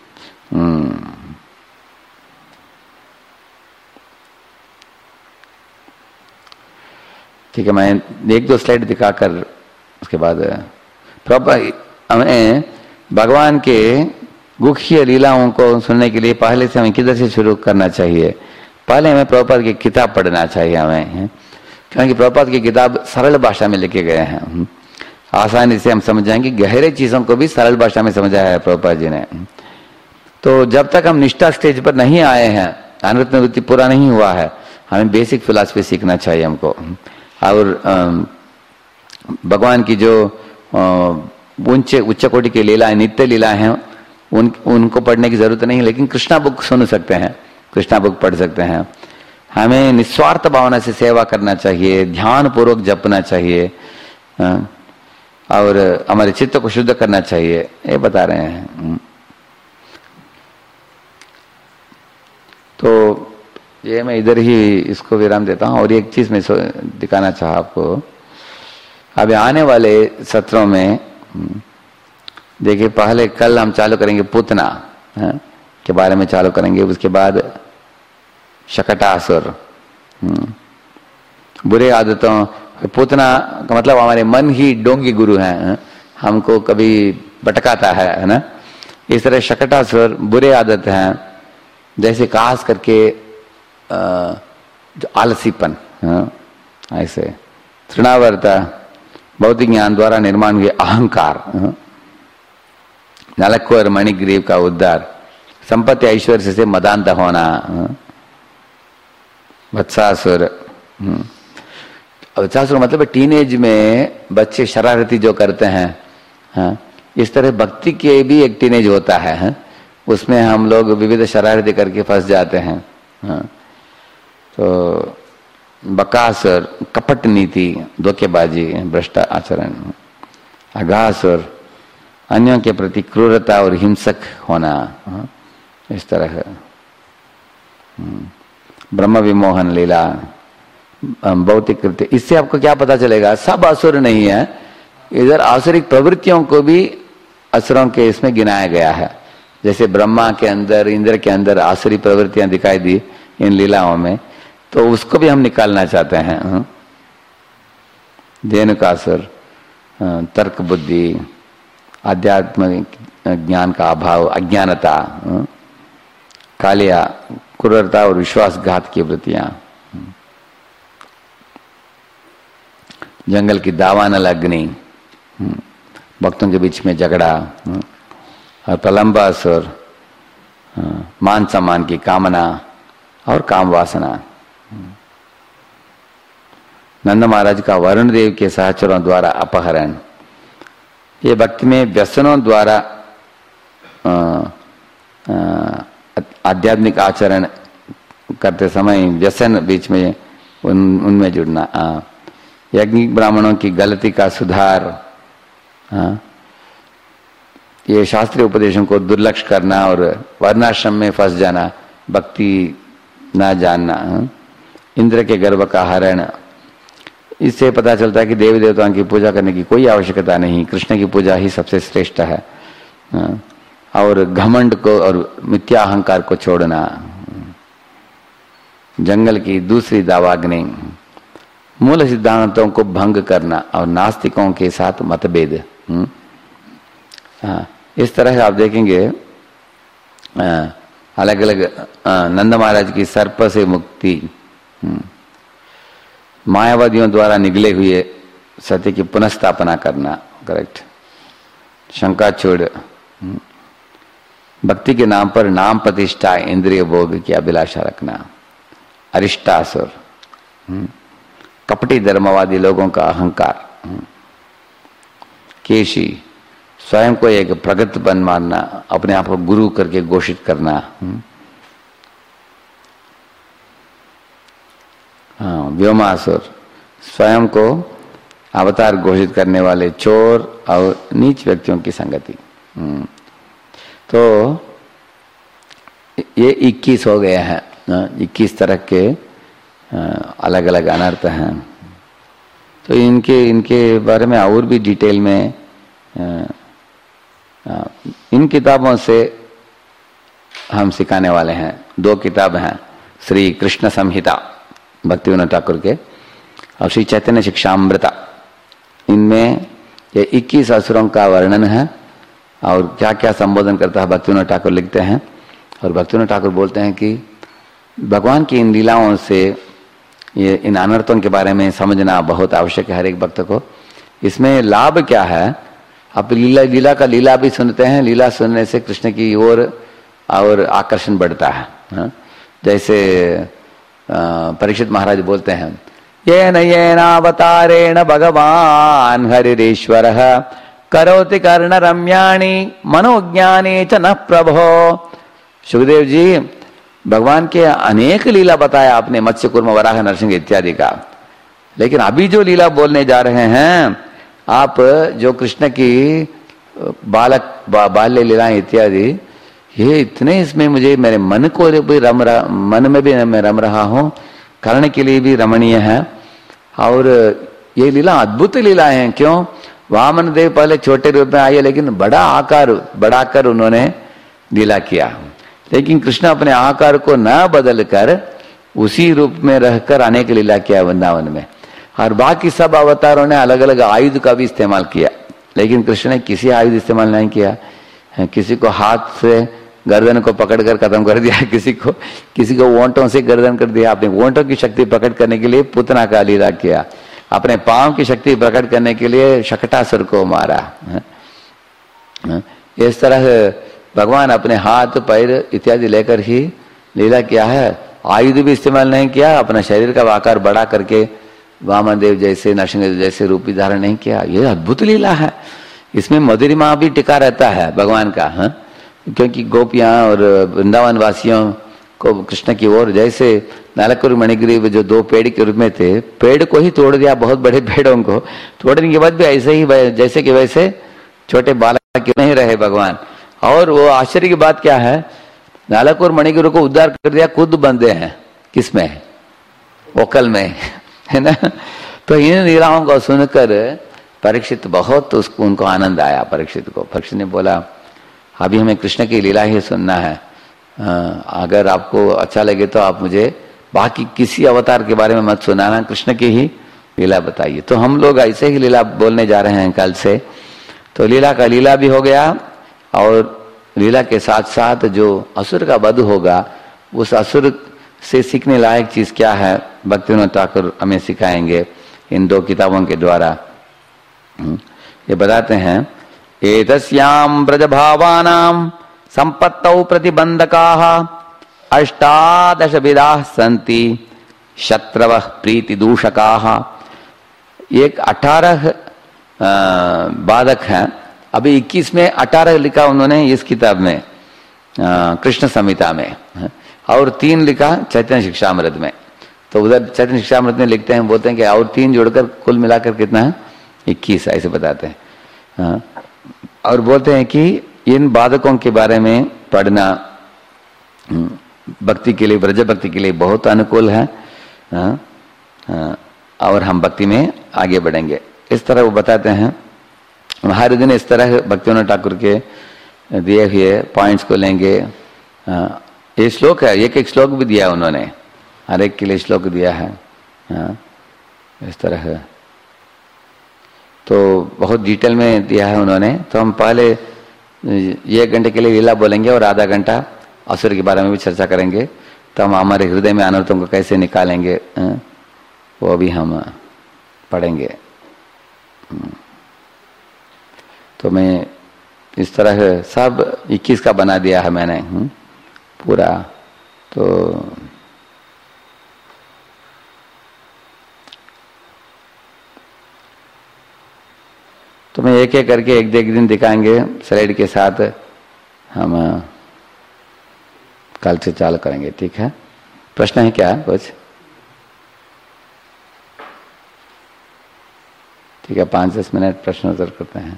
ठीक है, मैं 1-2 स्लाइड दिखाकर उसके बाद प्रॉपर हमें भगवान के गुह्य लीलाओं को सुनने के लिए पहले से हमें किधर से शुरू करना चाहिए। पहले हमें प्रभुपाद की किताब पढ़ना चाहिए हमें, क्योंकि प्रभुपाद की किताब सरल भाषा में लिखे गए हैं, आसानी से हम समझ जाएंगे। गहरे चीजों को भी सरल भाषा में समझाया है प्रभुपाद जी ने। तो जब तक हम निष्ठा स्टेज पर नहीं आए हैं, अनर्थ निवृत्ति पूरा नहीं हुआ है, हमें बेसिक फिलॉसफी सीखना चाहिए हमको। और भगवान की जो उच्च कोटि की लीलाएं, नित्य लीलाएं हैं, उनको पढ़ने की जरूरत नहीं है, लेकिन कृष्णा बुक सुन सकते हैं, कृष्णा बुक पढ़ सकते हैं। हमें निस्वार्थ भावना से सेवा करना चाहिए, ध्यान पूर्वक जपना चाहिए, और हमारे चित्त को शुद्ध करना चाहिए, ये बता रहे हैं। तो ये मैं इधर ही इसको विराम देता हूँ। और एक चीज मैं दिखाना चाहा आपको, अभी आने वाले सत्रों में देखिए, पहले कल हम चालू करेंगे पूतना के बारे में चालू करेंगे, उसके बाद शकटासुर, बुरे आदतों। पूतना का मतलब हमारे मन ही डोंगी गुरु हैं, हमको कभी भटकाता है ना। इस तरह शकटासुर बुरे आदत हैं, जैसे खास करके जो आलसीपन, ऐसे तृणावर्ता, भौतिक ज्ञान द्वारा निर्माण हुए अहंकार, नलकुवर मणिग्रीव का उद्धार, संपत्ति ऐश्वर्य से मदांत होना, वत्सासुर। वत्सासुर मतलब टीनेज में बच्चे शरारती जो करते हैं, इस तरह भक्ति के भी एक टीनेज होता है, उसमें हम लोग विविध शरारतें करके फंस जाते हैं। तो बकासुर, कपट नीति, धोखेबाजी, भ्रष्ट आचरण, अघासुर, अन्यों के प्रति क्रूरता और हिंसक होना, इस तरह ब्रह्म विमोहन लीला, भौतिक कृत्य। इससे आपको क्या पता चलेगा, सब असुर नहीं है, इधर आसुरिक प्रवृत्तियों को भी असुरों के इसमें गिनाया गया है। जैसे ब्रह्मा के अंदर, इंद्र के अंदर आसुरी प्रवृत्तियां दिखाई दी इन लीलाओं में, तो उसको भी हम निकालना चाहते हैं। धेनुकासुर, तर्क बुद्धि, आध्यात्म ज्ञान का अभाव, अज्ञानता, कालिया, क्रूरता और विश्वासघात की वृत्तियां, जंगल की दावानल अग्नि, भक्तों के बीच में झगड़ा, और प्रलंबासुर, मान सम्मान की कामना और काम वासना। नंद महाराज का वरुण देव के सहचरों द्वारा अपहरण, ये भक्ति में व्यसनों द्वारा आध्यात्मिक आचरण करते समय व्यसन बीच में उनमें जुड़ना, यज्ञिक ब्राह्मणों की गलती का सुधार, ये शास्त्रीय उपदेशों को दुर्लक्ष्य करना और वर्णाश्रम में फंस जाना, भक्ति ना जानना, इंद्र के गर्भ का हरण। इससे पता चलता है कि देवी देवताओं की पूजा करने की कोई आवश्यकता नहीं, कृष्ण की पूजा ही सबसे श्रेष्ठ है। और घमंड को और मिथ्या अहंकार को छोड़ना, जंगल की दूसरी दावाग्नि, मूल सिद्धांतों को भंग करना और नास्तिकों के साथ मतभेद। इस तरह आप देखेंगे अलग अलग नंद महाराज की सर्प से मुक्ति, मायावादियों द्वारा निगले हुए सत्य की पुनःस्थापना करना, करेक्ट, शंकाचूड़, भक्ति के नाम पर नाम प्रतिष्ठा, इंद्रिय भोग की अभिलाषा रखना, अरिष्टासुर, कपटी धर्मवादी लोगों का अहंकार, केशी, स्वयं को एक प्रगत बन मानना, अपने आप को गुरु करके घोषित करना, व्योमासुर, स्वयं को अवतार घोषित करने वाले चोर और नीच व्यक्तियों की संगति। तो ये 21 हो गए हैं, 21 तरह के अलग अलग अनर्थ हैं। तो इनके बारे में और भी डिटेल में इन किताबों से हम सिखाने वाले हैं। 2 किताब हैं, श्री कृष्ण संहिता भक्तिविनोद ठाकुर के और श्री चैतन्य शिक्षामृता। इनमें ये 21 असुरों का वर्णन है और क्या क्या संबोधन करता है भक्तिविनोद ठाकुर लिखते हैं। और भक्तिविनोद ठाकुर बोलते हैं कि भगवान की इन लीलाओं से ये इन अनर्थों के बारे में समझना बहुत आवश्यक है हर एक भक्त को। इसमें लाभ क्या है, आप लीला का लीला भी सुनते हैं, लीला सुनने से कृष्ण की ओर और आकर्षण बढ़ता है। जैसे परीक्षित महाराज बोलते हैं, येन अवतारेण भगवान हरिरीश्वरः करोति कर्ण रम्याणि मनोज्ञाने च न प्रभो। सुखदेव जी, भगवान के अनेक लीला बताया आपने, मत्स्य कूर्म वराह नरसिंह इत्यादि का, लेकिन अभी जो लीला बोलने जा रहे हैं आप, जो कृष्ण की बाल्य लीलाएं इत्यादि, ये इतने इसमें मुझे मेरे मन को भी मन में भी मैं रम रहा हूँ, कर्ण के लिए भी रमणीय है। और ये लीला अद्भुत लीलाएं हैं। क्यों? वामन देव पहले छोटे रूप में आए, लेकिन बड़ा आकार बढ़ाकर उन्होंने लीला किया। लेकिन कृष्ण अपने आकार को न बदल कर उसी रूप में रहकर अनेक लीला किया वृंदावन में। और बाकी सब अवतारों ने अलग अलग आयुध का भी इस्तेमाल किया, लेकिन कृष्ण ने किसी आयुध इस्तेमाल नहीं किया। किसी को हाथ से गर्दन को पकड़कर खत्म कर दिया, किसी को वोंटों से गर्दन कर दिया। अपने वोंटों की शक्ति प्रकट करने के लिए पुतना का लीला किया, अपने पांव की शक्ति प्रकट करने के लिए शकटासुर को मारा। इस तरह भगवान अपने हाथ पैर इत्यादि लेकर ही लीला किया है। आयुध भी इस्तेमाल नहीं किया, अपना शरीर का आकार बड़ा करके वामन देव जैसे नरसिंह जैसे रूप धारण नहीं किया। ये अद्भुत लीला है। इसमें मधुरिमा भी टिका रहता है भगवान का। हाँ, क्योंकि गोपियां और वृंदावन वासियों को कृष्ण की ओर, जैसे नालकुर मणिग्रीव जो दो पेड़ के रूप में थे, पेड़ को ही तोड़ दिया, बहुत बड़े पेड़ों को तोड़ने के बाद भी ऐसे ही जैसे कि वैसे छोटे बालक क्यों नहीं रहे भगवान। और वो आश्चर्य की बात क्या है, नालकुर मणिग्रीव को उद्धार कर दिया, खुद बंदे हैं किसमें, ओकल में, है ना। तो इन लीलाओं को सुनकर परीक्षित बहुत उनको आनंद आया। परीक्षित को, परीक्षित ने बोला अभी हमें कृष्ण की लीला ही सुनना है, अगर आपको अच्छा लगे तो आप मुझे बाकी किसी अवतार के बारे में मत सुनाना, कृष्ण की ही लीला बताइए। तो हम लोग ऐसे ही लीला बोलने जा रहे हैं कल से। तो लीला का लीला भी हो गया, और लीला के साथ साथ जो असुर का वध होगा, उस असुर से सीखने लायक चीज क्या है, भक्तिविनोद ठाकुर हमें सिखाएंगे इन दो किताबों के द्वारा। ये बताते हैं, एतस्याम ब्रजभावानां संपत्तौ प्रतिबंधकाः अष्टादश विधाः सन्ति शत्रवः प्रीति दूषकाः। एक 18 बाधक हैं। अभी 21 में 18 लिखा उन्होंने इस किताब में कृष्ण संहिता में, और 3 लिखा चैतन्य शिक्षामृत में। तो उधर चैतन्य शिक्षामृत में लिखते हैं, बोलते हैं कि और 3 जोड़कर कुल मिलाकर कितना है, 21 ऐसे बताते हैं। और बोलते हैं कि इन बाधकों के बारे में पढ़ना भक्ति के लिए, ब्रज भक्ति के लिए बहुत अनुकूल है, और हम भक्ति में आगे बढ़ेंगे। इस तरह वो बताते हैं। हर दिन इस तरह भक्तिविनोद ठाकुर के दिए हुए पॉइंट्स को लेंगे। ये श्लोक है, एक श्लोक भी दिया उन्होंने, हर एक के लिए श्लोक दिया है। इस तरह तो बहुत डिटेल में दिया है उन्होंने। तो हम पहले 1 घंटे के लिए लीला बोलेंगे और आधा घंटा असुर के बारे में भी चर्चा करेंगे। तो हम हमारे हृदय में अनर्थों को कैसे निकालेंगे वो भी हम पढ़ेंगे। तो मैं इस तरह सब 21 का बना दिया है मैंने पूरा। तो मैं एक एक करके एक दिन दिखाएंगे स्लाइड के साथ, हम कल से चालू करेंगे। ठीक है, प्रश्न है क्या कुछ? ठीक है, 5-10 मिनट प्रश्न उत्तर करते हैं।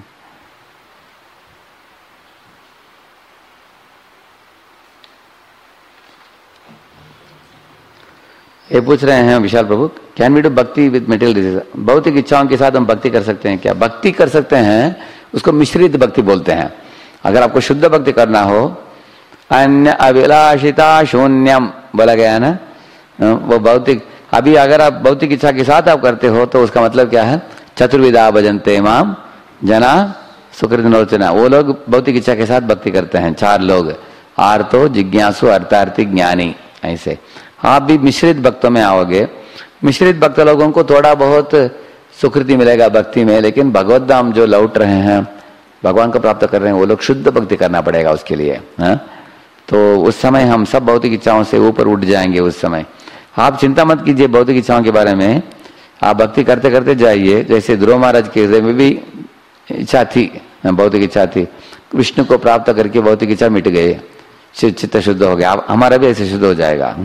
ये पूछ रहे हैं Vishal Prabhu, can we do bhakti with material desire? भौतिक इच्छाओं के साथ हम भक्ति कर सकते हैं क्या? भक्ति कर सकते हैं, उसको मिश्रित भक्ति बोलते हैं। अगर आपको शुद्ध भक्ति करना हो, अन्य अभिलाषिता शून्यम बोला गया ना, वो भौतिक। अभी अगर आप भौतिक इच्छा के साथ आप करते हो तो उसका मतलब क्या है? चतुर्विधा भजन्ते माम जना सुकृतनोचना। वो लोग भौतिक इच्छा के साथ भक्ति करते हैं, 4 लोग, आर्तो, जिज्ञासु, अर्थार्थी, ज्ञानी। ऐसे आप भी मिश्रित भक्तों में आओगे। मिश्रित भक्त लोगों को थोड़ा बहुत सुकृति मिलेगा भक्ति में, लेकिन भगवत धाम जो लौट रहे हैं, भगवान को प्राप्त कर रहे हैं, वो लोग शुद्ध भक्ति करना पड़ेगा उसके लिए। तो उस समय हम सब भौतिक इच्छाओं से ऊपर उठ जाएंगे। उस समय आप चिंता मत कीजिए भौतिक इच्छाओं के बारे में, आप भक्ति करते करते जाइए। जैसे ध्रुव महाराज के हृदय में भी इच्छा थी, भौतिक इच्छा थी, विष्णु को प्राप्त करके भौतिक इच्छा मिट गई, चित्त शुद्ध हो गया। हमारा भी ऐसे शुद्ध हो जाएगा।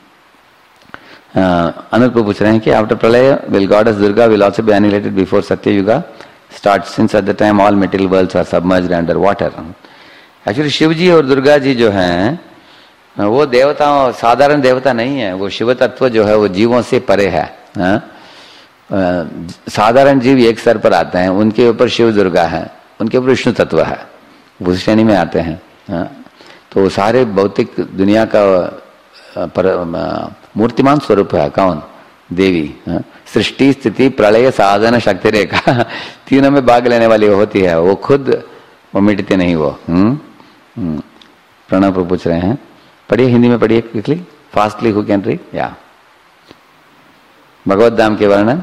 अनंत को पूछ रहे हैं कि after pralay will goddess Durga will also be annihilated before Satya yuga start, since at the time all material worlds are submerged under water. Actually Shiv ji और दुर्गा जी जो हैं वो देवताओं, साधारण देवता नहीं है। वो शिव तत्व जो है वो जीवों से परे है। साधारण जीव एक स्तर पर आते हैं, उनके ऊपर शिव दुर्गा है, उनके ऊपर विष्णु तत्व है, उस श्रेणी में आते हैं। तो सारे भौतिक दुनिया का मूर्तिमान स्वरूप है कौन? देवी। सृष्टि, स्थिति, प्रलय, साधन, शक्ति रेखा, तीनों में भाग लेने वाली होती है। वो खुद वो मिटते नहीं वो। प्रणव को पूछ रहे हैं, पढ़िए हिंदी में पढ़िए quickly, fastly, who can read? या भगवत धाम के वर्णन।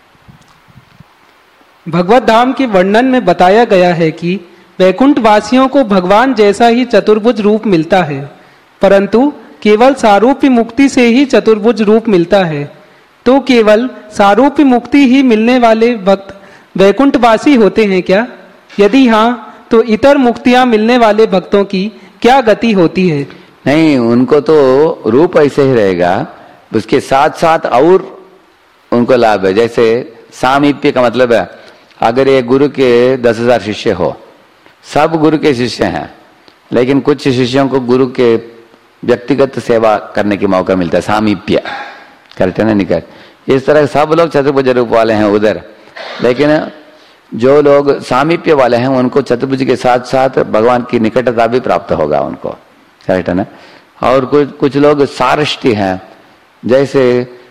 भगवत धाम के वर्णन में बताया गया है कि वैकुंठ वासियों को भगवान जैसा ही चतुर्भुज रूप मिलता है, परंतु केवल सारूप्य मुक्ति से ही चतुर्भुज रूप मिलता है। तो केवल सारूप्य मुक्ति ही मिलने वाले भक्त वैकुंठवासी होते हैं क्या? यदि हाँ तो इतर मुक्तियां मिलने वाले भक्तों की क्या गति होती है? नहीं, उनको तो रूप ऐसे ही रहेगा, उसके साथ साथ और उनको लाभ है। जैसे सामीप्य का मतलब है, अगर ये गुरु के 10,000 शिष्य हो, सब गुरु के शिष्य हैं, लेकिन कुछ शिष्यों को गुरु के व्यक्तिगत सेवा करने की मौका मिलता है, सामीप्य करते ना निकट। इस तरह सब लोग चतुर्भुज रूप वाले हैं उधर, लेकिन जो लोग सामीप्य वाले हैं उनको चतुर्भुज के साथ साथ भगवान की निकटता भी प्राप्त होगा उनको, करेक्ट है ना। और कुछ लोग सारष्टि हैं, जैसे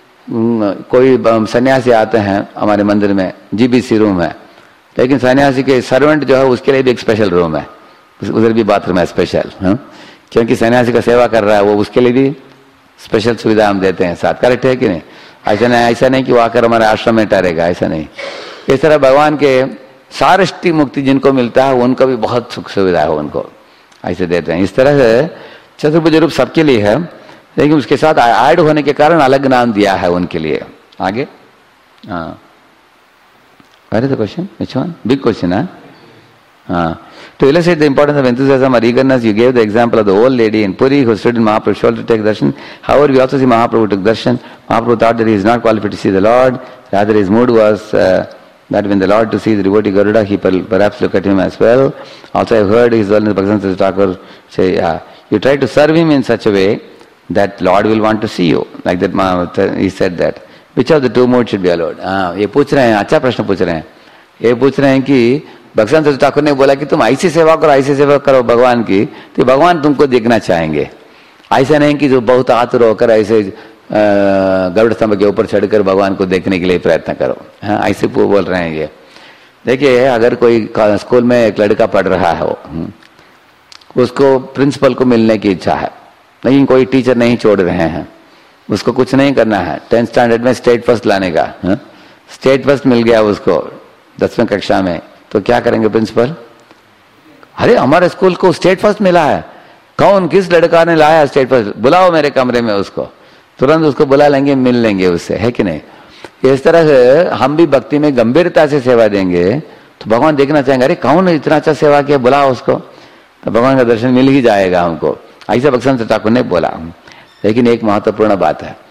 कोई सन्यासी आते हैं हमारे मंदिर में, जीबीसी रूम है, लेकिन सन्यासी के सर्वेंट जो है उसके लिए भी एक स्पेशल रूम है, उधर भी बाथरूम है स्पेशल, क्योंकि सन्यासी का सेवा कर रहा है वो, उसके लिए भी स्पेशल सुविधा हम देते हैं साथ, करेक्ट है कि नहीं? ऐसा नहीं कि वो आकर हमारे आश्रम में ठहरेगा, ऐसा नहीं। इस तरह भगवान के सारष्टि मुक्ति जिनको मिलता है उनको भी बहुत सुख सुविधा है, उनको ऐसे देते हैं। इस तरह से चतुर्भुज रूप सबके लिए है, लेकिन उसके साथ ऐड होने के कारण अलग नाम दिया है उनके लिए। आगे हाँ, What is the question? Which one? Big question, huh? To illustrate the importance of enthusiasm or eagerness, you gave the example of the old lady in Puri who stood in Mahaprabhu's shoulder to take darshan. However, we also see Mahaprabhu took darshan. Mahaprabhu thought that he is not qualified to see the Lord. Rather, his mood was that when the Lord to see the devotee Garuda, he perhaps look at him as well. Also, I have heard His Holiness Bhaktivinoda Thakur say, you try to serve him in such a way that Lord will want to see you. Like that, he said that. Which of the two modes should be allowed? ये पूछ रहे हैं, अच्छा प्रश्न पूछ रहे हैं। ये पूछ रहे हैं कि भक्तिवेदांत ठाकुर ने बोला कि तुम ऐसी सेवा करो, ऐसी सेवा करो भगवान की, तो भगवान तुमको देखना चाहेंगे। ऐसा नहीं कि जो बहुत आतुर होकर ऐसे गरुड़ स्तंभ के ऊपर चढ़कर भगवान को देखने के लिए प्रयत्न करो। हाँ, ऐसे बोल रहे हैं ये। देखिए, अगर कोई स्कूल में एक लड़का पढ़ रहा है, उसको प्रिंसिपल को मिलने की इच्छा है, लेकिन कोई टीचर नहीं छोड़ रहे हैं, उसको कुछ नहीं करना है, 10th स्टैंडर्ड में स्टेट फर्स्ट लाने का। स्टेट फर्स्ट मिल गया उसको 10वीं कक्षा में, तो क्या करेंगे प्रिंसिपल? अरे हमारे स्कूल को स्टेट फर्स्ट मिला है, कौन किस लड़का ने लाया स्टेट फर्स्ट, बुलाओ मेरे कमरे में उसको। तुरंत उसको बुला लेंगे, मिल लेंगे उससे, है कि नहीं? इस तरह से हम भी भक्ति में गंभीरता से सेवा देंगे तो भगवान देखना चाहेंगे, अरे कौन इतना अच्छा सेवा किया, बुलाओ उसको, तो भगवान का दर्शन मिल ही जाएगा हमको। ऐसा भक्तिवेदांत ठाकुर ने बोला। लेकिन एक महत्वपूर्ण बात है,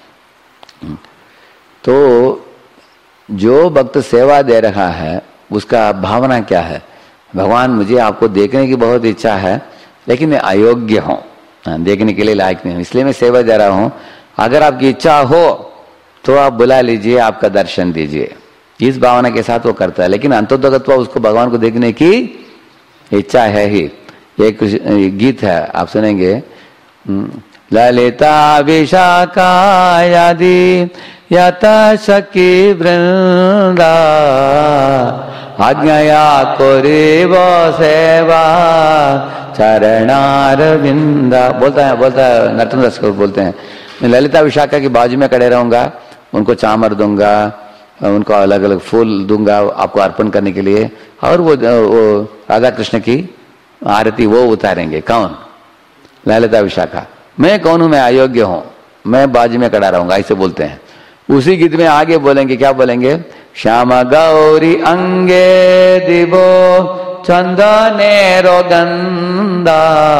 तो जो भक्त सेवा दे रहा है उसका भावना क्या है? भगवान मुझे आपको देखने की बहुत इच्छा है, लेकिन मैं अयोग्य हूं, देखने के लिए लायक नहीं हूं, इसलिए मैं सेवा दे रहा हूं। अगर आपकी इच्छा हो तो आप बुला लीजिए, आपका दर्शन दीजिए, इस भावना के साथ वो करता है। लेकिन अंतोदगत्वा उसको भगवान को देखने की इच्छा है ही। एक गीत है, आप सुनेंगे, ललिता विशाखा यदि यत सखी वृंदा आज्ञया करेव सेवा चरणारविंदा। बोलता है नर्तन दास को बोलते हैं, मैं ललिता विशाखा की बाजू में खड़े रहूंगा, उनको चामर दूंगा, उनको अलग अलग फूल दूंगा आपको अर्पण करने के लिए, और वो राधा कृष्ण की आरती वो उतारेंगे। कौन? ललिता विशाखा। मैं कौन हूं? मैं अयोग्य हूं, मैं बाजू में खड़ा रहूंगा, ऐसे बोलते हैं। उसी गीत में आगे बोलेंगे, क्या बोलेंगे? श्याम गौरी अंगे दिवो चंदने रोगंदा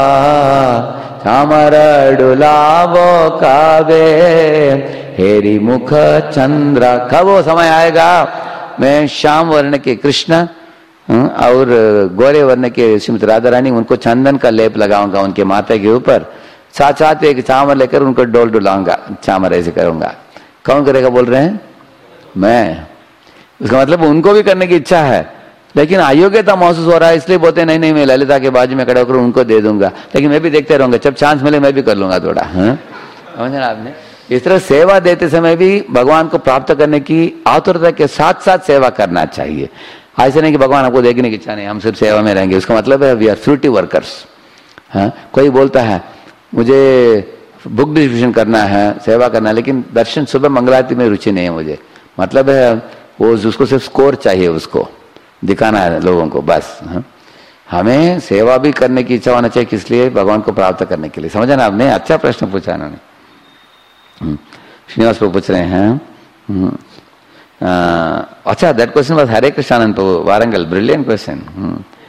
चामर डुलावो कावे हेरी मुख चंद्र। कब वो समय आएगा मैं श्याम वर्ण के कृष्ण और गोरे वर्ण के श्रीमती राधा रानी, उनको चंदन का लेप लगाऊंगा उनके माथे के ऊपर, साथ साथ एक चामर लेकर उनको डोल डुलाऊंगा, चामर ऐसे करूंगा। कौन करेगा बोल रहे हैं? मैं। उसका मतलब उनको भी करने की इच्छा है, लेकिन अयोग्यता महसूस हो रहा है, इसलिए बोलते नहीं नहीं मैं ललिता के बाजू में खड़ा होकर उनको दे दूंगा, लेकिन मैं भी देखते रहूंगा, जब चांस मिले मैं भी कर लूंगा थोड़ा। समझना आपने? इस तरह सेवा देते समय भी भगवान को प्राप्त करने की आतुरता के साथ साथ सेवा करना चाहिए। ऐसे नहीं कि भगवान आपको देखने की इच्छा नहीं, हम सिर्फ सेवा में रहेंगे, उसका मतलब है वी आर फ्रूटी वर्कर्स। कोई बोलता है मुझे बुक डिस्ट्रीब्यूशन करना है, सेवा करना है, लेकिन दर्शन सुबह मंगलारती में रुचि नहीं है मुझे, मतलब है वो उसको सिर्फ स्कोर चाहिए, उसको दिखाना है लोगों को बस। हमें सेवा भी करने की इच्छा होना चाहिए, किस लिए? भगवान को प्राप्त करने के लिए। समझा ना आपने? अच्छा प्रश्न पूछा इन्होंने। श्रीनिवास प्रभु पूछ रहे हैं, अच्छा that question was Hare Krishnanand Prabhu Warangal, brilliant question.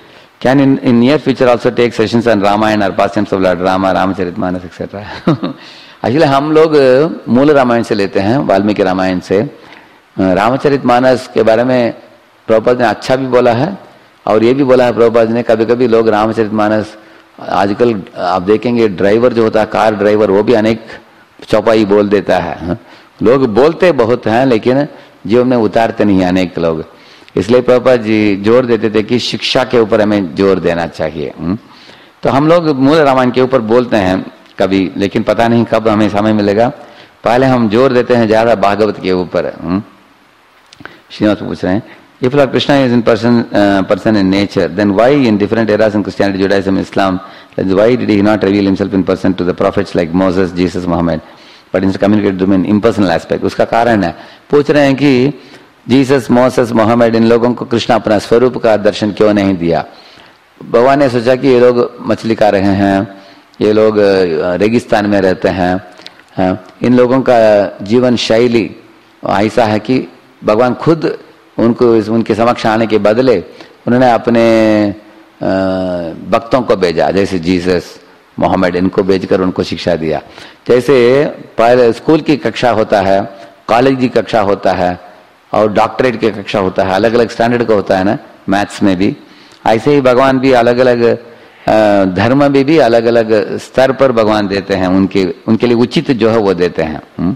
Can in near future also take sessions on Ramayana or pastimes of Lord Rama, Ramcharitmanas etc. Actually हम लोग मूल रामायण से लेते हैं, वाल्मीकि रामायण से। रामचरितमानस के बारे में प्रभुपाद ने अच्छा भी बोला है और ये भी बोला है प्रभुपाद ने, कभी कभी लोग रामचरितमानस, आजकल आप देखेंगे ड्राइवर जो होता है, कार ड्राइवर, वो भी अनेक चौपाई बोल देता है। लोग बोलते बहुत हैं लेकिन जीवन में उतारते नहीं अनेक लोग। इसलिए प्रभुपाद जी जोर देते थे कि शिक्षा के ऊपर हमें जोर देना चाहिए। तो हम लोग मूल रामायण के ऊपर बोलते हैं कभी, लेकिन पता नहीं कब हमें समय मिलेगा। पहले हम जोर देते हैं ज्यादा भागवत के ऊपर। श्रीनिवास पूछ रहे हैं, if Lord Krishna is in person in nature, then why in different eras in Christianity, Judaism, Islam, why did he not reveal himself in person to the prophets like Moses, Jesus, Muhammad, but instead communicate to them in impersonal aspect? उसका कारण है, पूछ रहे हैं कि Jesus, Moses, Mohammad, इन लोगों को कृष्ण अपना स्वरूप का दर्शन क्यों नहीं दिया? भगवान ने सोचा कि ये लोग मछली खा रहे हैं, ये लोग रेगिस्तान में रहते हैं, इन लोगों का जीवन शैली ऐसा है कि भगवान खुद उनको उनके समक्ष आने के बदले उन्होंने अपने भक्तों को भेजा, जैसे जीसस, मोहम्मद, इनको भेजकर उनको शिक्षा दिया। जैसे पहले स्कूल की कक्षा होता है, कॉलेज की कक्षा होता है और डॉक्टरेट की कक्षा होता है, अलग अलग स्टैंडर्ड का होता है ना, मैथ्स में भी। ऐसे ही भगवान भी अलग अलग धर्म में भी अलग अलग स्तर पर भगवान देते हैं, उनके लिए उचित जो है वो देते हैं।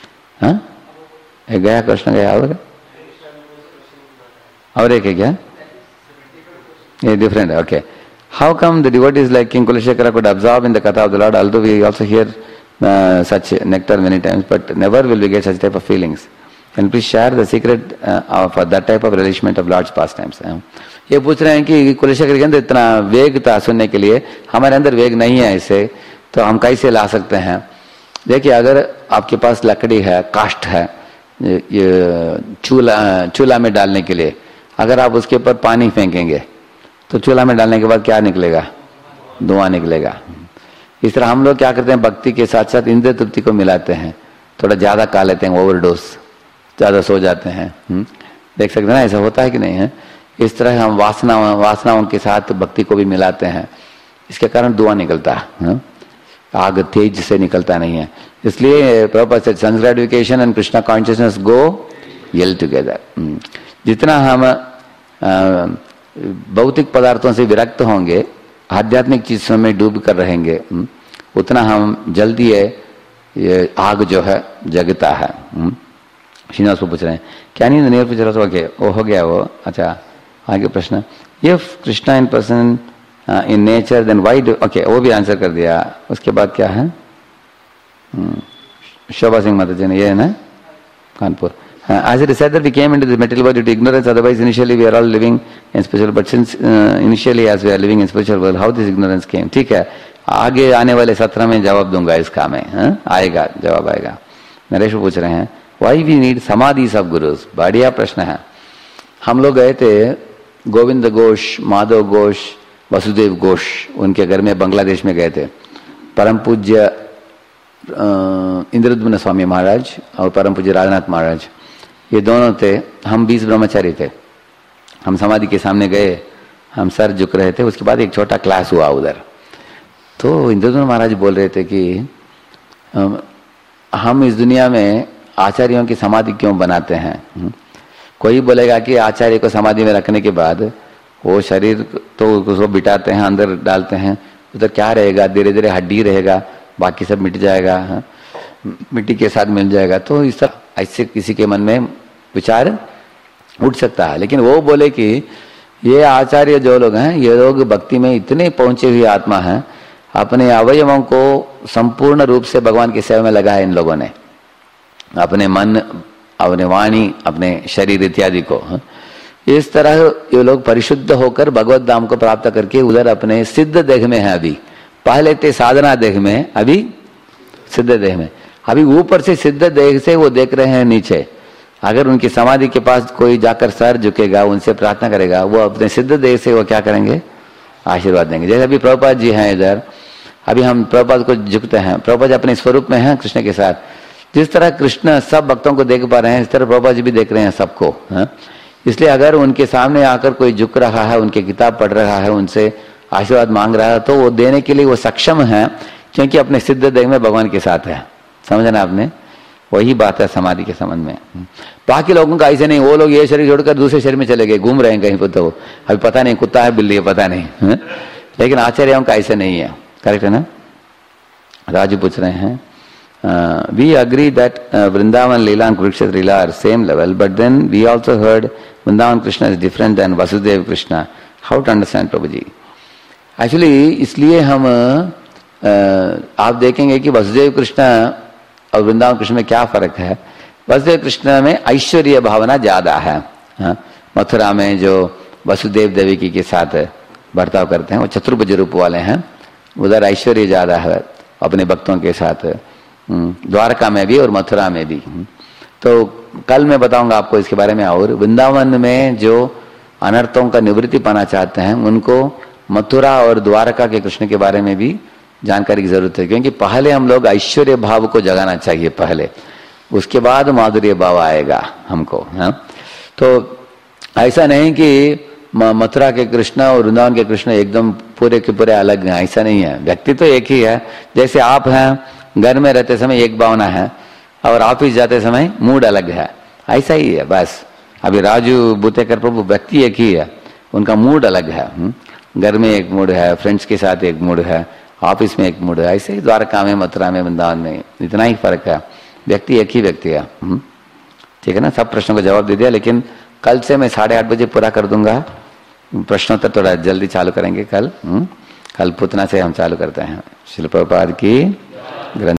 गया कृष्ण गया और एक है क्या? ये डिफरेंट है। Okay, how come the devotees like king Kulashekhara could absorb in the katha of the Lord, although we also hear such nectar many times, but never will we get such type of feelings? Can you please share the secret of that type of relishment of Lord's pastimes? ये पूछ रहे हैं कि कुलशेखर के अंदर इतना वेग था सुनने के लिए, हमारे अंदर वेग नहीं है, इसे तो हम कैसे ला सकते हैं? देखिए, अगर आपके पास लकड़ी है, काष्ठ है, ये चूल्हा में डालने के लिए, अगर आप उसके ऊपर पानी फेंकेंगे तो चूल्हा में डालने के बाद क्या निकलेगा? धुआं निकलेगा। इस तरह हम लोग क्या करते हैं, भक्ति के साथ साथ इंद्रिय तृप्ति को मिलाते हैं, थोड़ा ज्यादा खा लेते हैं, ओवरडोज, ज्यादा सो जाते हैं। देख सकते हैं ना, ऐसा होता है कि नहीं है? इस तरह हम वासनाओं के साथ भक्ति को भी मिलाते हैं, इसके कारण धुआं निकलता है, आग तेज से निकलता नहीं है। इसलिए प्रभुपाद से संस्कार education and Krishna consciousness go well together. जितना हम भौतिक पदार्थों से विरक्त होंगे, आध्यात्मिक चीजों में डूब कर रहेंगे, उतना हम जल्दी ये आग जो है जगता है। श्रीनिवास को पूछ रहे हैं, क्या नहीं नियर पूछ रहा? ओके, वो हो गया वो। अच्छा, आगे प्रश्न, if Krishna in person in nature then why do, okay वो भी आंसर कर दिया। उसके बाद क्या है? शोभा सिंह माता जी ने, ये है ना Kanpur. As it is said that we came into this material world due to ignorance, otherwise initially we are all living in spiritual, but since initially as we are living in spiritual world, how this ignorance came? ठीक है, आगे आने वाले सत्र में जवाब दूंगा इसका मैं, आएगा जवाब आएगा। नरेश पूछ रहे हैं, why we need समाधि of gurus? बढ़िया प्रश्न है। हम लोग गए थे गोविंद घोष, माधव घोष, वसुदेव घोष, उनके घर में बांग्लादेश में गए थे। परम पूज्य इंद्रद्युम्न स्वामी महाराज और परम पूज्य राजनाथ महाराज, ये दोनों थे। हम 20 ब्रह्मचारी थे। हम समाधि के सामने गए, हम सर झुक रहे थे। उसके बाद एक छोटा क्लास हुआ उधर, तो इंद्रद्युम्न महाराज बोल रहे थे कि हम इस दुनिया में आचार्यों की समाधि क्यों बनाते हैं? कोई बोलेगा कि आचार्य को समाधि में रखने के बाद वो शरीर तो उसको बिठाते हैं, अंदर डालते हैं, उधर क्या रहेगा? धीरे धीरे हड्डी रहेगा, बाकी सब मिट जाएगा, मिट्टी के साथ मिल जाएगा। तो इस तरह ऐसे किसी के मन में विचार उठ सकता है। लेकिन वो बोले कि ये आचार्य जो लोग हैं, ये लोग भक्ति में इतने पहुंचे हुए आत्मा हैं, अपने अवयवों को संपूर्ण रूप से भगवान की सेवा में लगा है इन लोगों ने, अपने मन, अपने वाणी, अपने शरीर इत्यादि को। इस तरह ये लोग परिशुद्ध होकर भगवत धाम को प्राप्त करके उधर अपने सिद्ध देह में है। अभी पहले थे साधना देह में, अभी सिद्ध देह में। अभी ऊपर से सिद्ध देह से वो देख रहे हैं नीचे। अगर उनकी समाधि के पास कोई जाकर सर झुकेगा, उनसे प्रार्थना करेगा, वो अपने सिद्ध देह से वो क्या करेंगे? आशीर्वाद देंगे। जैसे अभी प्रभुपाद जी हैं इधर, अभी हम प्रभुपाद को झुकते हैं, प्रभुपाद अपने स्वरूप में हैं कृष्ण के साथ। जिस तरह कृष्ण सब भक्तों को देख पा रहे हैं, इस तरह प्रभुपाद जी भी देख रहे हैं सबको। इसलिए अगर उनके सामने आकर कोई झुक रहा है, उनके किताब पढ़ रहा है, उनसे आशीर्वाद मांग रहा है, तो वो देने के लिए वो सक्षम है, क्योंकि अपने सिद्ध देह में भगवान के साथ है। समझना आपने? वही बात है समाधि के संबंध में। बाकी लोगों का ऐसे नहीं, वो लोग ये शरीर छोड़कर दूसरे शरीर में चले गए, घूम रहे हैं कहीं पर, तो अभी पता नहीं कुत्ता है बिल्ली है पता नहीं है? लेकिन आचार्यों का ऐसे नहीं है। करेक्ट है ना? राजू पूछ रहे हैं, we agree that Vrindavan lila and Kurukshetra lila are same level, but then we also heard Vrindavan Krishna is different than Vasudev Krishna, how to understand Prabhu ji? Actually इसलिए हम आप देखेंगे कि वसुदेव कृष्ण और वृंदावन कृष्ण में क्या फर्क है। वसुदेव कृष्ण में ऐश्वर्य भावना ज्यादा है। मथुरा में जो वसुदेव देवकी के साथ बर्ताव करते हैं वो चतुर्भुज रूप वाले हैं, उधर ऐश्वर्य ज्यादा है अपने भक्तों के साथ, द्वारका में भी और मथुरा में भी। तो कल मैं बताऊंगा आपको इसके बारे में। और वृंदावन में जो अनर्थों का निवृत्ति पाना चाहते हैं उनको मथुरा और द्वारका के कृष्ण के बारे में भी जानकारी की जरूरत है, क्योंकि पहले हम लोग ऐश्वर्य भाव को जगाना चाहिए पहले, उसके बाद माधुर्य भाव आएगा हमको। तो ऐसा नहीं कि मथुरा के कृष्ण और वृंदावन के कृष्ण एकदम पूरे के पूरे अलग हैं, ऐसा नहीं है। व्यक्ति तो एक ही है। जैसे आप हैं, घर में रहते समय एक भावना है और ऑफिस जाते समय मूड अलग है, ऐसा ही है बस। अभी राजू बुतेकर प्रभु व्यक्ति एक ही है, उनका मूड अलग है। घर में एक मूड है, फ्रेंड्स के साथ एक मूड है, ऑफिस में एक मूड है। ऐसे ही द्वारका में, मथुरा में, वृंदावन में इतना ही फर्क है। व्यक्ति एक ही व्यक्ति है। ठीक है ना? सब प्रश्नों का जवाब दे दिया, लेकिन कल से मैं 8:30 बजे पूरा कर दूंगा। प्रश्नोत्तर थोड़ा जल्दी चालू करेंगे कल। कल पुतना से हम चालू करते हैं। श्रील प्रभुपाद की ग्रंथ